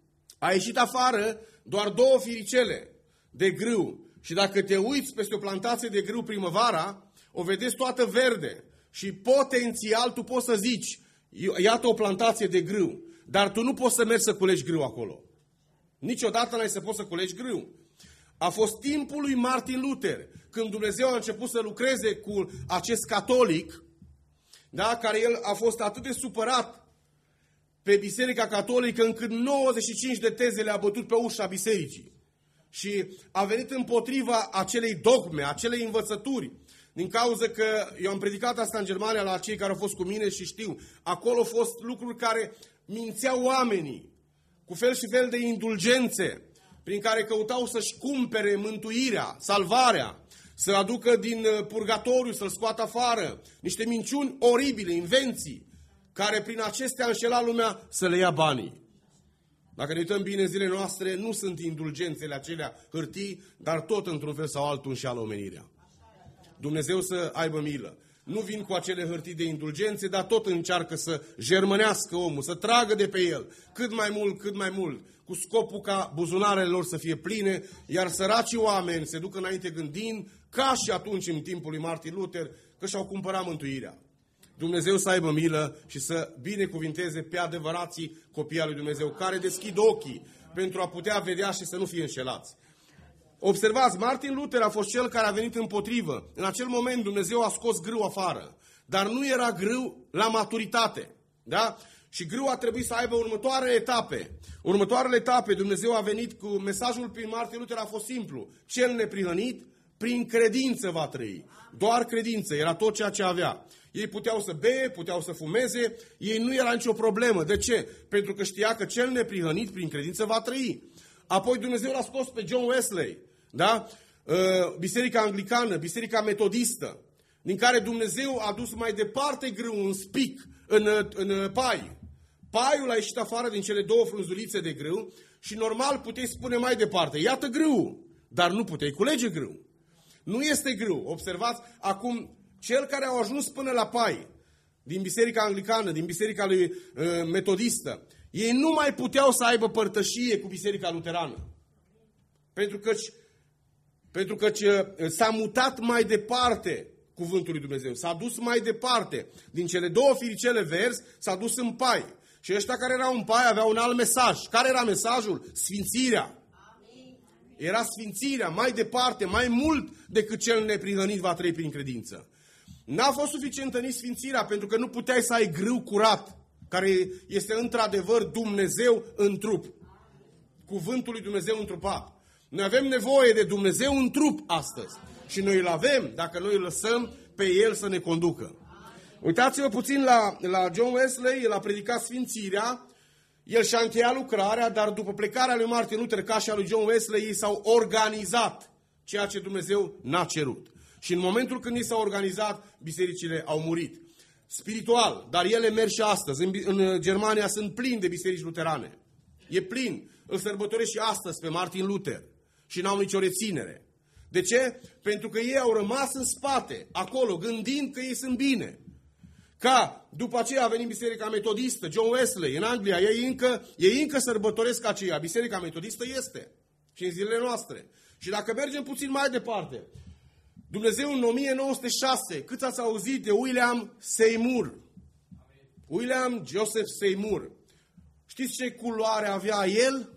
Speaker 10: a ieșit afară doar două firicele de grâu. Și dacă te uiți peste o plantație de grâu primăvara, o vedeți toată verde. Și potențial tu poți să zici, iată o plantație de grâu, dar tu nu poți să mergi să culegi grâu acolo. Niciodată n-ai să poți să culegi grâu. A fost timpul lui Martin Luther, când Dumnezeu a început să lucreze cu acest catolic, da, care el a fost atât de supărat pe Biserica Catolică, încât nouăzeci și cinci de teze le-a bătut pe ușa bisericii. Și a venit împotriva acelei dogme, acelei învățături. Din cauza că eu am predicat asta în Germania la cei care au fost cu mine și știu. Acolo au fost lucruri care mințeau oamenii, cu fel și fel de indulgențe, prin care căutau să-și cumpere mântuirea, salvarea, să aducă din purgatoriu, să-l scoată afară. Niște minciuni oribile, invenții, care prin acestea înșela lumea să le ia banii. Dacă ne uităm bine zilele noastre, nu sunt indulgențele acelea hârtii, dar tot într-un fel sau altul înșeală omenirea. Dumnezeu să aibă milă. Nu vin cu acele hârtii de indulgențe, dar tot încearcă să jermănească omul, să tragă de pe el, cât mai mult, cât mai mult, cu scopul ca buzunarele lor să fie pline, iar săracii oameni se duc înainte gândind, ca și atunci în timpul lui Martin Luther, că și-au cumpărat mântuirea. Dumnezeu să aibă milă și să binecuvinteze pe adevărații copii al lui Dumnezeu, care deschid ochii pentru a putea vedea și să nu fie înșelați. Observați, Martin Luther a fost cel care a venit împotrivă. În acel moment Dumnezeu a scos grâu afară, dar nu era grâu la maturitate. Da? Și grâu a trebuit să aibă următoarele etape. Următoarele etape, Dumnezeu a venit cu mesajul prin Martin Luther, a fost simplu. Cel neprihănit, prin credință va trăi. Doar credință, era tot ceea ce avea. Ei puteau să bee, puteau să fumeze, ei nu era nicio problemă. De ce? Pentru că știa că cel neprihănit prin credință va trăi. Apoi Dumnezeu l-a scos pe John Wesley, da? Biserica Anglicană, Biserica Metodistă, din care Dumnezeu a dus mai departe grâu în spic, în, în pai. Paiul a ieșit afară din cele două frunzulițe de grâu și normal puteai spune mai departe, iată grâu, dar nu puteai culege grâu. Nu este grâu. Observați, acum, cel care au ajuns până la pai, din Biserica Anglicană, din Biserica lui uh, Metodistă, ei nu mai puteau să aibă părtășie cu Biserica Luterană. Pentru că, pentru că s-a mutat mai departe cuvântul lui Dumnezeu. S-a dus mai departe. Din cele două firicele verzi s-a dus în pai. Și ăștia care erau în pai aveau un alt mesaj. Care era mesajul? Sfințirea. Era sfințirea mai departe, mai mult decât cel neprihănit va trăi prin credință. N-a fost suficientă nici sfințirea, pentru că nu puteai să ai grâu curat, care este într-adevăr Dumnezeu în trup. Cuvântul lui Dumnezeu întrupat. Noi avem nevoie de Dumnezeu în trup astăzi. Și noi îl avem dacă noi îl lăsăm pe El să ne conducă. Uitați-vă puțin la, la John Wesley, el a predicat sfințirea, el și-a încheiat lucrarea, dar după plecarea lui Martin Luther, ca și a lui John Wesley, ei s-au organizat, ceea ce Dumnezeu n-a cerut. Și în momentul când ei s-au organizat, bisericile au murit. spiritual, dar ele merg și astăzi. În, în Germania sunt plini de biserici luterane. E plin. Îl sărbătoresc și astăzi pe Martin Luther. Și n-au nicio reținere. De ce? Pentru că ei au rămas în spate, acolo, gândind că ei sunt bine. Ca după aceea a venit Biserica Metodistă, John Wesley, în Anglia, ei încă, ei încă sărbătoresc aceea. Biserica Metodistă este. Și în zilele noastre. Și dacă mergem puțin mai departe, Dumnezeu în o mie nouă sute șase, cât ați auzit de William Seymour? William Joseph Seymour. Știți ce culoare avea el?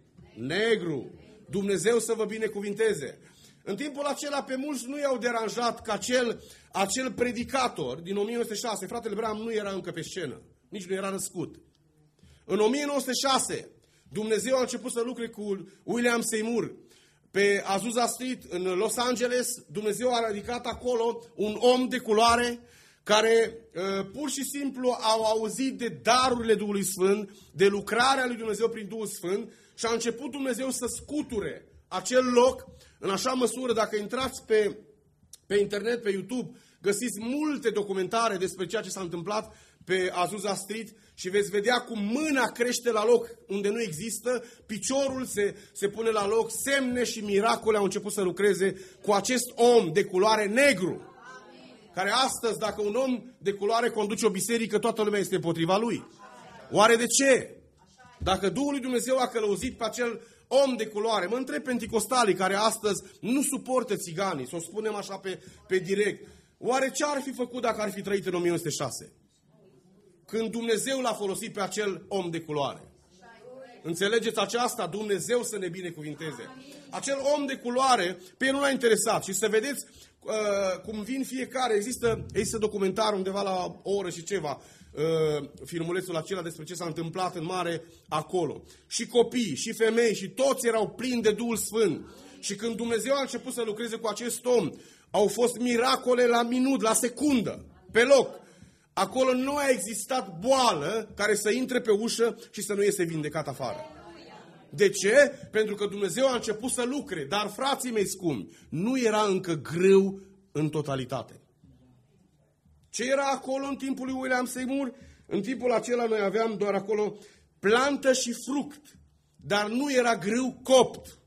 Speaker 10: Negru. Dumnezeu să vă binecuvinteze. În timpul acela pe mulți nu i-au deranjat că acel, acel predicator din o mie nouă sute șase, fratele Branham nu era încă pe scenă, nici nu era născut. În o mie nouă sute șase, Dumnezeu a început să lucre cu William Seymour. Pe Azusa Street, în Los Angeles, Dumnezeu a ridicat acolo un om de culoare care uh, pur și simplu au auzit de darurile Duhului Sfânt, de lucrarea lui Dumnezeu prin Duhul Sfânt și a început Dumnezeu să scuture acel loc în așa măsură, dacă intrați pe, pe internet, pe YouTube, găsiți multe documentare despre ceea ce s-a întâmplat pe Azusa Street și veți vedea cum mâna crește la loc unde nu există, piciorul se, se pune la loc, semne și miracole au început să lucreze cu acest om de culoare negru. Care astăzi, dacă un om de culoare conduce o biserică, toată lumea este împotriva lui. Oare de ce? Dacă Duhul lui Dumnezeu a călăuzit pe acel om de culoare, mă întreb penticostalii care astăzi nu suportă țiganii, să o spunem așa pe, pe direct, oare ce ar fi făcut dacă ar fi trăit în o mie nouă sute șase? Când Dumnezeu l-a folosit pe acel om de culoare. Înțelegeți aceasta? Dumnezeu să ne binecuvinteze. Acel om de culoare, pe el nu l-a interesat. Și să vedeți uh, cum vin fiecare. Există, există documentar undeva la o oră și ceva, uh, filmulețul acela despre ce s-a întâmplat în mare acolo. Și copii, și femei, și toți erau plini de Duhul Sfânt. Și când Dumnezeu a început să lucreze cu acest om, au fost miracole la minut, la secundă, pe loc. Acolo nu a existat boală care să intre pe ușă și să nu iese vindecat afară. De ce? Pentru că Dumnezeu a început să lucre. Dar, frații mei scumpi, nu era încă grâu în totalitate. Ce era acolo în timpul lui William Seymour? În timpul acela noi aveam doar acolo plantă și fruct. Dar nu era grâu copt.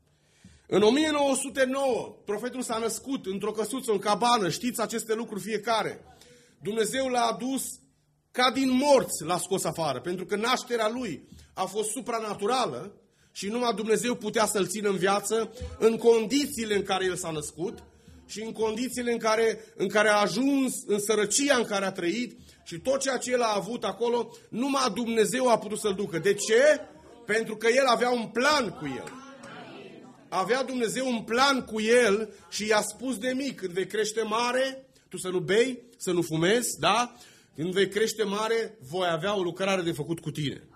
Speaker 10: În o mie nouă sute nouă, profetul s-a născut într-o căsuță, în cabană. Știți aceste lucruri fiecare. Dumnezeu l-a adus ca din morți, l-a scos afară, pentru că nașterea lui a fost supranaturală și numai Dumnezeu putea să-l țină în viață în condițiile în care el s-a născut și în condițiile în care, în care a ajuns, în sărăcia în care a trăit și tot ceea ce el a avut acolo, numai Dumnezeu a putut să-l ducă. De ce? Pentru că el avea un plan cu el. Avea Dumnezeu un plan cu el și i-a spus de mic, când vei crește mare, tu să nu bei, să nu fumezi, da? Când vei crește mare, voi avea o lucrare de făcut cu tine.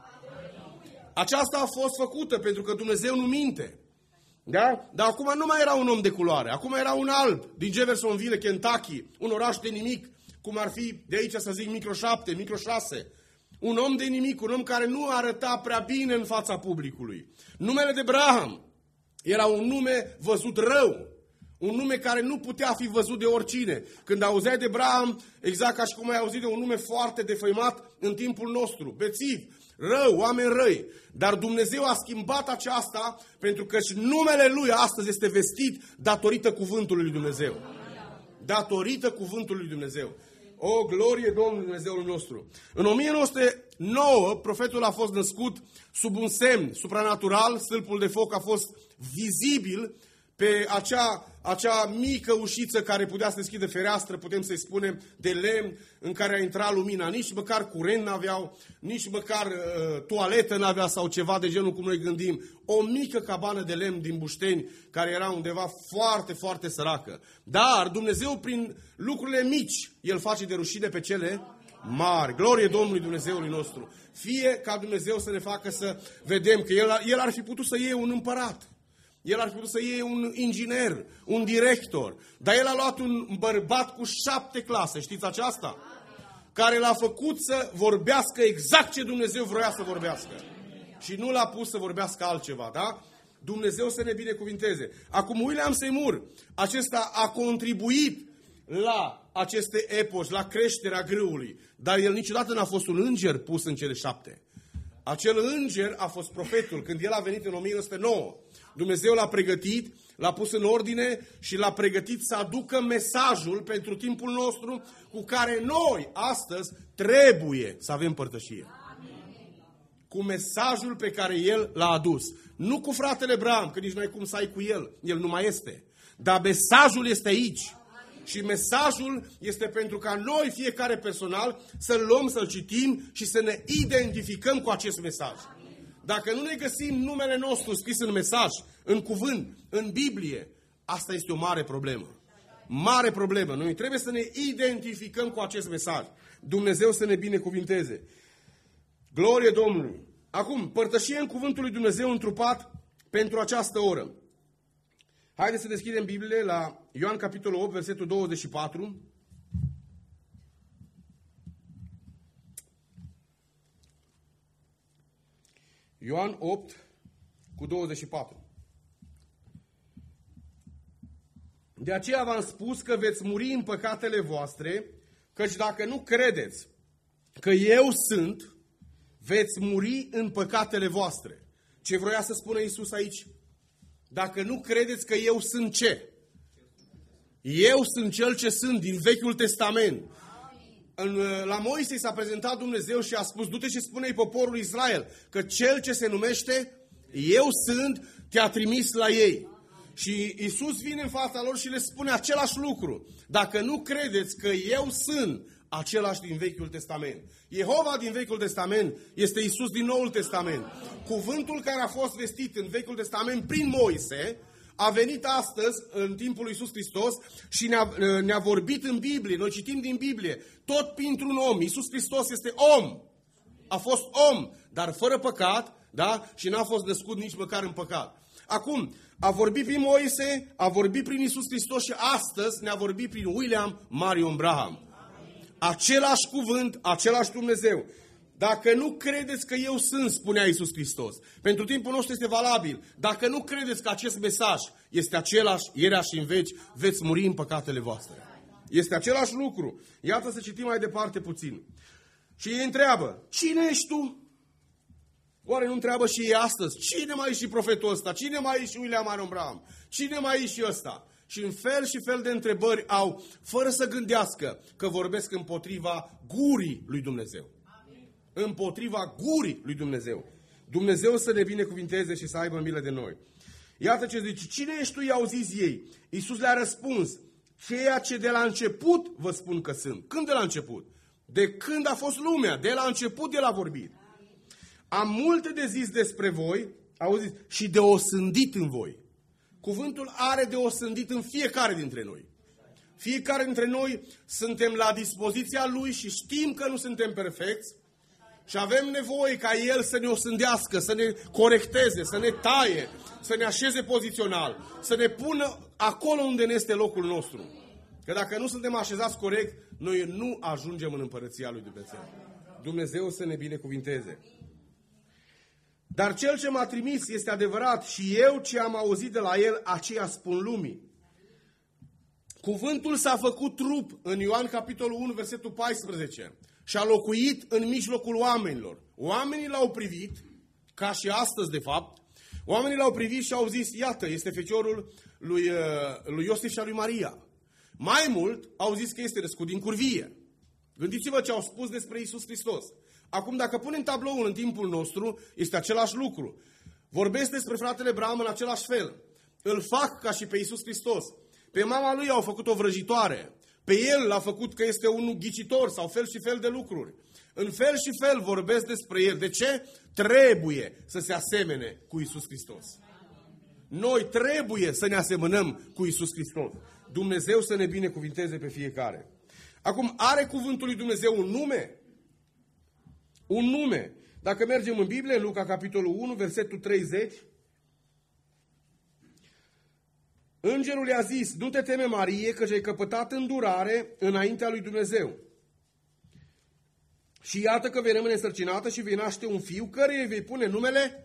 Speaker 10: Aceasta a fost făcută pentru că Dumnezeu nu minte. Da? Dar acum nu mai era un om de culoare. Acum era un alb din Jeffersonville, Kentucky, un oraș de nimic, cum ar fi de aici să zic micro șapte, micro șase. Un om de nimic, un om care nu arăta prea bine în fața publicului. Numele de Branham era un nume văzut rău. Un nume care nu putea fi văzut de oricine. Când auzeai de Branham, exact ca și cum ai auzit de un nume foarte defăimat în timpul nostru. Bețiv, rău, oameni răi. Dar Dumnezeu a schimbat aceasta pentru că și numele Lui astăzi este vestit datorită cuvântului lui Dumnezeu. Datorită cuvântului lui Dumnezeu. O, glorie Domnului Dumnezeului nostru. În o mie nouă sute nouă, profetul a fost născut sub un semn supranatural. Stâlpul de foc a fost vizibil pe acea, acea mică ușiță care putea să deschidă fereastră, putem să-i spunem, de lemn, în care a intrat lumina. Nici măcar curent n-aveau, nici măcar uh, toaletă n-avea sau ceva de genul cum noi gândim. O mică cabană de lemn din Bușteni, care era undeva foarte, foarte săracă. Dar Dumnezeu, prin lucrurile mici, El face de rușine pe cele mari. Glorie Domnului Dumnezeului nostru. Fie ca Dumnezeu să ne facă să vedem că El, El ar fi putut să iei un împărat. El ar fi putut să iei un inginer, un director. Dar el a luat un bărbat cu șapte clase, știți aceasta? Care l-a făcut să vorbească exact ce Dumnezeu vroia să vorbească. Și nu l-a pus să vorbească altceva, da? Dumnezeu să ne binecuvinteze. Acum William Seymour, acesta a contribuit la aceste epoși, la creșterea grâului, dar el niciodată n-a fost un înger pus în cele șapte. Acel înger a fost profetul. Când el a venit în o mie nouă sute nouă, Dumnezeu l-a pregătit, l-a pus în ordine și l-a pregătit să aducă mesajul pentru timpul nostru cu care noi, astăzi, trebuie să avem părtășie. Cu mesajul pe care el l-a adus. Nu cu fratele Bram, că nici nu ai cum să ai cu el. El nu mai este. Dar mesajul este aici. Și mesajul este pentru ca noi, fiecare personal, să-l luăm, să-l citim și să ne identificăm cu acest mesaj. Dacă nu ne găsim numele nostru scris în mesaj, în cuvânt, în Biblie, asta este o mare problemă. Mare problemă. Noi trebuie să ne identificăm cu acest mesaj. Dumnezeu să ne binecuvinteze. Glorie Domnului! Acum, părtășie în cuvântul lui Dumnezeu întrupat pentru această oră. Haideți să deschidem Bibliile la Ioan capitolul opt, versetul douăzeci și patru. Ioan opt cu douăzeci și patru. De aceea v-am spus că veți muri în păcatele voastre, căci dacă nu credeți că eu sunt, veți muri în păcatele voastre. Ce vroia să spună Iisus aici? Dacă nu credeți că eu sunt ce? Eu sunt cel ce sunt din Vechiul Testament. În, la Moise s-a prezentat Dumnezeu și a spus, du-te și spune-i poporului Israel că cel ce se numește eu sunt, te-a trimis la ei. Și Iisus vine în fața lor și le spune același lucru. Dacă nu credeți că eu sunt același din Vechiul Testament. Jehova din Vechiul Testament este Iisus din Noul Testament. Cuvântul care a fost vestit în Vechiul Testament prin Moise a venit astăzi, în timpul lui Iisus Hristos, și ne-a, ne-a vorbit în Biblie. Noi citim din Biblie, tot printr-un om. Iisus Hristos este om. A fost om, dar fără păcat, da? Și n-a fost născut nici măcar în păcat. Acum, a vorbit prin Moise, a vorbit prin Iisus Hristos și astăzi ne-a vorbit prin William Marion Branham. Același cuvânt, același Dumnezeu. Dacă nu credeți că eu sunt, spunea Iisus Hristos, pentru timpul nostru este valabil. Dacă nu credeți că acest mesaj este același, ierea și în veci, veți muri în păcatele voastre. Este același lucru. Iată să citim mai departe puțin. Și ei întreabă, cine ești tu? Oare nu întreabă și ei astăzi, cine mai e și profetul ăsta? Cine mai e și William Marion Branham? Cine mai e și ăsta? Și în fel și fel de întrebări au, fără să gândească că vorbesc împotriva gurii lui Dumnezeu. Amin. Împotriva gurii lui Dumnezeu. Dumnezeu să ne binecuvinteze și să aibă milă de noi. Iată ce zice, cine ești tu, i-au zis ei. Iisus le-a răspuns, ceea ce de la început vă spun că sunt. Când de la început? De când a fost lumea, de la început el a vorbit. Am multe de zis despre voi, auziți, și de osândit în voi. Cuvântul are de osândit în fiecare dintre noi. Fiecare dintre noi suntem la dispoziția Lui și știm că nu suntem perfecți și avem nevoie ca El să ne osândească, să ne corecteze, să ne taie, să ne așeze pozițional, să ne pună acolo unde ne este locul nostru. Că dacă nu suntem așezați corect, noi nu ajungem în împărăția Lui Dumnezeu. Dumnezeu să ne binecuvinteze. Dar cel ce m-a trimis este adevărat și eu ce am auzit de la el, aceea spun lumii. Cuvântul s-a făcut trup în Ioan capitolul unu, versetul paisprezece și a locuit în mijlocul oamenilor. Oamenii l-au privit, ca și astăzi de fapt, oamenii l-au privit și au zis, iată, este feciorul lui, lui Iosif și a lui Maria. Mai mult, au zis că este născut din curvie. Gândiți-vă ce au spus despre Iisus Hristos. Acum, dacă punem tabloul în timpul nostru, este același lucru. Vorbesc despre fratele Branham în același fel. Îl fac ca și pe Iisus Hristos. Pe mama lui au făcut o vrăjitoare. Pe el l-a făcut că este un ghicitor sau fel și fel de lucruri. În fel și fel vorbesc despre el. De ce? Trebuie să se asemene cu Iisus Hristos. Noi trebuie să ne asemănăm cu Iisus Hristos. Dumnezeu să ne binecuvinteze pe fiecare. Acum, are cuvântul lui Dumnezeu un nume? Un nume. Dacă mergem în Biblie, în Luca, capitolul unu, versetul treizeci, îngerul i-a zis, nu te teme, Marie, că ai căpătat îndurare înaintea lui Dumnezeu. Și iată că vei rămâne însărcinată și vei naște un fiu, căruia îi vei pune numele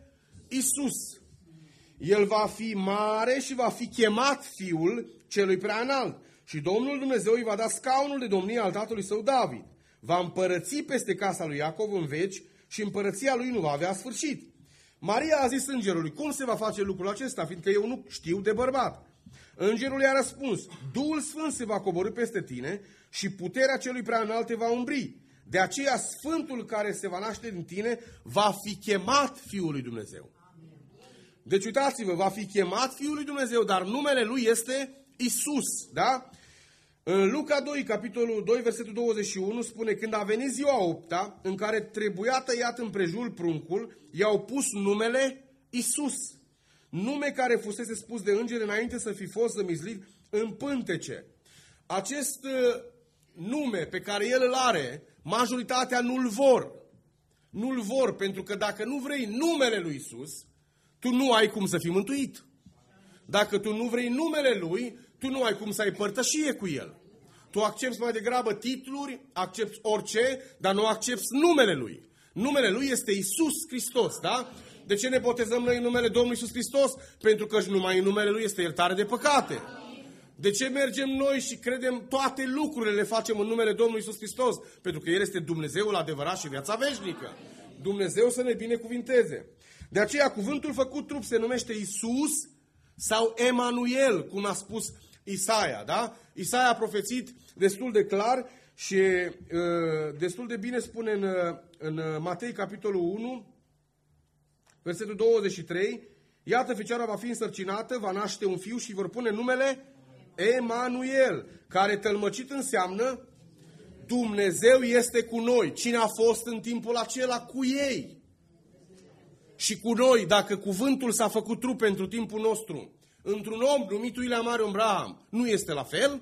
Speaker 10: Iisus. El va fi mare și va fi chemat Fiul Celui Preaînalt. Și Domnul Dumnezeu îi va da scaunul de domnie al tatălui său David. Va împărăți peste casa lui Iacov în veci și împărăția lui nu va avea sfârșit. Maria a zis îngerului, cum se va face lucrul acesta, fiindcă eu nu știu de bărbat? Îngerul i-a răspuns, Duhul Sfânt se va coborî peste tine și puterea celui prea înalt te va umbri. De aceea Sfântul care se va naște din tine va fi chemat Fiul lui Dumnezeu. Deci uitați-vă, va fi chemat Fiul lui Dumnezeu, dar numele lui este Isus, da? În Luca doi, capitolul doi, versetul douăzeci și unu, spune, când a venit ziua opta, în care trebuia tăiat împrejur pruncul, i-au pus numele Isus. Nume care fusese spus de îngeri înainte să fi fost zămizlit în pântece. Acest uh, nume pe care el îl are, majoritatea nu-l vor. Nu-l vor, pentru că dacă nu vrei numele lui Isus, tu nu ai cum să fii mântuit. Dacă tu nu vrei numele lui, tu nu ai cum să ai părtășie cu el. Tu accepți mai degrabă titluri, accepți orice, dar nu accepți numele lui. Numele lui este Isus Hristos, da? De ce ne botezăm noi în numele Domnului Iisus Hristos? Pentru că numai în numele Lui este iertare de păcate. De ce mergem noi și credem toate lucrurile le facem în numele Domnului Iisus Hristos? Pentru că El este Dumnezeul adevărat și viața veșnică. Dumnezeu să ne binecuvinteze. De aceea cuvântul făcut trup se numește Iisus sau Emanuel, cum a spus Isaia, da? Isaia a profețit destul de clar și uh, destul de bine spune în, în Matei capitolul unu, versetul douăzeci și trei, iată, fecioara va fi însărcinată, va naște un fiu și vor pune numele Emanuel, care tălmăcit înseamnă Dumnezeu este cu noi. Cine a fost în timpul acela? Cu ei. Și cu noi, dacă cuvântul s-a făcut trup pentru timpul nostru, într-un om numit William Marion Branham, nu este la fel?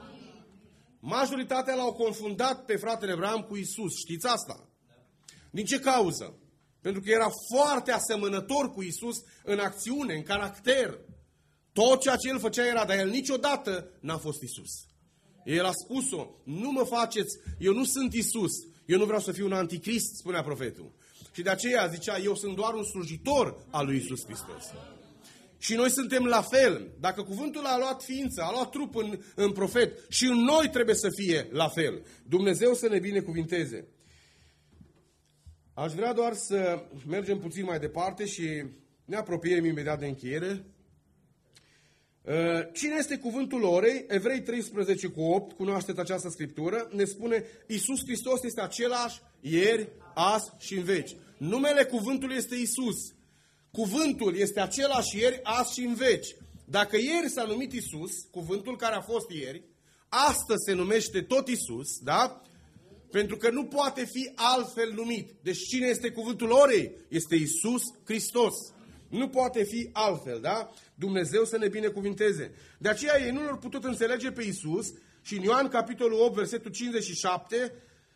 Speaker 10: Majoritatea l-au confundat pe fratele Branham cu Isus. Știți asta? Din ce cauză? Pentru că era foarte asemănător cu Isus în acțiune, în caracter. Tot ceea ce el făcea era, dar el niciodată n-a fost Isus. El a spus-o, nu mă faceți, eu nu sunt Isus, eu nu vreau să fiu un anticrist, spunea profetul. Și de aceea zicea, eu sunt doar un slujitor al lui Isus Hristos. Și noi suntem la fel. Dacă cuvântul a luat ființă, a luat trup în, în profet, și în noi trebuie să fie la fel. Dumnezeu să ne binecuvinteze. Aș vrea doar să mergem puțin mai departe și ne apropiem imediat de încheiere. Cine este cuvântul orei? Evrei treisprezece cu opt, cunoașteți această scriptură, ne spune Iisus Hristos este același ieri, azi și în veci. Numele cuvântului este Iisus. Cuvântul este același ieri, azi și în veci. Dacă ieri s-a numit Iisus, cuvântul care a fost ieri, astăzi se numește tot Iisus, da? Pentru că nu poate fi altfel numit. Deci cine este cuvântul orei? Este Iisus Hristos. Nu poate fi altfel, da? Dumnezeu să ne binecuvinteze. De aceea ei nu l-au putut înțelege pe Iisus și în Ioan capitolul opt, versetul cincizeci și șapte,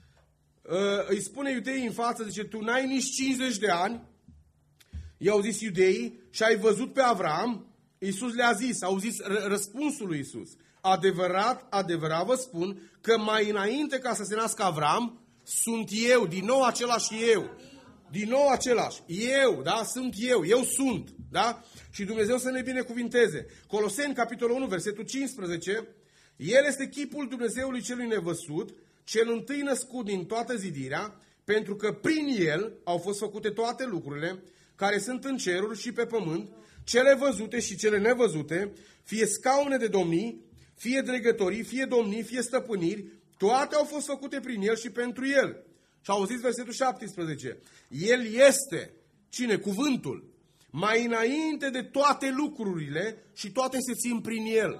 Speaker 10: îi spune iudeii în față, zice, tu n-ai nici cincizeci de ani, i-au zis iudeii, și ai văzut pe Avram? Iisus le-a zis, au zis răspunsul lui Iisus. Adevărat, adevărat vă spun că mai înainte ca să se nască Avram, sunt eu, din nou același eu. Din nou același. Eu, da? Sunt eu. Eu sunt. Da? Și Dumnezeu să ne binecuvinteze. Coloseni, capitolul unu, versetul cincisprezece. El este chipul Dumnezeului celui nevăzut, cel întâi născut din toată zidirea, pentru că prin el au fost făcute toate lucrurile care sunt în ceruri și pe pământ, cele văzute și cele nevăzute, fie scaune de domnii, fie dregătorii, fie domnii, fie stăpâniri, toate au fost făcute prin el și pentru el. Și auziți versetul șaptesprezece. El este, cine? Cuvântul. Mai înainte de toate lucrurile și toate se țin prin el.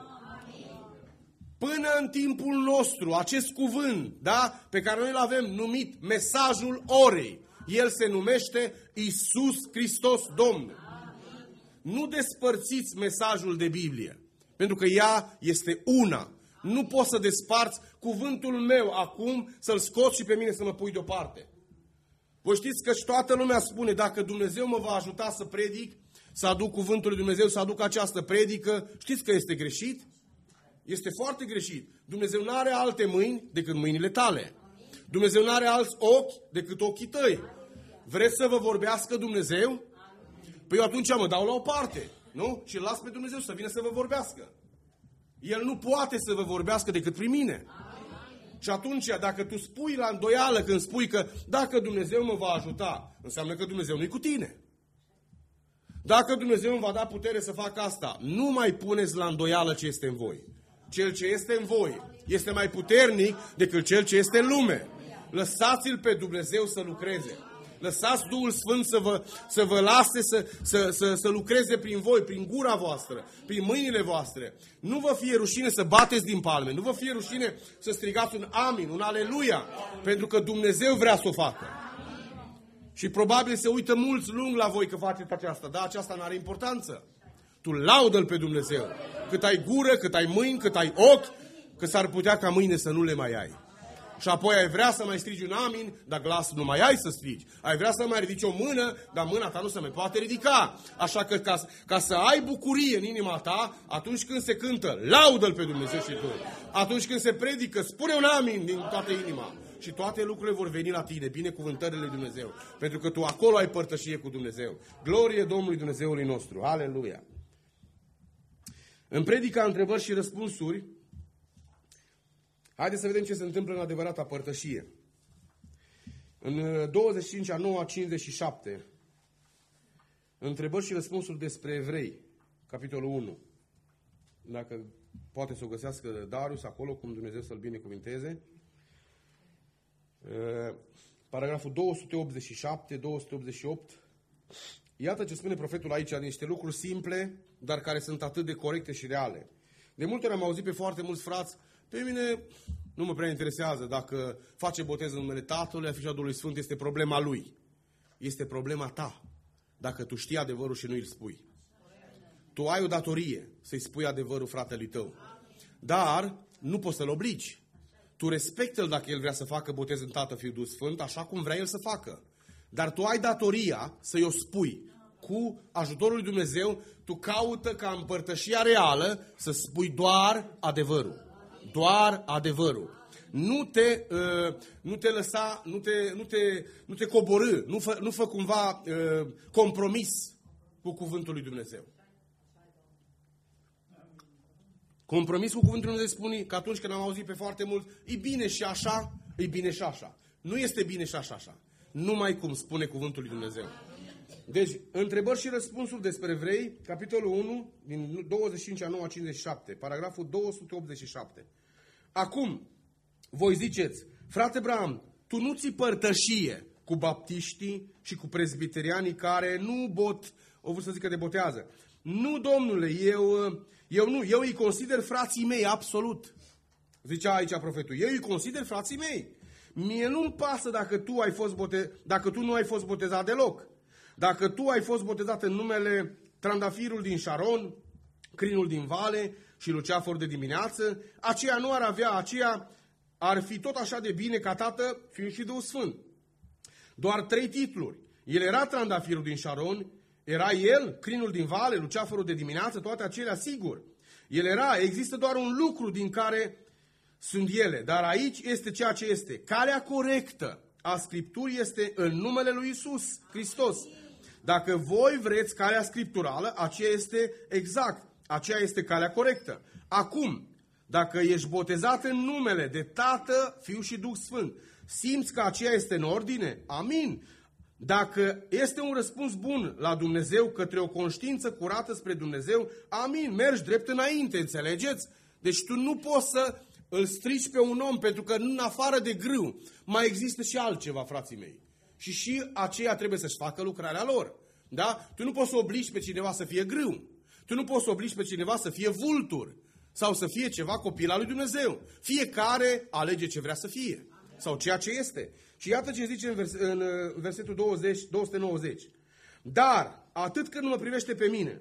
Speaker 10: Până în timpul nostru, acest cuvânt, da, pe care noi îl avem numit mesajul orei, el se numește Iisus Hristos Domnul. Nu despărțiți mesajul de Biblie, pentru că ea este una. Nu poți să desparți cuvântul meu acum, să-l scoți și pe mine să mă pui deoparte. Voi știți că și toată lumea spune, dacă Dumnezeu mă va ajuta să predic, să aduc cuvântul lui Dumnezeu, să aduc această predică, știți că este greșit? Este foarte greșit. Dumnezeu nu are alte mâini decât mâinile tale. Dumnezeu nu are alți ochi decât ochii tăi. Vreți să vă vorbească Dumnezeu? Păi eu atunci mă dau la o parte, nu? Și îl las pe Dumnezeu să vină să vă vorbească. El nu poate să vă vorbească decât prin mine. Și atunci, dacă tu spui la îndoială când spui că dacă Dumnezeu mă va ajuta, înseamnă că Dumnezeu nu-i cu tine. Dacă Dumnezeu îmi va da putere să fac asta, nu mai puneți la îndoială ce este în voi. Cel ce este în voi este mai puternic decât cel ce este în lume. Lăsați-l pe Dumnezeu să lucreze. Lăsați Duhul Sfânt să vă, să vă lase să, să, să, să lucreze prin voi, prin gura voastră, prin mâinile voastre. Nu vă fie rușine să bateți din palme, nu vă fie rușine să strigați un amin, un aleluia, pentru că Dumnezeu vrea să o facă. Și probabil se uită mulți lung la voi că faceți aceasta, dar aceasta nu are importanță. Tu laudă-L pe Dumnezeu. Cât ai gură, cât ai mâini, cât ai ochi, că s-ar putea ca mâine să nu le mai ai. Și apoi ai vrea să mai strigi un amin, dar glasul nu mai ai să strigi. Ai vrea să mai ridici o mână, dar mâna ta nu se mai poate ridica. Așa că ca, ca să ai bucurie în inima ta, atunci când se cântă, laudă-L pe Dumnezeu și tu. Atunci când se predică, spune un amin din toată inima. Și toate lucrurile vor veni la tine, binecuvântările lui Dumnezeu. Pentru că tu acolo ai părtășie cu Dumnezeu. Glorie Domnului Dumnezeului nostru. Aleluia! În predica întrebări și răspunsuri, haideți să vedem ce se întâmplă în adevărata părtășie. În douăzeci și cinci a noua cincizeci și șapte, întrebări și răspunsuri despre evrei, capitolul unu. Dacă poate să o găsească Darius acolo, cum Dumnezeu să-l binecuvinteze. Paragraful două sute optzeci și șapte, două sute optzeci și opt. Iată ce spune profetul aici, niște lucruri simple, dar care sunt atât de corecte și reale. De multe ori am auzit pe foarte mulți frați, pe mine nu mă prea interesează dacă face botez în numele Tatălui, a Fiului și Duhului Sfânt, este problema lui. Este problema ta, dacă tu știi adevărul și nu îl spui. Tu ai o datorie să-i spui adevărul fratelui tău, dar nu poți să-l obligi. Tu respectă-l dacă el vrea să facă botez în Tatăl, Fiul, Duh Sfânt, așa cum vrea el să facă. Dar tu ai datoria să-i o spui. Cu ajutorul lui Dumnezeu, tu caută ca în părtășia reală să spui doar adevărul. Doar adevărul. Nu te, uh, nu te lăsa, nu te, nu te, nu te coborî, nu fă, nu fă cumva uh, compromis cu cuvântul lui Dumnezeu. Compromis cu cuvântul lui Dumnezeu spune că atunci când am auzit pe foarte mult, e bine și așa, e bine și așa. Nu este bine și așa, așa. Numai cum spune cuvântul lui Dumnezeu. Deci, întrebări și răspunsuri despre evrei, capitolul unu, din douăzeci și cinci a noua cincizeci și șapte, paragraful două sute optzeci și șapte. Acum, voi ziceți, frate Bram, tu nu ții părtășie cu baptiștii și cu prezbiterianii care nu bot, o vrut să zică de botează. Nu, domnule, eu, eu nu, eu îi consider frații mei, absolut. Zicea aici profetul, eu îi consider frații mei. Mie nu-mi pasă dacă tu, ai fost bote, dacă tu nu ai fost botezat deloc. Dacă tu ai fost botezat în numele Trandafirul din Șaron, Crinul din Vale și Luceafor de dimineață, aceea nu ar avea, aceea ar fi tot așa de bine ca Tată, Fiul și Duhul Sfânt. Doar trei titluri. El era Trandafirul din Șaron, era el, Crinul din Vale, Luceaforul de dimineață, toate acelea, sigur. El era, există doar un lucru din care sunt ele, dar aici este ceea ce este. Calea corectă a Scripturii este în numele lui Iisus Hristos. Dacă voi vreți calea scripturală, aceea este exact, aceea este calea corectă. Acum, dacă ești botezat în numele de Tată, Fiu și Duh Sfânt, simți că aceea este în ordine? Amin. Dacă este un răspuns bun la Dumnezeu către o conștiință curată spre Dumnezeu, amin, mergi drept înainte, înțelegeți? Deci tu nu poți să îl strici pe un om, pentru că în afară de grâu mai există și altceva, frații mei. Și și aceia trebuie să-și facă lucrarea lor. Da? Tu nu poți să obligi pe cineva să fie grâu. Tu nu poți să obligi pe cineva să fie vultur. Sau să fie ceva copil al lui Dumnezeu. Fiecare alege ce vrea să fie. Sau ceea ce este. Și iată ce zice în, vers în versetul douăzeci, două sute nouăzeci. Dar, atât cât nu mă privește pe mine,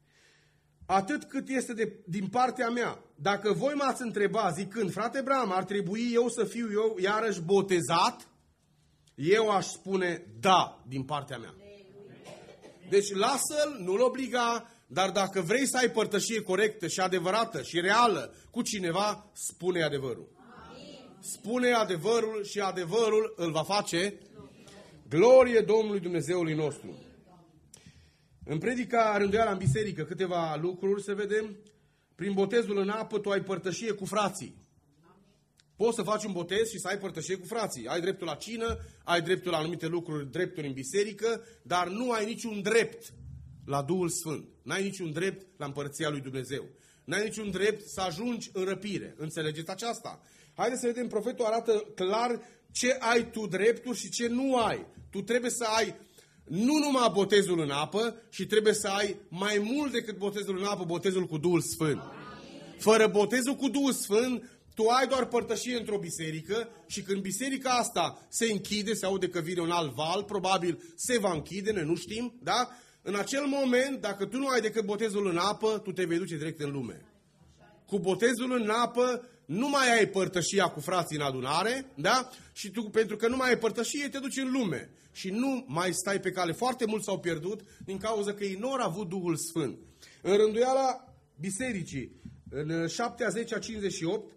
Speaker 10: atât cât este de, din partea mea, dacă voi m-ați întreba zicând, frate Bram, ar trebui eu să fiu eu iarăși botezat? Eu aș spune da, din partea mea. Deci lasă-l, nu-l obliga, dar dacă vrei să ai părtășie corectă și adevărată și reală cu cineva, spune adevărul. Spune adevărul și adevărul îl va face. Glorie Domnului Dumnezeului nostru. În predica Rânduiala în biserică, câteva lucruri să vedem. prin botezul în apă tu ai părtășie cu frații. Poți să faci un botez și să ai părtășie cu frații. Ai dreptul la cină, ai dreptul la anumite lucruri, drepturi în biserică, dar nu ai niciun drept la Duhul Sfânt. N-ai niciun drept la împărăția lui Dumnezeu. N-ai niciun drept să ajungi în răpire. Înțelegeți aceasta? Haideți să vedem, profetul arată clar ce ai tu drepturi și ce nu ai. Tu trebuie să ai nu numai botezul în apă, și trebuie să ai mai mult decât botezul în apă, botezul cu Duhul Sfânt. Fără botezul cu Duhul Sfânt, tu ai doar părtășie într-o biserică și când biserica asta se închide, se aude că vine un alt val, probabil se va închide, noi nu știm, da? În acel moment, dacă tu nu ai decât botezul în apă, tu te vei duce direct în lume. Cu botezul în apă nu mai ai părtășia cu frații în adunare, da? Și tu, pentru că nu mai ai părtășie, te duci în lume. Și nu mai stai pe cale. Foarte mulți s-au pierdut din cauza că ei nu au avut Duhul Sfânt. În rânduiala bisericii, în șapte a zece a cincizeci și opt,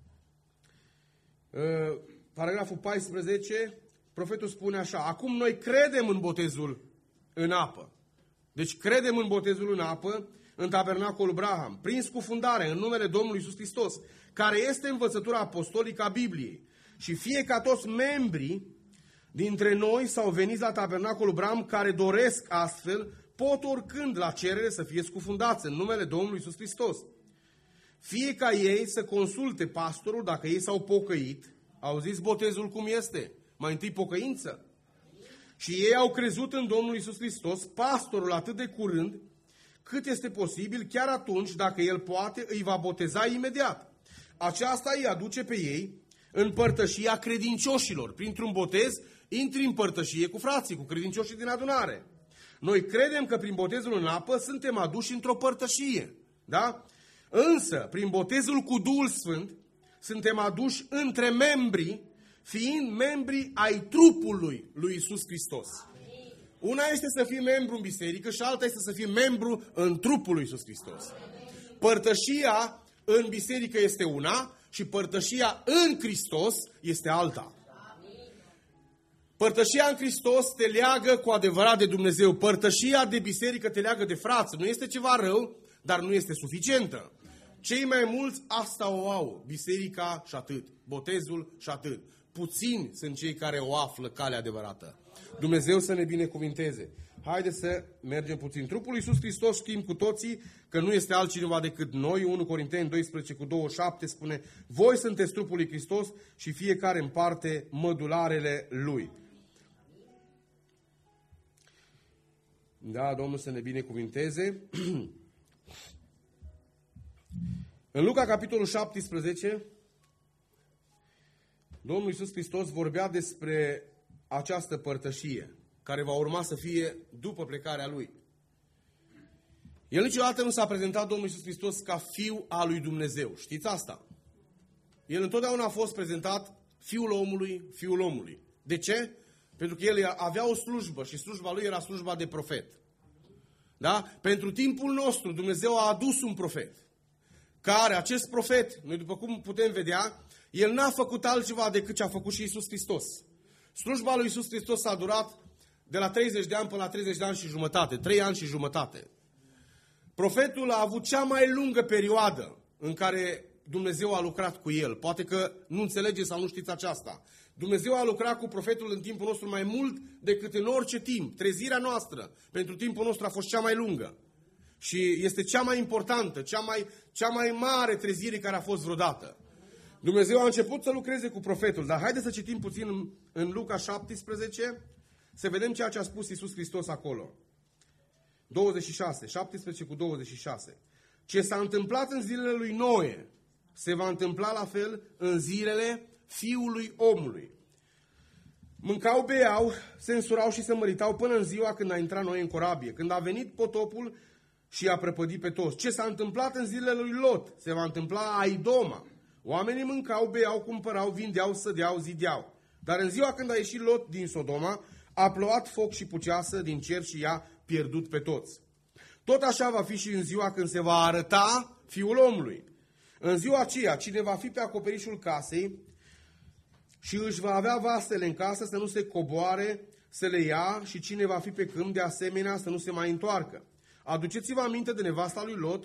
Speaker 10: paragraful paisprezece, profetul spune așa: acum noi credem în botezul în apă. Deci credem în botezul în apă, în tabernacolul Braham, prin scufundare în numele Domnului Iisus Hristos, care este învățătura apostolică a Bibliei. Și fie ca toți membrii dintre noi s-au venit la tabernacolul Braham, care doresc astfel, pot oricând la cerere să fie scufundați în numele Domnului Iisus Hristos. Fie ca ei să consulte pastorul dacă ei s-au pocăit. Auziți botezul cum este? Mai întâi pocăință. Și ei au crezut în Domnul Iisus Hristos, pastorul atât de curând cât este posibil, chiar atunci, dacă el poate, îi va boteza imediat. Aceasta îi aduce pe ei în părtășia credincioșilor. Printr-un botez intri în părtășie cu frații, cu credincioșii din adunare. Noi credem că prin botezul în apă suntem aduși într-o părtășie. Da? Însă, prin botezul cu Duhul Sfânt, suntem aduși între membri, fiind membri ai trupului lui Iisus Hristos. Una este să fii membru în biserică și alta este să fii membru în trupul lui Iisus Hristos. Părtășia în biserică este una și părtășia în Hristos este alta. Părtășia în Hristos te leagă cu adevărat de Dumnezeu. Părtășia de biserică te leagă de frați. Nu este ceva rău, dar nu este suficientă. Cei mai mulți asta o au, biserica și atât, botezul și atât. Puțini sunt cei care o află calea adevărată. Dumnezeu să ne binecuvinteze. Haideți să mergem puțin. Trupul lui Iisus Hristos știm cu toții că nu este altcineva decât noi. unu Corinteni doisprezece cu douăzeci și șapte spune: voi sunteți trupul lui Hristos și fiecare în parte mădularele lui. Da, Domnul să ne binecuvinteze. În Luca, capitolul șaptesprezece, Domnul Iisus Hristos vorbea despre această părtășie, care va urma să fie după plecarea Lui. El niciodată nu s-a prezentat Domnul Iisus Hristos ca Fiul al lui Dumnezeu. Știți asta? El întotdeauna a fost prezentat Fiul omului, Fiul omului. De ce? Pentru că El avea o slujbă și slujba Lui era slujba de profet. Da? Pentru timpul nostru Dumnezeu a adus un profet. Care, acest profet, noi după cum putem vedea, el n-a făcut altceva decât ce a făcut și Iisus Hristos. Slujba lui Iisus Hristos a durat de la treizeci de ani până la treizeci de ani și jumătate, trei ani și jumătate. Profetul a avut cea mai lungă perioadă în care Dumnezeu a lucrat cu el. Poate că nu înțelegeți sau nu știți aceasta. Dumnezeu a lucrat cu profetul în timpul nostru mai mult decât în orice timp. Trezirea noastră pentru timpul nostru a fost cea mai lungă. Și este cea mai importantă, cea mai, cea mai mare trezire care a fost vreodată. Dumnezeu a început să lucreze cu profetul, dar haideți să citim puțin în, în Luca șaptesprezece, să vedem ceea ce a spus Iisus Hristos acolo. douăzeci și șase, șaptesprezece cu douăzeci și șase. Ce s-a întâmplat în zilele lui Noe, se va întâmpla la fel în zilele Fiului omului. Mâncau, beau, se însurau și se măritau până în ziua când a intrat Noe în corabie, când a venit potopul și a prăpădit pe toți. Ce s-a întâmplat în zilele lui Lot, se va întâmpla a Idoma. Oamenii mâncau, beau, cumpărau, vindeau, sădeau, zideau. Dar în ziua când a ieșit Lot din Sodoma, a plouat foc și puceasă din cer și i-a pierdut pe toți. Tot așa va fi și în ziua când se va arăta Fiul omului. În ziua aceea, cine va fi pe acoperișul casei și își va avea vasele în casă să nu se coboare, să le ia, și cine va fi pe câmp de asemenea să nu se mai întoarcă. Aduceți-vă aminte de nevasta lui Lot,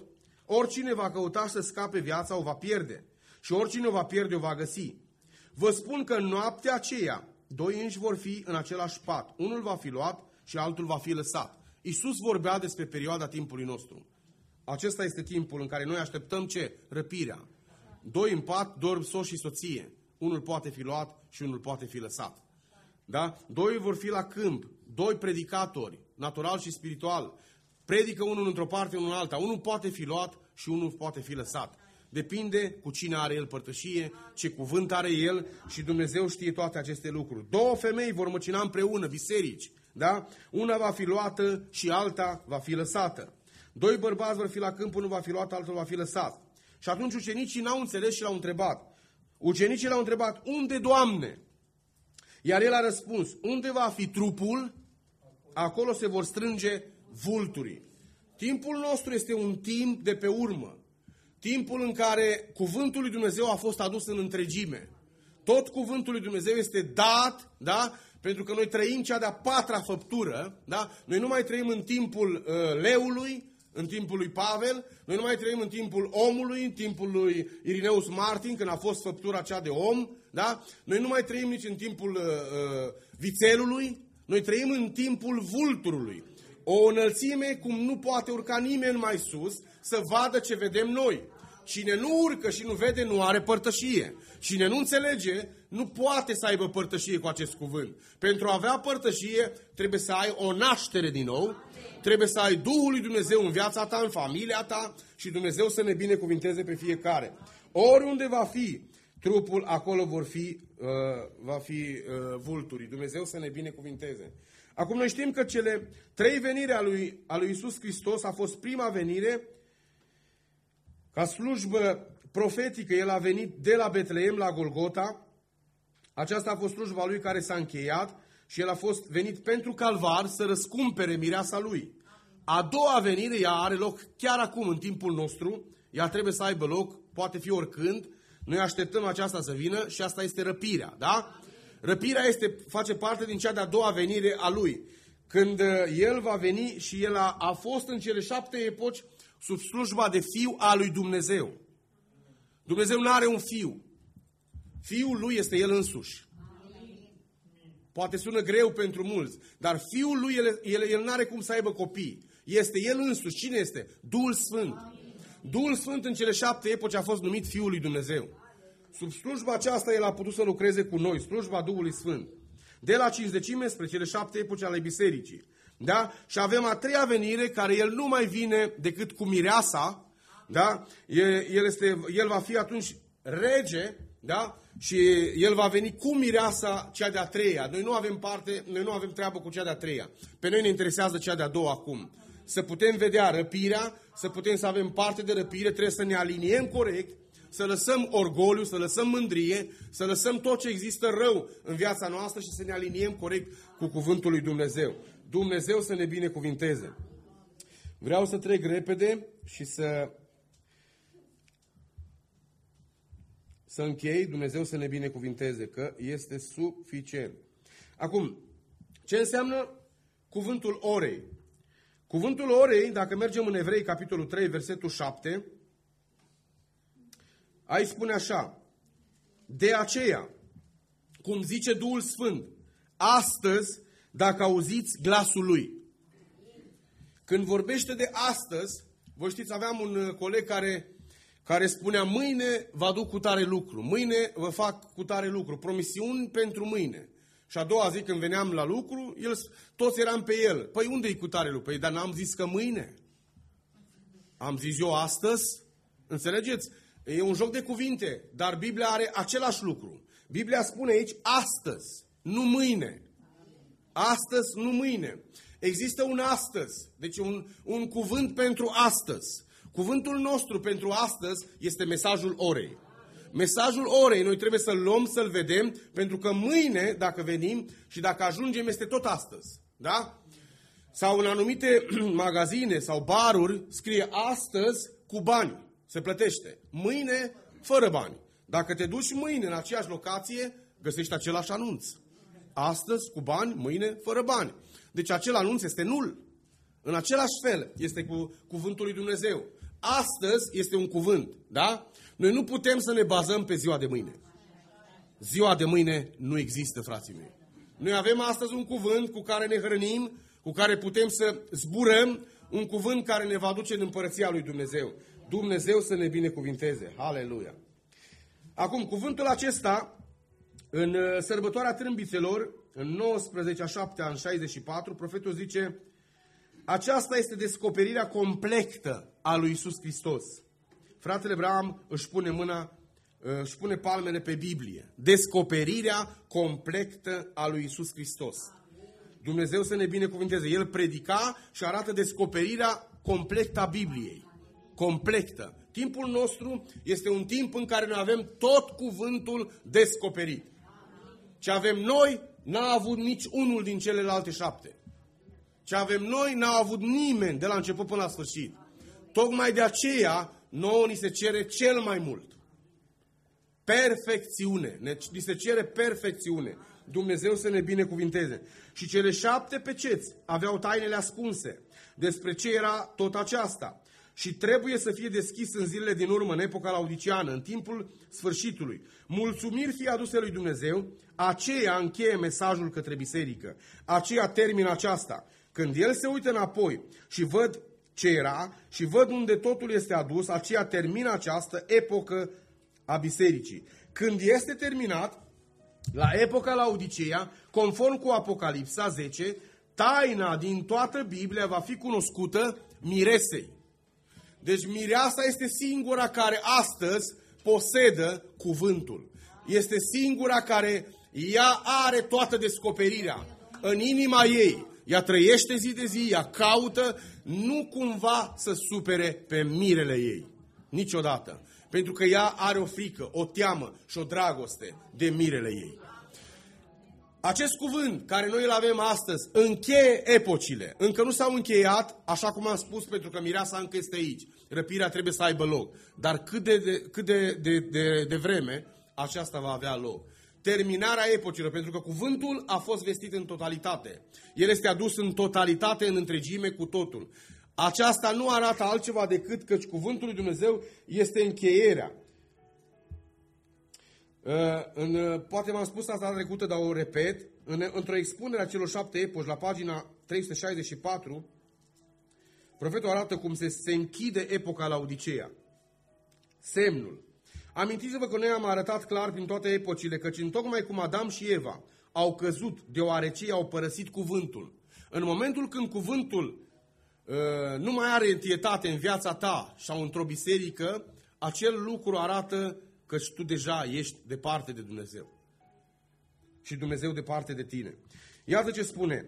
Speaker 10: Oricine va căuta să scape viața o va pierde și oricine o va pierde o va găsi. Vă spun că în noaptea aceea doi înși vor fi în același pat. Unul va fi luat și altul va fi lăsat. Iisus vorbea despre perioada timpului nostru. Acesta este timpul în care noi așteptăm ce? Răpirea. Doi în pat dorm soț și soție. Unul poate fi luat și unul poate fi lăsat. Da? Doi vor fi la câmp. Doi predicatori, natural și spiritual. Predică unul într-o parte, unul în alta. Unul poate fi luat și unul poate fi lăsat. Depinde cu cine are el părtășie, ce cuvânt are el și Dumnezeu știe toate aceste lucruri. Două femei vor măcina împreună, biserici. Da? Una va fi luată și alta va fi lăsată. Doi bărbați vor fi la câmp, unul va fi luat, altul va fi lăsat. Și atunci ucenicii n-au înțeles și l-au întrebat. Ucenicii l-au întrebat, unde, Doamne? Iar el a răspuns, unde va fi trupul, acolo se vor strânge vulturii. Timpul nostru este un timp de pe urmă. Timpul în care cuvântul lui Dumnezeu a fost adus în întregime. Tot cuvântul lui Dumnezeu este dat, da? Pentru că noi trăim cea de-a patra făptură, da? Noi nu mai trăim în timpul uh, leului, în timpul lui Pavel, noi nu mai trăim în timpul omului, în timpul lui Ireneus Martin, când a fost făptura cea de om, da? Noi nu mai trăim nici în timpul uh, uh, vițelului, noi trăim în timpul vulturului. O înălțime cum nu poate urca nimeni mai sus să vadă ce vedem noi. Cine nu urcă și nu vede, nu are părtășie. Cine nu înțelege, nu poate să aibă părtășie cu acest cuvânt. Pentru a avea părtășie, trebuie să ai o naștere din nou, trebuie să ai Duhul lui Dumnezeu în viața ta, în familia ta și Dumnezeu să ne binecuvinteze pe fiecare. Oriunde va fi trupul, acolo vor fi, uh, va fi uh, vulturii. Dumnezeu să ne binecuvinteze. Acum noi știm că cele trei veniri a lui, a lui Iisus Hristos a fost prima venire ca slujbă profetică. El a venit de la Betleem la Golgota. Aceasta a fost slujba lui care s-a încheiat și el a fost venit pentru Calvar să răscumpere mireasa lui. A doua venire, ea are loc chiar acum, în timpul nostru. Ea trebuie să aibă loc, poate fi oricând. Noi așteptăm aceasta să vină și asta este răpirea, da? Răpirea este, face parte din cea de-a doua venire a lui. Când el va veni și el a, a fost în cele șapte epoci sub slujba de fiu al lui Dumnezeu. Dumnezeu nu are un fiu. Fiul lui este el însuși. Poate sună greu pentru mulți, dar fiul lui, el, el, el nu are cum să aibă copii. Este el însuși. Cine este? Duhul Sfânt. Duhul Sfânt în cele șapte epoci a fost numit Fiul lui Dumnezeu. Sub slujba aceasta el a putut să lucreze cu noi, slujba Duhului Sfânt. De la cincizecime spre cele șapte epoci ale bisericii. Da? Și avem a treia venire, care el nu mai vine decât cu mireasa. Da? El, este, el va fi atunci rege, da? Și el va veni cu mireasa cea de-a treia. Noi nu avem parte, noi nu avem treabă cu cea de-a treia. Pe noi ne interesează cea de-a doua acum. Să putem vedea răpirea, să putem să avem parte de răpire, trebuie să ne aliniem corect, să lăsăm orgoliu, să lăsăm mândrie, să lăsăm tot ce există rău în viața noastră și să ne aliniem corect cu cuvântul lui Dumnezeu. Dumnezeu să ne binecuvinteze. Vreau să trec repede și să să închei, Dumnezeu să ne binecuvinteze, că este suficient. Acum, ce înseamnă cuvântul orei? Cuvântul orei, dacă mergem în Evrei, capitolul trei, versetul șapte, aici spune așa: de aceea, cum zice Duhul Sfânt, astăzi, dacă auziți glasul lui. Când vorbește de astăzi, vă știți, aveam un coleg care, care spunea, mâine vă aduc cu tare lucru, mâine vă fac cu tare lucru, promisiuni pentru mâine. Și a doua zi când veneam la lucru, el, toți eram pe el. Păi unde-i cu tare lucru? Păi, dar n-am zis că mâine. Am zis eu astăzi. Înțelegeți? E un joc de cuvinte, dar Biblia are același lucru. Biblia spune aici astăzi, nu mâine. Astăzi, nu mâine. Există un astăzi, deci un, un cuvânt pentru astăzi. Cuvântul nostru pentru astăzi este mesajul orei. Mesajul orei noi trebuie să-l luăm, să-l vedem, pentru că mâine, dacă venim și dacă ajungem, este tot astăzi. Da? Sau în anumite magazine sau baruri scrie astăzi cu bani. Se plătește. Mâine, fără bani. Dacă te duci mâine în aceeași locație, găsești același anunț. Astăzi cu bani, mâine fără bani. Deci acel anunț este nul. În același fel este cu cuvântul lui Dumnezeu. astăzi este un cuvânt, da? Noi nu putem să ne bazăm pe ziua de mâine. Ziua de mâine nu există, frații mei. Noi avem astăzi un cuvânt cu care ne hrănim, cu care putem să zburăm, un cuvânt care ne va duce în împărăția lui Dumnezeu. Dumnezeu să ne binecuvinteze. Haleluia! Acum, cuvântul acesta, în sărbătoarea trâmbițelor, în nouăsprezece a șaptea, în șaizeci și patru, profetul zice: aceasta este descoperirea completă a lui Iisus Hristos. Fratele Branham își pune mâna, își pune palmele pe Biblie. Descoperirea completă a lui Iisus Hristos. Dumnezeu să ne binecuvinteze. El predica și arată descoperirea completă a Bibliei. Completă. Timpul nostru este un timp în care noi avem tot cuvântul descoperit. Ce avem noi, n-a avut nici unul din celelalte șapte. Ce avem noi, n-a avut nimeni de la început până la sfârșit. Tocmai de aceea, nouă ni se cere cel mai mult. Perfecțiune. Ni se cere perfecțiune. Dumnezeu să ne binecuvinteze. Și cele șapte peceți aveau tainele ascunse. Despre ce era tot aceasta? Și trebuie să fie deschis în zilele din urmă, în epoca laodiceană, în timpul sfârșitului. Mulțumiri fie aduse lui Dumnezeu, aceea încheie mesajul către biserică. Aceea termină aceasta. Când el se uită înapoi și văd ce era și văd unde totul este adus, aceea termină această epocă a bisericii. Când este terminat, la epoca Laodiceea, conform cu Apocalipsa zece, taina din toată Biblia va fi cunoscută miresei. Deci mireasa este singura care astăzi posedă cuvântul. Este singura care ea are toată descoperirea în inima ei. Ea trăiește zi de zi, ea caută, nu cumva să supere pe mirele ei. Niciodată. Pentru că ea are o frică, o teamă și o dragoste de mirele ei. Acest cuvânt care noi îl avem astăzi încheie epocile. Încă nu s-au încheiat, așa cum am spus, pentru că mireasa încă este aici. Răpirea trebuie să aibă loc. Dar cât de, de, cât de, de, de, de vreme aceasta va avea loc. Terminarea epocilor, pentru că cuvântul a fost vestit în totalitate. El este adus în totalitate, în întregime, cu totul. Aceasta nu arată altceva decât că cuvântul lui Dumnezeu este încheierea. În, poate m-am spus asta data trecută, dar o repet. În, într-o expunere a celor șapte epoci, la pagina trei sute șaizeci și patru, profetul arată cum se, se închide epoca Laodiceea. Semnul. Amintiți-vă că noi am arătat clar prin toate epocile, căci întocmai cum Adam și Eva au căzut deoarece au părăsit cuvântul. În momentul când cuvântul uh, nu mai are entietate în viața ta sau într-o biserică, acel lucru arată că tu deja ești departe de Dumnezeu. Și Dumnezeu departe de tine. Iată ce spune.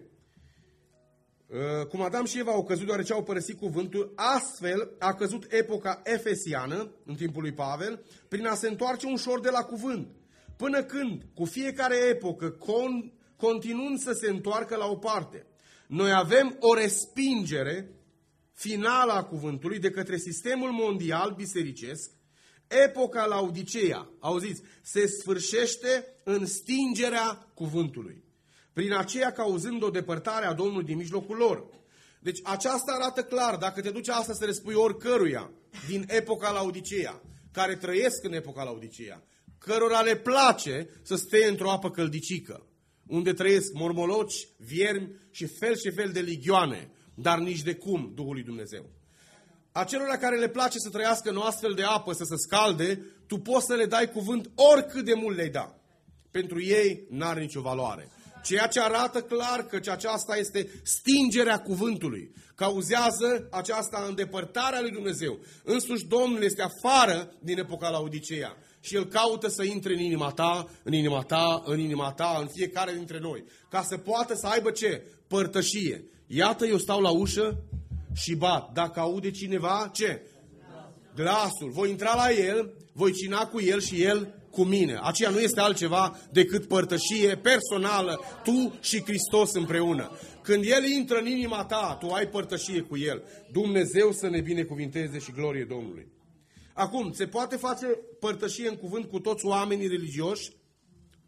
Speaker 10: Cum Adam și Eva au căzut deoarece au părăsit cuvântul, astfel a căzut epoca efesiană, în timpul lui Pavel, prin a se întoarce ușor de la cuvânt. Până când, cu fiecare epocă, con, continuând să se întoarcă la o parte. Noi avem o respingere finală a cuvântului de către sistemul mondial bisericesc. Epoca Laodiceea, auziți, se sfârșește în stingerea cuvântului. Prin aceea cauzând o depărtare a Domnului din mijlocul lor. Deci aceasta arată clar, dacă te duci asta să le spui oricăruia din epoca Laodiceea, care trăiesc în epoca Laodiceea, cărora le place să stea într-o apă căldicică, unde trăiesc mormoloci, viermi și fel și fel de ligioane, dar nici de cum Duhul lui Dumnezeu. Acelora care le place să trăiască în o astfel de apă, să se scalde, tu poți să le dai cuvânt oricât de mult le-ai da. Pentru ei n-are nicio valoare. Ceea ce arată clar că aceasta este stingerea cuvântului. Cauzează aceasta îndepărtarea lui Dumnezeu. Însuși Domnul este afară din epoca Laodiceea. Și El caută să intre în inima ta, în inima ta, în inima ta, în fiecare dintre noi. Ca să poată să aibă ce? Părtășie. Iată, eu stau la ușă și bat. Dacă aude cineva, ce? Glasul. Voi intra la El, voi cina cu El și El cu mine. Aceea nu este altceva decât părtășie personală, tu și Hristos împreună. Când El intră în inima ta, tu ai părtășie cu El. Dumnezeu să ne binecuvinteze și glorie Domnului. Acum, se poate face părtășie în cuvânt cu toți oamenii religioși?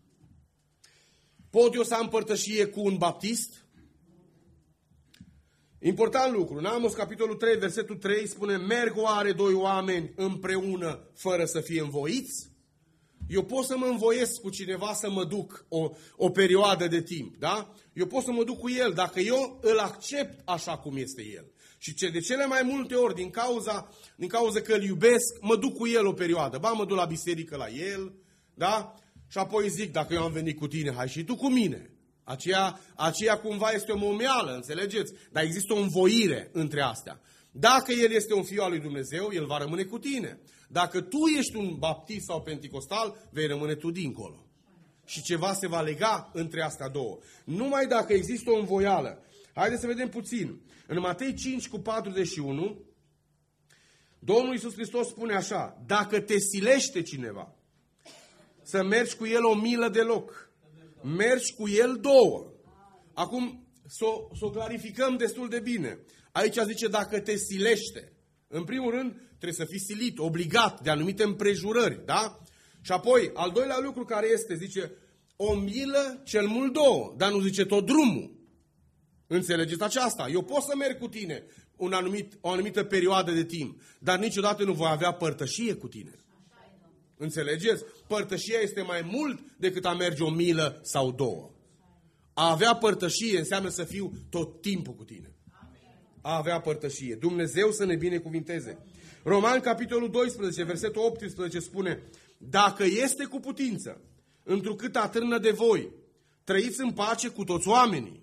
Speaker 10: Pot eu să am părtășie cu un baptist? Important lucru. În Amos, capitolul trei, versetul trei, spune: merg oare doi oameni împreună fără să fie învoiți? Eu pot să mă învoiesc cu cineva să mă duc o, o perioadă de timp, da? Eu pot să mă duc cu el dacă eu îl accept așa cum este el. Și ce, de cele mai multe ori, din cauza, din cauza că îl iubesc, mă duc cu el o perioadă. Ba, mă duc la biserică la el, da? Și apoi zic: dacă eu am venit cu tine, hai și tu cu mine. Aceea, aceea cumva este o momeală, înțelegeți? Dar există o învoire între astea. Dacă el este un fiu al lui Dumnezeu, el va rămâne cu tine. Dacă tu ești un baptist sau penticostal, vei rămâne tu dincolo. Și ceva se va lega între astea două. Numai dacă există o învoială. Haideți să vedem puțin. În Matei cinci cu patruzeci și unu, Domnul Iisus Hristos spune așa: dacă te silește cineva să mergi cu el o milă de loc, mergi cu el două. Acum, să o s-o clarificăm destul de bine. Aici zice dacă te silește. În primul rând, trebuie să fii silit, obligat de anumite împrejurări, da? Și apoi, al doilea lucru care este, zice, o milă, cel mult două, dar nu zice tot drumul. Înțelegeți aceasta? Eu pot să merg cu tine un anumit, o anumită perioadă de timp, dar niciodată nu voi avea părtășie cu tine. Înțelegeți? Părtășia este mai mult decât a merge o milă sau două. A avea părtășie înseamnă să fiu tot timpul cu tine. A avea părtășie. Dumnezeu să ne binecuvinteze. Roman, capitolul doisprezece, versetul optsprezece spune: dacă este cu putință, întrucât atârnă de voi, trăiți în pace cu toți oamenii.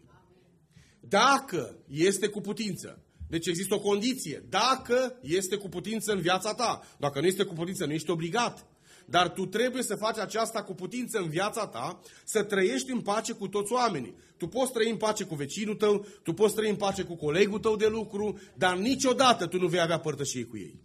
Speaker 10: Dacă este cu putință. Deci există o condiție. Dacă este cu putință în viața ta. Dacă nu este cu putință, nu ești obligat. Dar tu trebuie să faci aceasta cu putință în viața ta, să trăiești în pace cu toți oamenii. Tu poți trăi în pace cu vecinul tău, tu poți trăi în pace cu colegul tău de lucru, dar niciodată tu nu vei avea părtășie cu ei.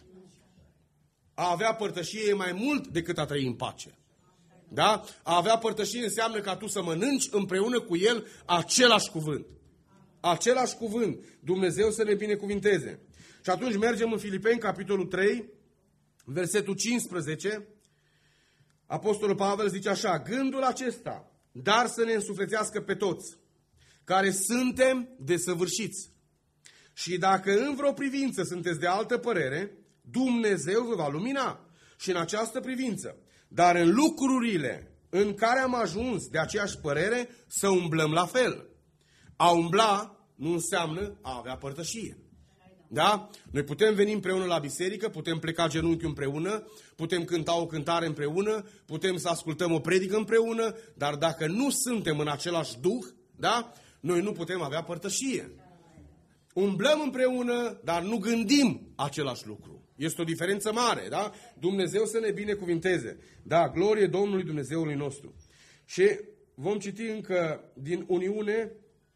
Speaker 10: A avea părtășie e mai mult decât a trăi în pace. Da? A avea părtășie înseamnă ca tu să mănânci împreună cu el același cuvânt. Același cuvânt. Dumnezeu să ne binecuvinteze. Și atunci mergem în Filipeni, capitolul trei, versetul cincisprezece. Apostolul Pavel zice așa: gândul acesta, dar să ne însuflețească pe toți, care suntem desăvârșiți. Și dacă în vreo privință sunteți de altă părere, Dumnezeu vă va lumina și în această privință. Dar în lucrurile în care am ajuns de aceeași părere, să umblăm la fel. A umbla nu înseamnă a avea părtășie. Da? Noi putem veni împreună la biserică, putem pleca genunchi împreună, putem cânta o cântare împreună, putem să ascultăm o predică împreună, dar dacă nu suntem în același duh, da? Noi nu putem avea părtășie. Umblăm împreună, dar nu gândim același lucru. Este o diferență mare, da? Dumnezeu să ne binecuvinteze. Da, glorie Domnului Dumnezeului nostru. Și vom citi încă din Uniune,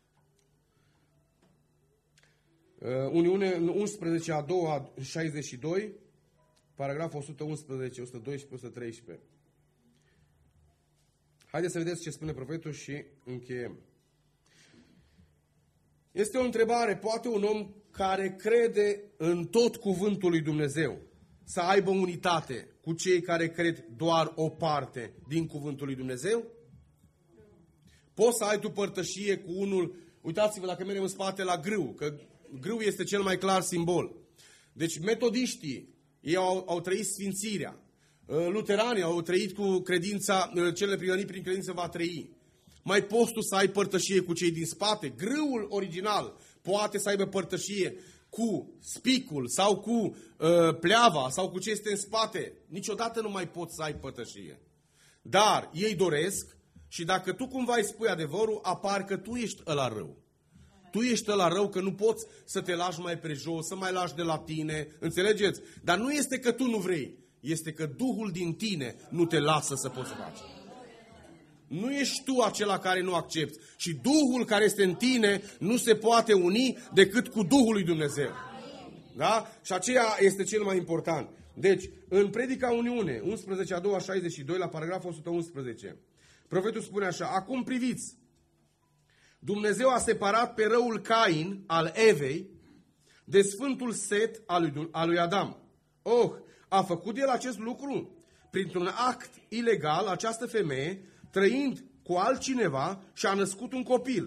Speaker 10: Uniune unsprezece a doua șaizeci și doi, paragraful o sută unsprezece, o sută doisprezece, o sută treisprezece. Haideți să vedeți ce spune profetul și încheiem. Este o întrebare, poate un om care crede în tot cuvântul lui Dumnezeu să aibă unitate cu cei care cred doar o parte din cuvântul lui Dumnezeu? Poți să ai tu părtășie cu unul, uitați-vă dacă mergem în spate la grâu, că grâu este cel mai clar simbol. Deci metodiștii, ei au, au trăit sfințirea. Luteranii au trăit cu credința, cele prihănit prin credință va trăi. Mai poți tu să ai părtășie cu cei din spate? Grâul original poate să aibă părtășie cu spicul sau cu uh, pleava sau cu ce este în spate. Niciodată nu mai poți să ai părtășie. Dar ei doresc și dacă tu cumva îi spui adevărul, apar că tu ești ăla rău. Tu ești ăla rău că nu poți să te lași mai prejos, să mai lași de la tine, înțelegeți? Dar nu este că tu nu vrei, este că Duhul din tine nu te lasă să poți să faci. Nu ești tu acela care nu accepți. Și Duhul care este în tine nu se poate uni decât cu Duhul lui Dumnezeu. Da? Și aceea este cel mai important. Deci, în Predica Uniune, unsprezece a doua șaizeci și doi, la paragraful o sută unsprezece, profetul spune așa: acum priviți, Dumnezeu a separat pe răul Cain al Evei de sfântul Set al lui, al lui Adam. Oh, a făcut el acest lucru? Printr-un act ilegal, această femeie, trăind cu altcineva, și-a născut un copil.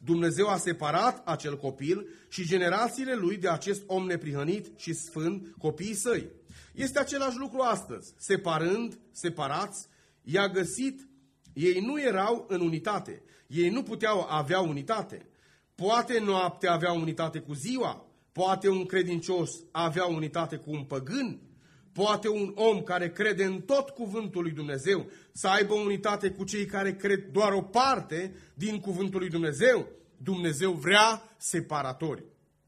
Speaker 10: Dumnezeu a separat acel copil și generațiile lui de acest om neprihănit și sfânt, copiii săi. Este același lucru astăzi. Separând, separați, i-a găsit, ei nu erau în unitate. Ei nu puteau avea unitate. Poate noaptea avea unitate cu ziua, poate un credincios avea unitate cu un păgân, poate un om care crede în tot cuvântul lui Dumnezeu să aibă unitate cu cei care cred doar o parte din cuvântul lui Dumnezeu. Dumnezeu vrea separatori.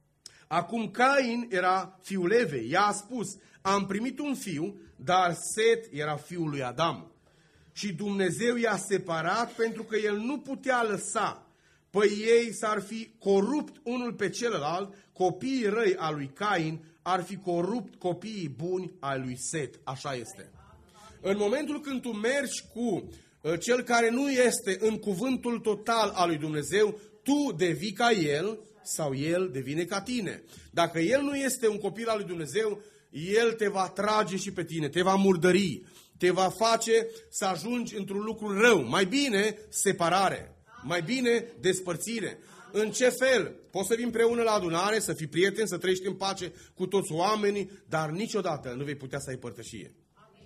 Speaker 10: Acum Cain era fiul Evei. Ea a spus, am primit un fiu, dar Set era fiul lui Adam. Și Dumnezeu i-a separat pentru că el nu putea lăsa. Păi ei s-ar fi corupt unul pe celălalt, copiii răi al lui Cain ar fi corupt copiii buni ai lui Set. Așa este. În momentul când tu mergi cu cel care nu este în cuvântul total al lui Dumnezeu, tu devii ca el sau el devine ca tine. Dacă el nu este un copil al lui Dumnezeu, el te va trage și pe tine, te va murdări, te va face să ajungi într-un lucru rău. Mai bine separare, mai bine despărțire. În ce fel? Poți să vii împreună la adunare, să fii prieten, să trăiești în pace cu toți oamenii, dar niciodată nu vei putea să ai părtășie.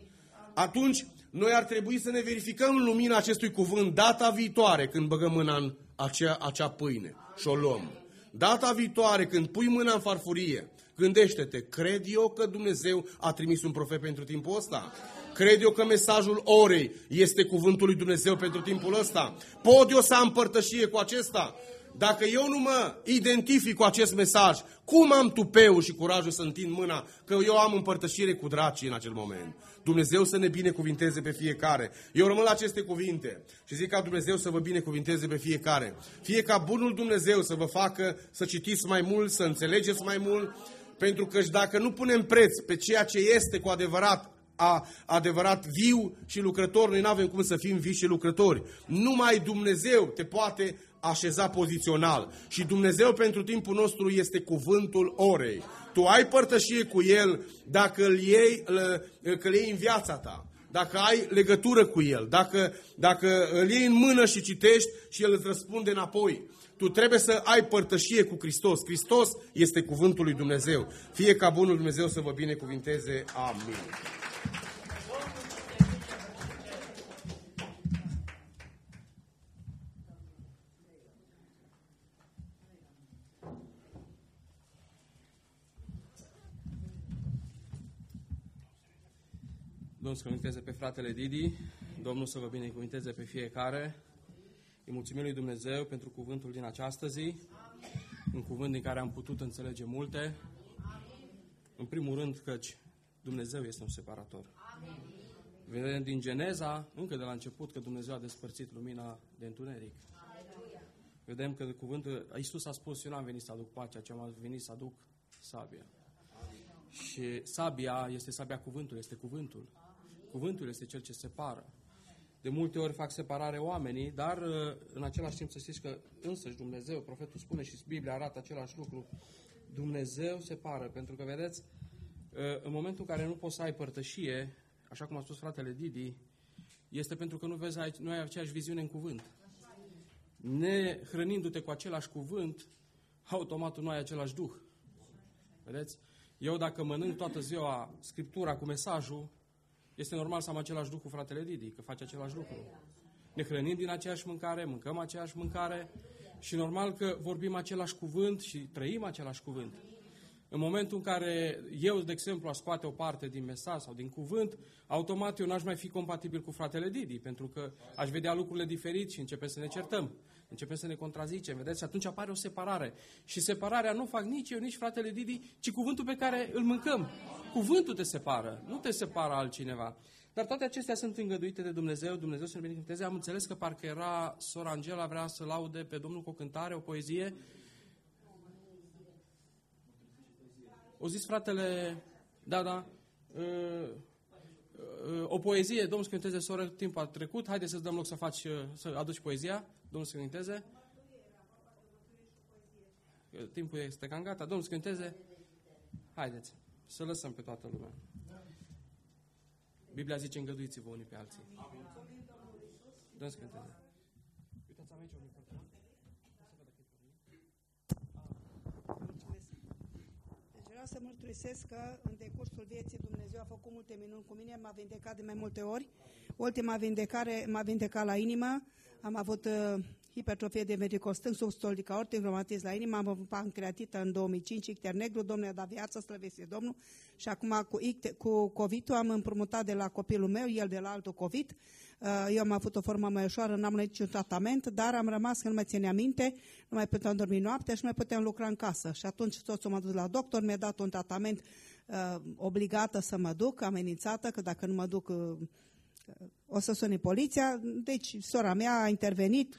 Speaker 10: Atunci, noi ar trebui să ne verificăm în lumina acestui cuvânt data viitoare când băgăm mâna în acea, acea pâine și o luăm. Data viitoare când pui mâna în farfurie, gândește-te, cred eu că Dumnezeu a trimis un profet pentru timpul ăsta? Cred eu că mesajul orei este cuvântul lui Dumnezeu pentru timpul ăsta? Pot eu să am părtășie cu acesta? Dacă eu nu mă identific cu acest mesaj, cum am tupeu și curajul să întind mâna că eu am împărtășire cu dracii în acel moment? Dumnezeu să ne binecuvinteze pe fiecare. Eu rămân la aceste cuvinte și zic ca Dumnezeu să vă binecuvinteze pe fiecare. Fie ca bunul Dumnezeu să vă facă să citiți mai mult, să înțelegeți mai mult, pentru că dacă nu punem preț pe ceea ce este cu adevărat, a, adevărat viu și lucrător, noi nu avem cum să fim vii și lucrători. Numai Dumnezeu te poate așeza pozițional. Și Dumnezeu pentru timpul nostru este cuvântul orei. Tu ai părtășie cu El dacă îl iei, că îl iei în viața ta, dacă ai legătură cu El, dacă, dacă îl iei în mână și citești și El îți răspunde înapoi. Tu trebuie să ai părtășie cu Hristos. Hristos este cuvântul lui Dumnezeu. Fie ca bunul Dumnezeu să vă binecuvinteze. Amin.
Speaker 3: Domnul să binecuvinteze pe fratele Didi, Domnul să vă binecuvinteze pe fiecare. Îi mulțumim lui Dumnezeu pentru cuvântul din această zi, un cuvânt din care am putut înțelege multe. În primul rând căci Dumnezeu este un separator. Vedem din Geneza, încă de la început, că Dumnezeu a despărțit lumina de întuneric. Vedem că cuvântul, Iisus a spus, eu n-am venit să aduc pacea, ci am venit să aduc sabia. Și sabia este sabia cuvântului, este cuvântul. Cuvântul este cel ce separă. De multe ori fac separare oamenii, dar în același timp să știți că însăși Dumnezeu, profetul spune și Biblia arată același lucru, Dumnezeu separă, pentru că vedeți, în momentul în care nu poți să ai părtășie, așa cum a spus fratele Didi, este pentru că nu vezi, nu ai aceeași viziune în cuvânt. Ne hrănindu-te cu același cuvânt, automat nu ai același duh. Vedeți? Eu dacă mănânc toată ziua Scriptura cu mesajul, este normal să am același lucru cu fratele Didi, că face același lucru. Ne hrănim din aceeași mâncare, mâncăm aceeași mâncare și normal că vorbim același cuvânt și trăim același cuvânt. În momentul în care eu, de exemplu, aș scoate o parte din mesaj sau din cuvânt, automat eu n-aș mai fi compatibil cu fratele Didi, pentru că aș vedea lucrurile diferit și începem să ne certăm. Începem să ne contrazicem, vedeți? Și atunci apare o separare. Și separarea nu fac nici eu, nici fratele Didi, ci cuvântul pe care îl mâncăm. Cuvântul te separă, nu te separă altcineva. Dar toate acestea sunt îngăduite de Dumnezeu, Dumnezeu să ne binecuvânteze. Am înțeles că parcă era sora Angela, vrea să laude pe Domnul cu o cântare, o poezie. O zis fratele, da, da, o poezie, Domnul să cânteze, soră, timpul a trecut, haide să-ți dăm loc să faci, să aduci poezia, Domnul să cânteze. Timpul este cam gata, Domnul să cânteze, haideți, să lăsăm pe toată lumea. Biblia zice, îngăduiți-vă unii pe alții. Domnul să cânteze. Uitați, am aici o
Speaker 11: Vreau să mărturisesc că în decursul vieții Dumnezeu a făcut multe minuni cu mine, m-a vindecat de mai multe ori. Ultima vindecare m-a vindecat la inimă, am avut uh, hipertrofie de ventricul stâng, substolic aortic, reumatism la inimă, am avut pancreatită în două mii cinci, icter negru, Domnul a dat viață, slăvesc Domnul, și acum cu, cu COVID-ul am împrumutat de la copilul meu, el de la altul COVID. Eu am avut o formă mai ușoară, n-am niciun tratament, dar am rămas că nu mai ținea minte, nu mai puteam dormi noaptea și nu mai puteam lucra în casă. Și atunci soțul m-a dus la doctor, mi-a dat un tratament uh, obligată să mă duc, amenințată, că dacă nu mă duc uh, o să suni poliția. Deci sora mea a intervenit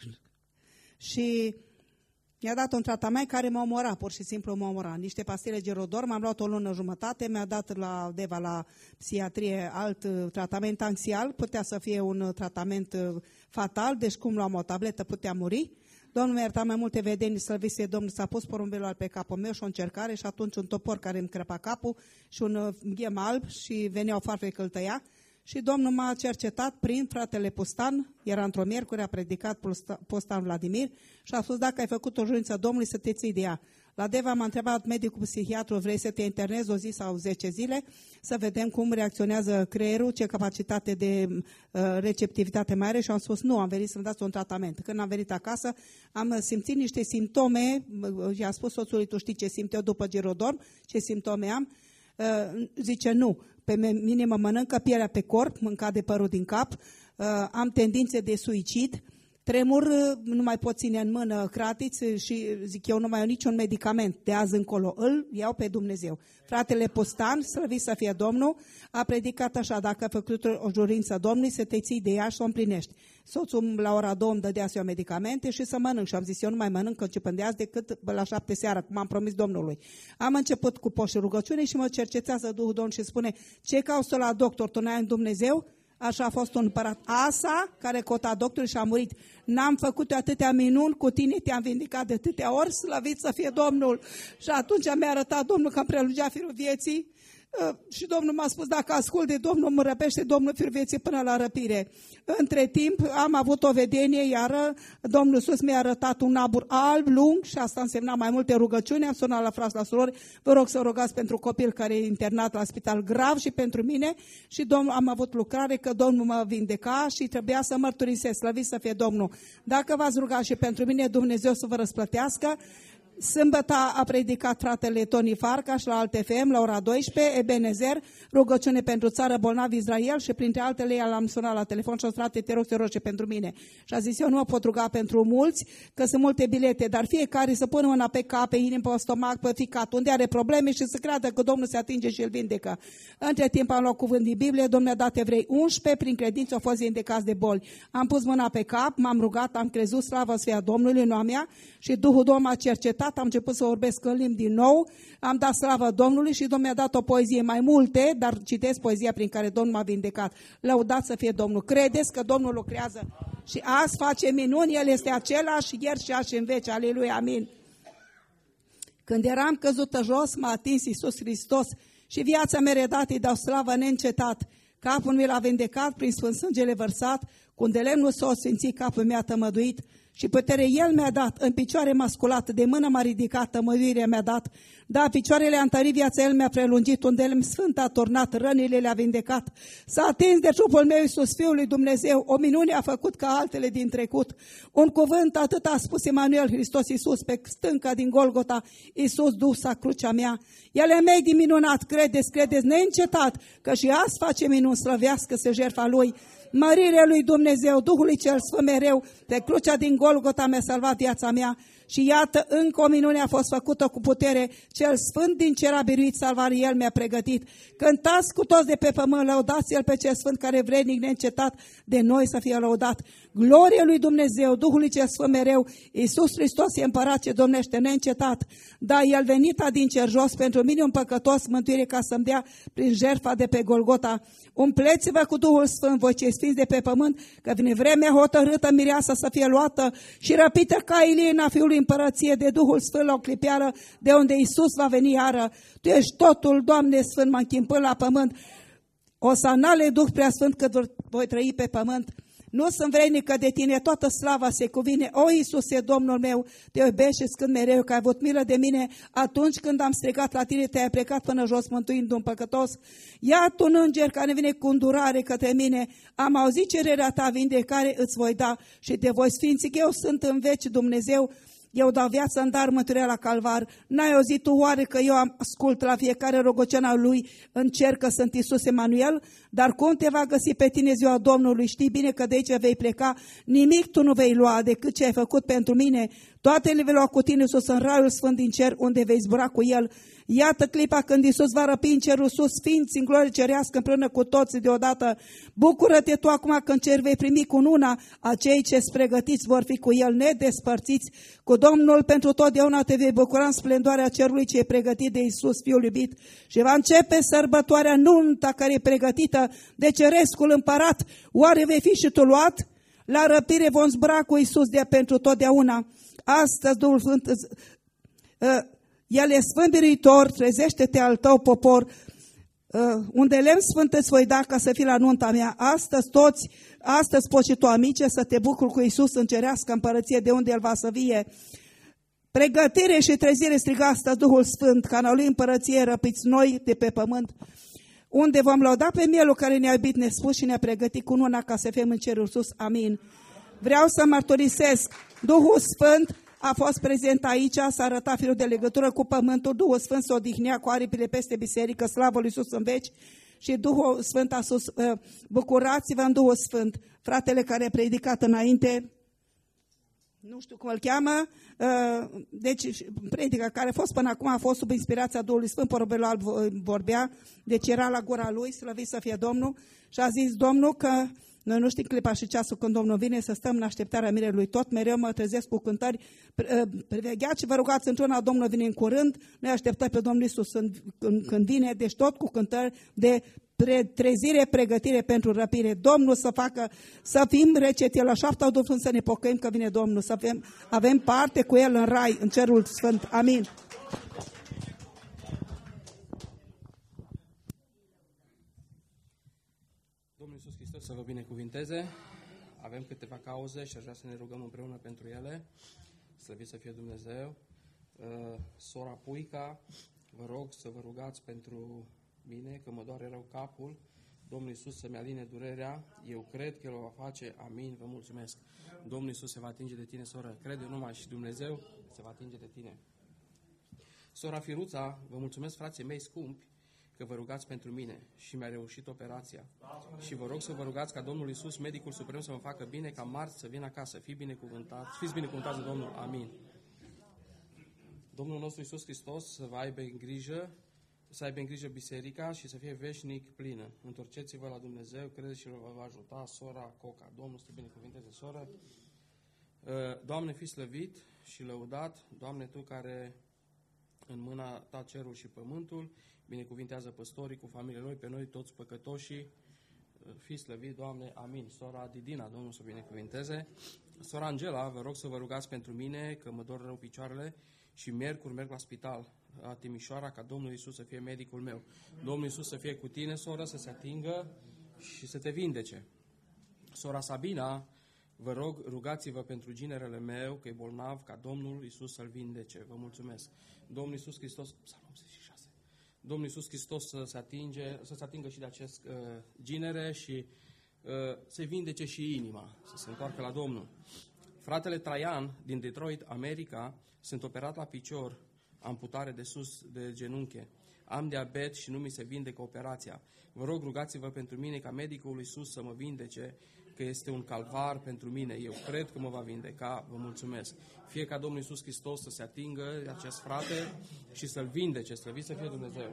Speaker 11: și mi-a dat un tratament care m-a omorat, pur și simplu m-a omorat. Niște pastile Gerodor, m-am luat o lună jumătate, mi-a dat la Deva, la psihiatrie, alt uh, tratament anxial, putea să fie un uh, tratament uh, fatal, deci cum luam o tabletă putea muri. Domnul mi-a iertat mai multe vedenii, slăvise Domnul, s-a pus porumbelul pe capul meu și o încercare și atunci un topor care îmi crăpa capul și un uh, ghem alb și veneau farfele că îl tăia. Și Domnul m-a cercetat prin fratele Postan, era într-o miercuri, a predicat Postan Vladimir și a spus: dacă ai făcut o jurință Domnului, să te ții de ea. La Deva m-a întrebat medicul psihiatru: vrei să te internezi o zi sau zece zile, să vedem cum reacționează creierul, ce capacitate de uh, receptivitate mai are, și am spus nu, am venit să-mi dați un tratament. Când am venit acasă, am simțit niște simptome, uh, i-am spus soțului: tu știi ce simt eu după Gerodorm, ce simptome am? Uh, zice nu, pe mine mă mănâncă pielea pe corp, mânca de părul din cap, uh, am tendințe de suicid, tremur, uh, nu mai pot ține în mână cratiți și zic eu nu mai au niciun medicament, de azi încolo îl iau pe Dumnezeu. Fratele Postan, slăvit să fie Domnul, a predicat așa: dacă ai făcut o jurință Domnului, să te ții de ea și să o împlinești. Soțul la ora două îmi dădea să iau medicamente și să mănânc și am zis eu nu mai mănânc începând de azi decât la șapte seara, cum am promis Domnului. Am început cu post și rugăciune și mă cercetează Duhul Domnului și spune: ce cauți la doctor, tu n-ai în Dumnezeu? Așa a fost un împărat. Asa, care cota doctorul și a murit. N-am făcut atâtea minuni, cu tine te-am vindicat de atâtea ori, slăvit să fie Domnul. Și atunci mi-a arătat Domnul că îmi prelungea firul vieții. Și Domnul m-a spus: dacă ascult de Domnul, mă răpește Domnul firul vieții până la răpire. Între timp am avut o vedenie, iar Domnul Iisus mi-a arătat un abur alb, lung, și asta însemna mai multe rugăciuni. Am sunat la frați, la surori: vă rog să rugați pentru copil care e internat la spital grav și pentru mine. Și Domnul, am avut lucrare că Domnul mă vindeca și trebuia să mărturisesc, slăvit să fie Domnul. Dacă v-ați rugat și pentru mine, Dumnezeu să vă răsplătească. Sâmbătă a predicat fratele Tony Farcaș la Alt F M la ora douăsprezece, Ebenezer, rugăciune pentru țară, bolnav Israel, și printre altele l-am sunat la telefon și a spus: frate, te rog să roge pentru mine. Și a zis: eu nu mă pot ruga pentru mulți, că sunt multe bilete, dar fiecare să pună mâna pe cap, pe inimă, pe stomac, pe ficat, unde are probleme și să creadă că Domnul se atinge și îl vindecă. Între timp am luat cuvânt din Biblie, Domnul a dat Evrei unsprezece, prin credință au fost vindecați de boli. Am pus mâna pe cap, m-am rugat, am crezut, slavă să fie Domnului, nu a mea, și Duhul Domnului a cercetat. Am început să vorbesc în limbi din nou, am dat slavă Domnului și Domnul mi-a dat o poezie mai multe, dar citesc poezia prin care Domnul m-a vindecat. Lăudat să fie Domnul. Credeți că Domnul lucrează și azi face minuni, El este același ieri și azi și în veci. Aleluia, amin. Când eram căzută jos, m-a atins Iisus Hristos și viața mea redată îi dau slavă neîncetat. Capul mi l-a vindecat prin sfânt sângele vărsat, cu un de lemnul s-o sfințit, capul mi-a tămăduit. Și putere El mi-a dat, în picioare m-a sculat, de mână m-a ridicat, tămăduire mi-a dat. Da, picioarele a întărit, viața El mi-a prelungit, unde El sfânt a turnat, rănile le-a vindecat. S-a atins de trupul meu Iisus, Fiul lui Dumnezeu, o minune a făcut ca altele din trecut. Un cuvânt atât a spus Emanuel, Hristos Iisus, pe stânca din Golgota, Iisus dus la crucea mea. El e mei din minunat, credeți, credeți, neîncetat, că și azi face minuni, slăvească-se jertfa Lui. Mărirea lui Dumnezeu, Duhului cel Sfânt mereu, pe crucea din Golgota mi-a salvat viața mea. Și iată, încă o minune a fost făcută cu putere, cel Sfânt din cer a biruit, salvare El mi-a pregătit. Cântați cu toți de pe pământ, lăudați El pe cel Sfânt, care vrednic neîncetat de noi să fie lăudat. Glorie lui Dumnezeu, Duhului cel Sfânt mereu, Iisus Hristos e împărat ce domnește neîncetat. Da, El venit a din cer jos, pentru mine un păcătos, mântuire ca să-mi dea prin jertfa de pe Golgota. Umpleți-vă cu Duhul Sfânt, voi cei sfinți de pe pământ, că vine vremea hotărâtă, mireasa să fie luată și răpită ca Ilina, Fiului împărăție, de Duhul Sfânt la o clipeală, de unde Iisus va veni iară. Tu ești totul, Doamne Sfânt, mă închim până la pământ. O să înale Duh Preasfânt cât voi trăi pe pământ. Nu sunt vrednică de tine, toată slava se cuvine. O, Iisuse, Domnul meu, te iubești și scând mereu, că ai avut milă de mine atunci când am strigat la tine, te-ai plecat până jos, mântuind un păcătos. Ia tu un înger care vine cu îndurare către mine, am auzit cererea ta, vindecare îți voi da și te voi sfinți, că eu sunt în veci Dumnezeu. Eu dau viață în dar, mântuirea la calvar. N-ai auzit tu oare că eu am ascult la fiecare rugăciunea lui în cer, că sunt Iisus Emanuel? Dar cum te va găsi pe tine ziua Domnului? Știi bine că de aici vei pleca, nimic tu nu vei lua decât ce ai făcut pentru mine. Toate le vei lua cu tine sus în raiul sfânt din cer, unde vei zbura cu el. Iată clipa când Iisus va răpi în cerul sus, sfinți în glorie cerească împreună cu toți deodată. Bucură-te tu acum că în cer vei primi cununa, acei ce-ți pregătiți vor fi cu el nedespărțiți. Cu Domnul pentru totdeauna te vei bucura în splendoarea cerului ce e pregătit de Iisus, Fiul iubit. Și va începe sărbătoarea nunta care e pregătită de cerescul împărat. Oare vei fi și tu luat? La răpire vom zbura cu Iisus de pentru totdeauna. Astăzi Duhul Sfânt uh, El e sfânt biruitor, trezește-te al tău popor, uh, unde lemn sfânt îți voi da ca să fii la nunta mea. Astăzi toți, astăzi poți și tu, amice, să te bucuri cu Iisus în cerească împărăție de unde El va să vie. Pregătire și trezire striga astăzi Duhul Sfânt, ca în lui împărăție răpiți noi de pe pământ, unde vom lăuda pe Mielul care ne-a iubit nespus și ne-a pregătit cununa ca să fim în cerul sus. Amin. Vreau să mărturisesc, Duhul Sfânt a fost prezent aici, s-a arătat firul de legătură cu pământul, Duhul Sfânt se odihnea cu aripile peste biserică, slavă lui Iisus în veci, și Duhul Sfânt a sus, bucurați-vă în Duhul Sfânt. Fratele care a predicat înainte, nu știu cum îl cheamă, deci predica care a fost până acum a fost sub inspirația Duhului Sfânt, porumbelul alb vorbea, deci era la gura lui, slăvit să fie Domnul, și a zis Domnul că noi nu știm clipa și ceasul când Domnul vine, să stăm în așteptarea mirelui. Tot mereu mă trezesc cu cântări. Privegheați și vă rugați într-una, Domnul vine în curând. Noi așteptăm pe Domnul Iisus când vine, deci tot cu cântări de trezire, pregătire pentru răpire. Domnul să facă, să fim receti la șaptea Duhul să ne pocăim că vine Domnul, să avem, avem parte cu El în rai, în cerul sfânt. Amin.
Speaker 3: Să vă binecuvinteze. Avem câteva cauze și aș vrea să ne rugăm împreună pentru ele. Slăvit să fie Dumnezeu. Sora Puica, vă rog să vă rugați pentru mine, că mă doare rău capul. Domnul Iisus să-mi aline durerea. Eu cred că El o va face. Amin. Vă mulțumesc. Domnul Iisus se va atinge de tine, soră. Crede numai și Dumnezeu se va atinge de tine. Sora Firuța, vă mulțumesc, frații mei scumpi, că vă rugați pentru mine și mi-a reușit operația. Și vă rog să vă rugați ca Domnul Iisus, Medicul Suprem, să mă facă bine, ca marți să vin acasă. Fii binecuvântat, fiți binecuvântați de Domnul. Amin. Domnul nostru Iisus Hristos să vă aibă în grijă, să aibă în grijă biserica și să fie veșnic plină. Întorceți-vă la Dumnezeu, credeți și vă va ajuta sora Coca. Domnul să te binecuvânteze, soră. Doamne, fii slăvit și lăudat. Doamne, Tu care în mâna Ta cerul și pământul, binecuvintează păstorii cu familiile lor, pe noi toți păcătoșii, fii slăvit, Doamne, amin. Sora Didina, Domnul să binecuvinteze. Sora Angela, vă rog să vă rugați pentru mine, că mă dor rău picioarele și miercuri merg la spital, la Timișoara, ca Domnul Iisus să fie medicul meu. Domnul Iisus să fie cu tine, soră, să se atingă și să te vindece. Sora Sabina, vă rog, rugați-vă pentru ginerele meu, că e bolnav, ca Domnul Iisus să-l vindece. Vă mulțumesc. Domnul Iisus Hristos, Psalm optzeci și șase. Domnul Iisus Hristos să se, atinge, să se atingă și de acest uh, ginere și uh, să-i vindece și inima, să se întoarcă la Domnul. Fratele Traian din Detroit, America, sunt operat la picior, amputare de sus de genunche. Am diabet și nu mi se vindecă operația. Vă rog, rugați-vă pentru mine ca medicul Iisus să mă vindece, că este un calvar pentru mine. Eu cred că mă va vindeca. Vă mulțumesc. Fie ca Domnul Iisus Hristos să se atingă acest frate și să-l vindece. Slăvit să fie Dumnezeu.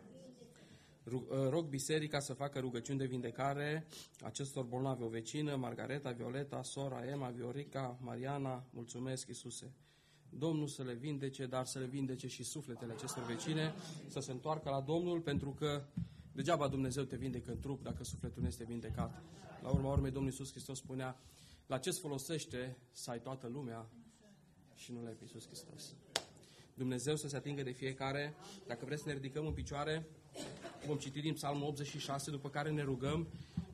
Speaker 3: Rog biserica să facă rugăciuni de vindecare acestor bolnavi. O vecină, Margareta, Violeta, sora Emma, Viorica, Mariana. Mulțumesc, Iisuse. Domnul să le vindece, dar să le vindece și sufletele acestor vecine, să se întoarcă la Domnul, pentru că degeaba Dumnezeu te vindecă în trup dacă sufletul nu este vindecat. La urma urmei, Domnul Iisus Hristos spunea, la ce-ți folosește să ai toată lumea și nu l-ai pe Iisus Hristos? Dumnezeu să se atingă de fiecare. Dacă vreți să ne ridicăm în picioare, vom citi din Psalmul optzeci și șase, după care ne rugăm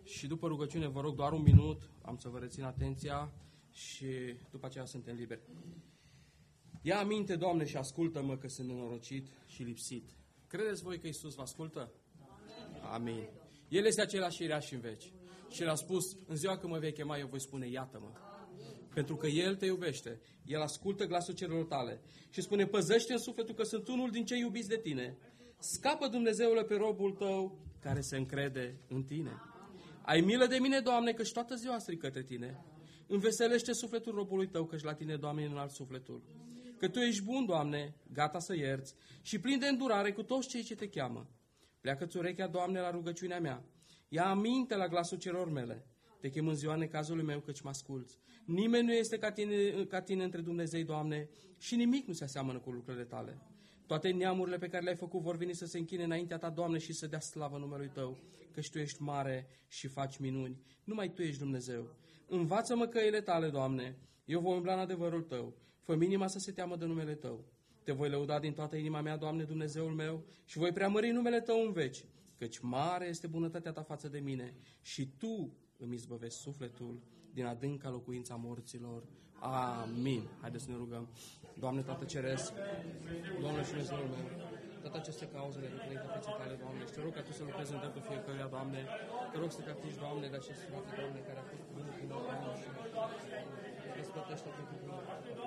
Speaker 3: și după rugăciune vă rog doar un minut, am să vă rețin atenția și după aceea suntem liberi. Ia aminte, Doamne, și ascultă-mă că sunt nenorocit și lipsit. Credeți voi că Iisus vă ascultă? Amin. Amin. El este același ieri și în veci. Și El a spus, în ziua când mă vei chema, eu voi spune, iată-mă. Pentru că El te iubește. El ascultă glasul celor tale. Și spune, păzește în sufletul că sunt unul din cei iubiți de tine. Scapă, Dumnezeule, pe robul tău care se încrede în tine. Ai milă de mine, Doamne, că-și toată ziua strig către tine. Înveselește sufletul robului tău, că-și la tine, Doamne, înalt sufletul. Că Tu ești bun, Doamne, gata să ierți și plin de îndurare cu toți cei ce te cheamă. Pleacă-ți urechea, Doamne, la rugăciunea mea. Ia aminte la glasul celor mele. Te chem în ziua necazului meu, căci mă asculți. Nimeni nu este ca tine, ca tine între Dumnezei, Doamne, și nimic nu se aseamănă cu lucrurile tale. Toate neamurile pe care le-ai făcut vor veni să se închine înaintea ta, Doamne, și să dea slavă numelui Tău, căci Tu ești mare și faci minuni. Numai Tu ești Dumnezeu. Învață-mă căile Tale, Doamne, eu voi umbla în adevărul Tău. Fă-mi inima să se teamă de numele Tău. Te voi lăuda din toată inima mea, Doamne, Dumnezeul meu, și voi preamări numele Tău în veci, căci mare este bunătatea Ta față de mine și Tu îmi izbăvești sufletul din adânca locuința morților. Amin. Haideți să ne rugăm. Doamne, Tată Ceresc, Doamne și Dumnezeul meu, toate aceste cauze le duc înaintea feței Tale, Doamne, și Te rog ca Tu să lucrezi în dreptul fiecăruia, Doamne. Te rog să Te atingi, Doamne, de acest frate, Doamne, care a fost bunul cu noi, Doamne, și răsplătește pentru bunul.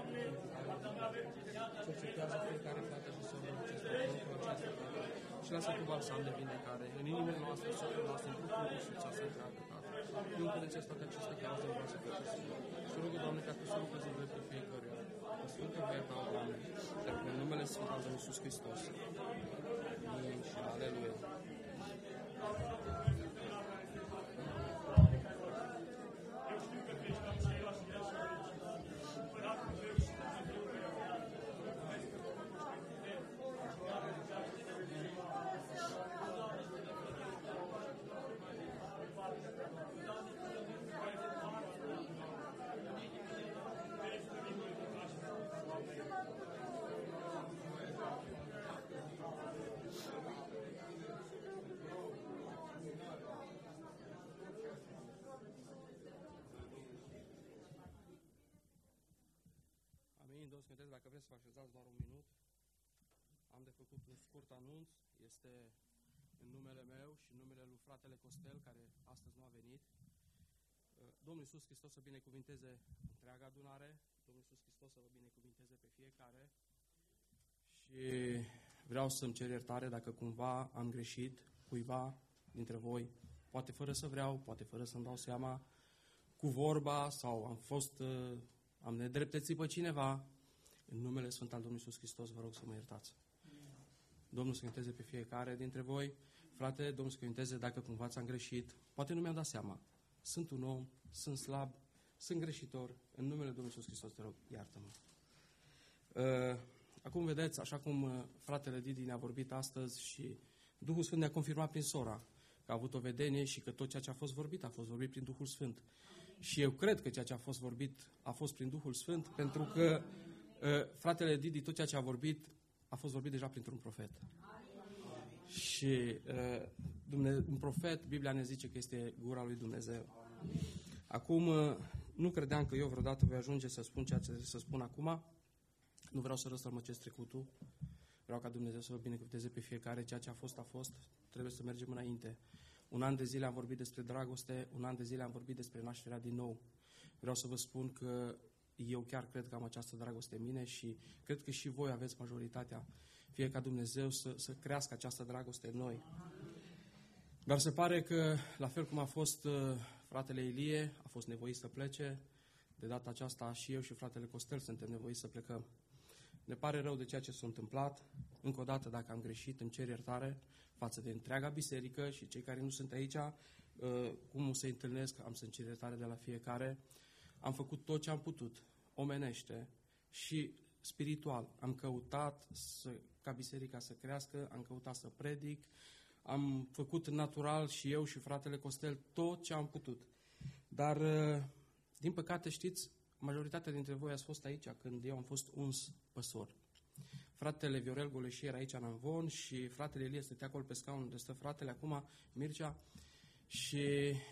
Speaker 3: Cercetează fiecare frate și soră în acest lucru, această Tată, și lasă cu balsam de vindecare în inimile noastre, în sufletul noastre, în trupul și să se întreagă, Tată. Nu încădețeți toate aceste cauze în voastră fericire. Și rog, Doamne, ca Tu să lucrezi în dreptul fiecăruia. Că Sfântă voia Ta, Doamne, în numele Sfânt al Lui Iisus Hristos. Amin și aleluia. Dacă vreți să vă așezați doar un minut, am de făcut un scurt anunț. Este în numele meu și în numele lui fratele Costel, care astăzi nu a venit. Domnul Iisus Hristos să binecuvinteze întreaga adunare, Domnul Iisus Hristos să vă binecuvinteze pe fiecare și vreau să-mi cer iertare dacă cumva am greșit cuiva dintre voi, poate fără să vreau, poate fără să-mi dau seama, cu vorba sau am fost, am nedreptățit pe cineva. În numele Sfânt al Domnului Iisus Hristos vă rog să mă iertați. Domnul să cânteze pe fiecare dintre voi. Frate, Domnul să cânteze dacă cumva ți-am greșit. Poate nu mi-am dat seama. Sunt un om, sunt slab, sunt greșitor. În numele Domnului Iisus Hristos te rog, iartă-mă. Uh, acum vedeți, așa cum uh, fratele Didi ne-a vorbit astăzi și Duhul Sfânt ne-a confirmat prin sora că a avut o vedenie și că tot ceea ce a fost vorbit a fost vorbit prin Duhul Sfânt. Și eu cred că ceea ce a fost vorbit a fost prin Duhul Sfânt, pentru că Uh, fratele Didi, tot ceea ce a vorbit, a fost vorbit deja printr-un profet. Și uh, Dumne- un profet, Biblia ne zice că este gura lui Dumnezeu. Acum, uh, nu credeam că eu vreodată voi ajunge să spun ceea ce să spun acum. Nu vreau să răstălmăcesc trecutul. Vreau ca Dumnezeu să vă binecuvânteze pe fiecare. Ceea ce a fost, a fost. Trebuie să mergem înainte. Un an de zile am vorbit despre dragoste, un an de zile am vorbit despre nașterea din nou. Vreau să vă spun că eu chiar cred că am această dragoste în mine și cred că și voi aveți majoritatea. Fie ca Dumnezeu să, să crească această dragoste în noi. Dar se pare că, la fel cum a fost uh, fratele Ilie, a fost nevoit să plece, de data aceasta și eu și fratele Costel suntem nevoiți să plecăm. Ne pare rău de ceea ce s-a întâmplat. Încă o dată, dacă am greșit, îmi cer iertare față de întreaga biserică și cei care nu sunt aici, uh, cum se întâlnesc, am să-mi cer iertare de la fiecare. Am făcut tot ce am putut, omenește și spiritual. Am căutat să, ca biserica să crească, am căutat să predic, am făcut natural și eu și fratele Costel tot ce am putut. Dar, din păcate, știți, majoritatea dintre voi ați fost aici când eu am fost uns păstor. Fratele Viorel Goleșie era aici în Amvon și fratele Elie stătea acolo pe scaun unde stă fratele, acum Mircea, și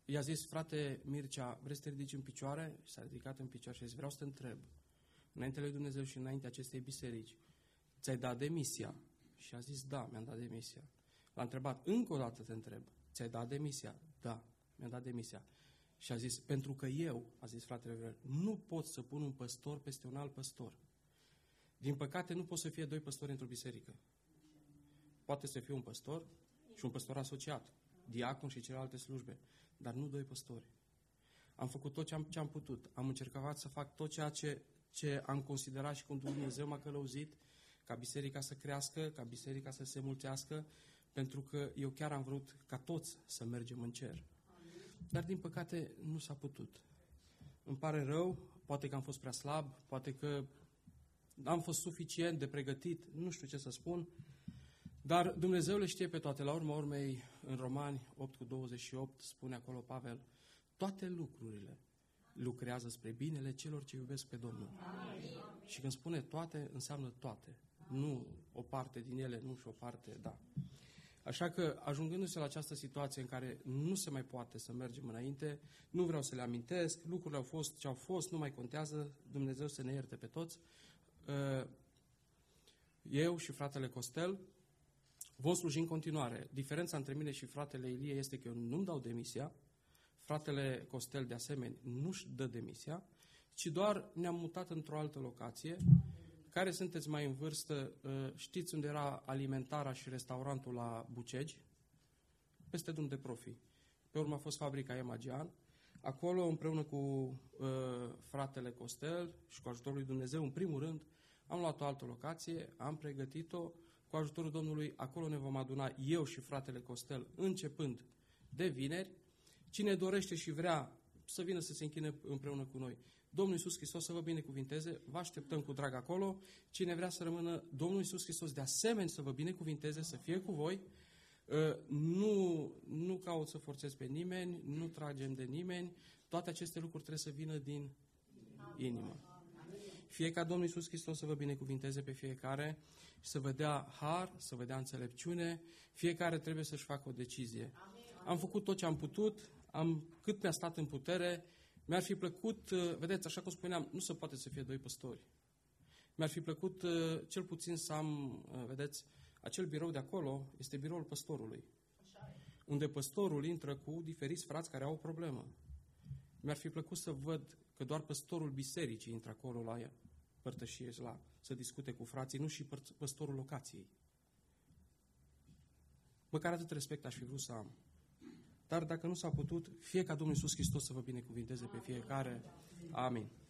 Speaker 3: i-a zis, frate Mircea, vrei să te ridici în picioare? Și s-a ridicat în picioare și a zis, vreau să te întreb, înainte lui Dumnezeu și înainte acestei biserici, ți-ai dat demisia? Și a zis, da, mi-am dat demisia. L-a întrebat, încă o dată te întreb, ți-ai dat demisia? Da, mi-am dat demisia. Și a zis, pentru că eu, a zis fratele Viorel, nu pot să pun un păstor peste un alt păstor. Din păcate, nu pot să fie doi păstori într-o biserică. Poate să fie un păstor și un păstor asociat, diacon și celelalte slujbe, dar nu doi păstori. Am făcut tot ce am, ce am putut. Am încercat să fac tot ceea ce, ce am considerat și cum Dumnezeu m-a călăuzit, ca biserica să crească, ca biserica să se mulțească, pentru că eu chiar am vrut ca toți să mergem în cer. Dar, din păcate, nu s-a putut. Îmi pare rău, poate că am fost prea slab, poate că am fost suficient de pregătit, nu știu ce să spun, dar Dumnezeu le știe pe toate. La urma urmei, în Romani opt cu douăzeci și opt, spune acolo Pavel, toate lucrurile lucrează spre binele celor ce iubesc pe Domnul. Amin. Și când spune toate, înseamnă toate. Nu o parte din ele, nu și o parte, da. Așa că, ajungându-se la această situație în care nu se mai poate să mergem înainte, nu vreau să le amintesc, lucrurile au fost ce au fost, nu mai contează, Dumnezeu să ne ierte pe toți. Eu și fratele Costel vom sluji în continuare. Diferența între mine și fratele Ilie este că eu nu-mi dau demisia, fratele Costel de asemenea nu-și dă demisia, ci doar ne-am mutat într-o altă locație. Care sunteți mai în vârstă, știți unde era alimentara și restaurantul la Bucegi? Peste drum de Profi. Pe urmă a fost fabrica Emagian. Acolo, împreună cu uh, fratele Costel și cu ajutorul lui Dumnezeu, în primul rând, am luat o altă locație, am pregătit-o, cu ajutorul Domnului, acolo ne vom aduna eu și fratele Costel, începând de vineri. Cine dorește și vrea să vină să se închine împreună cu noi, Domnul Iisus Hristos să vă binecuvinteze, vă așteptăm cu drag acolo. Cine vrea să rămână, Domnul Iisus Hristos de asemenea să vă binecuvinteze, să fie cu voi. Nu, nu caut să forțez pe nimeni, nu tragem de nimeni, toate aceste lucruri trebuie să vină din inimă. Fie ca Domnul Iisus Hristos să vă binecuvinteze pe fiecare și să vă dea har, să vă dea înțelepciune, fiecare trebuie să-și facă o decizie. Am făcut tot ce am putut, am, cât mi-a stat în putere. Mi-ar fi plăcut, vedeți, așa cum spuneam, nu se poate să fie doi păstori. Mi-ar fi plăcut cel puțin să am, vedeți, acel birou de acolo este biroul păstorului, unde păstorul intră cu diferiți frați care au o problemă. Mi-ar fi plăcut să văd că doar păstorul bisericii intră acolo la părtășie, la, să discute cu frații, nu și păstorul locației. Măcar atât respect aș fi vrut să am. Dar dacă nu s-a putut, fie ca Domnul Iisus Hristos să vă binecuvinteze pe fiecare. Amin.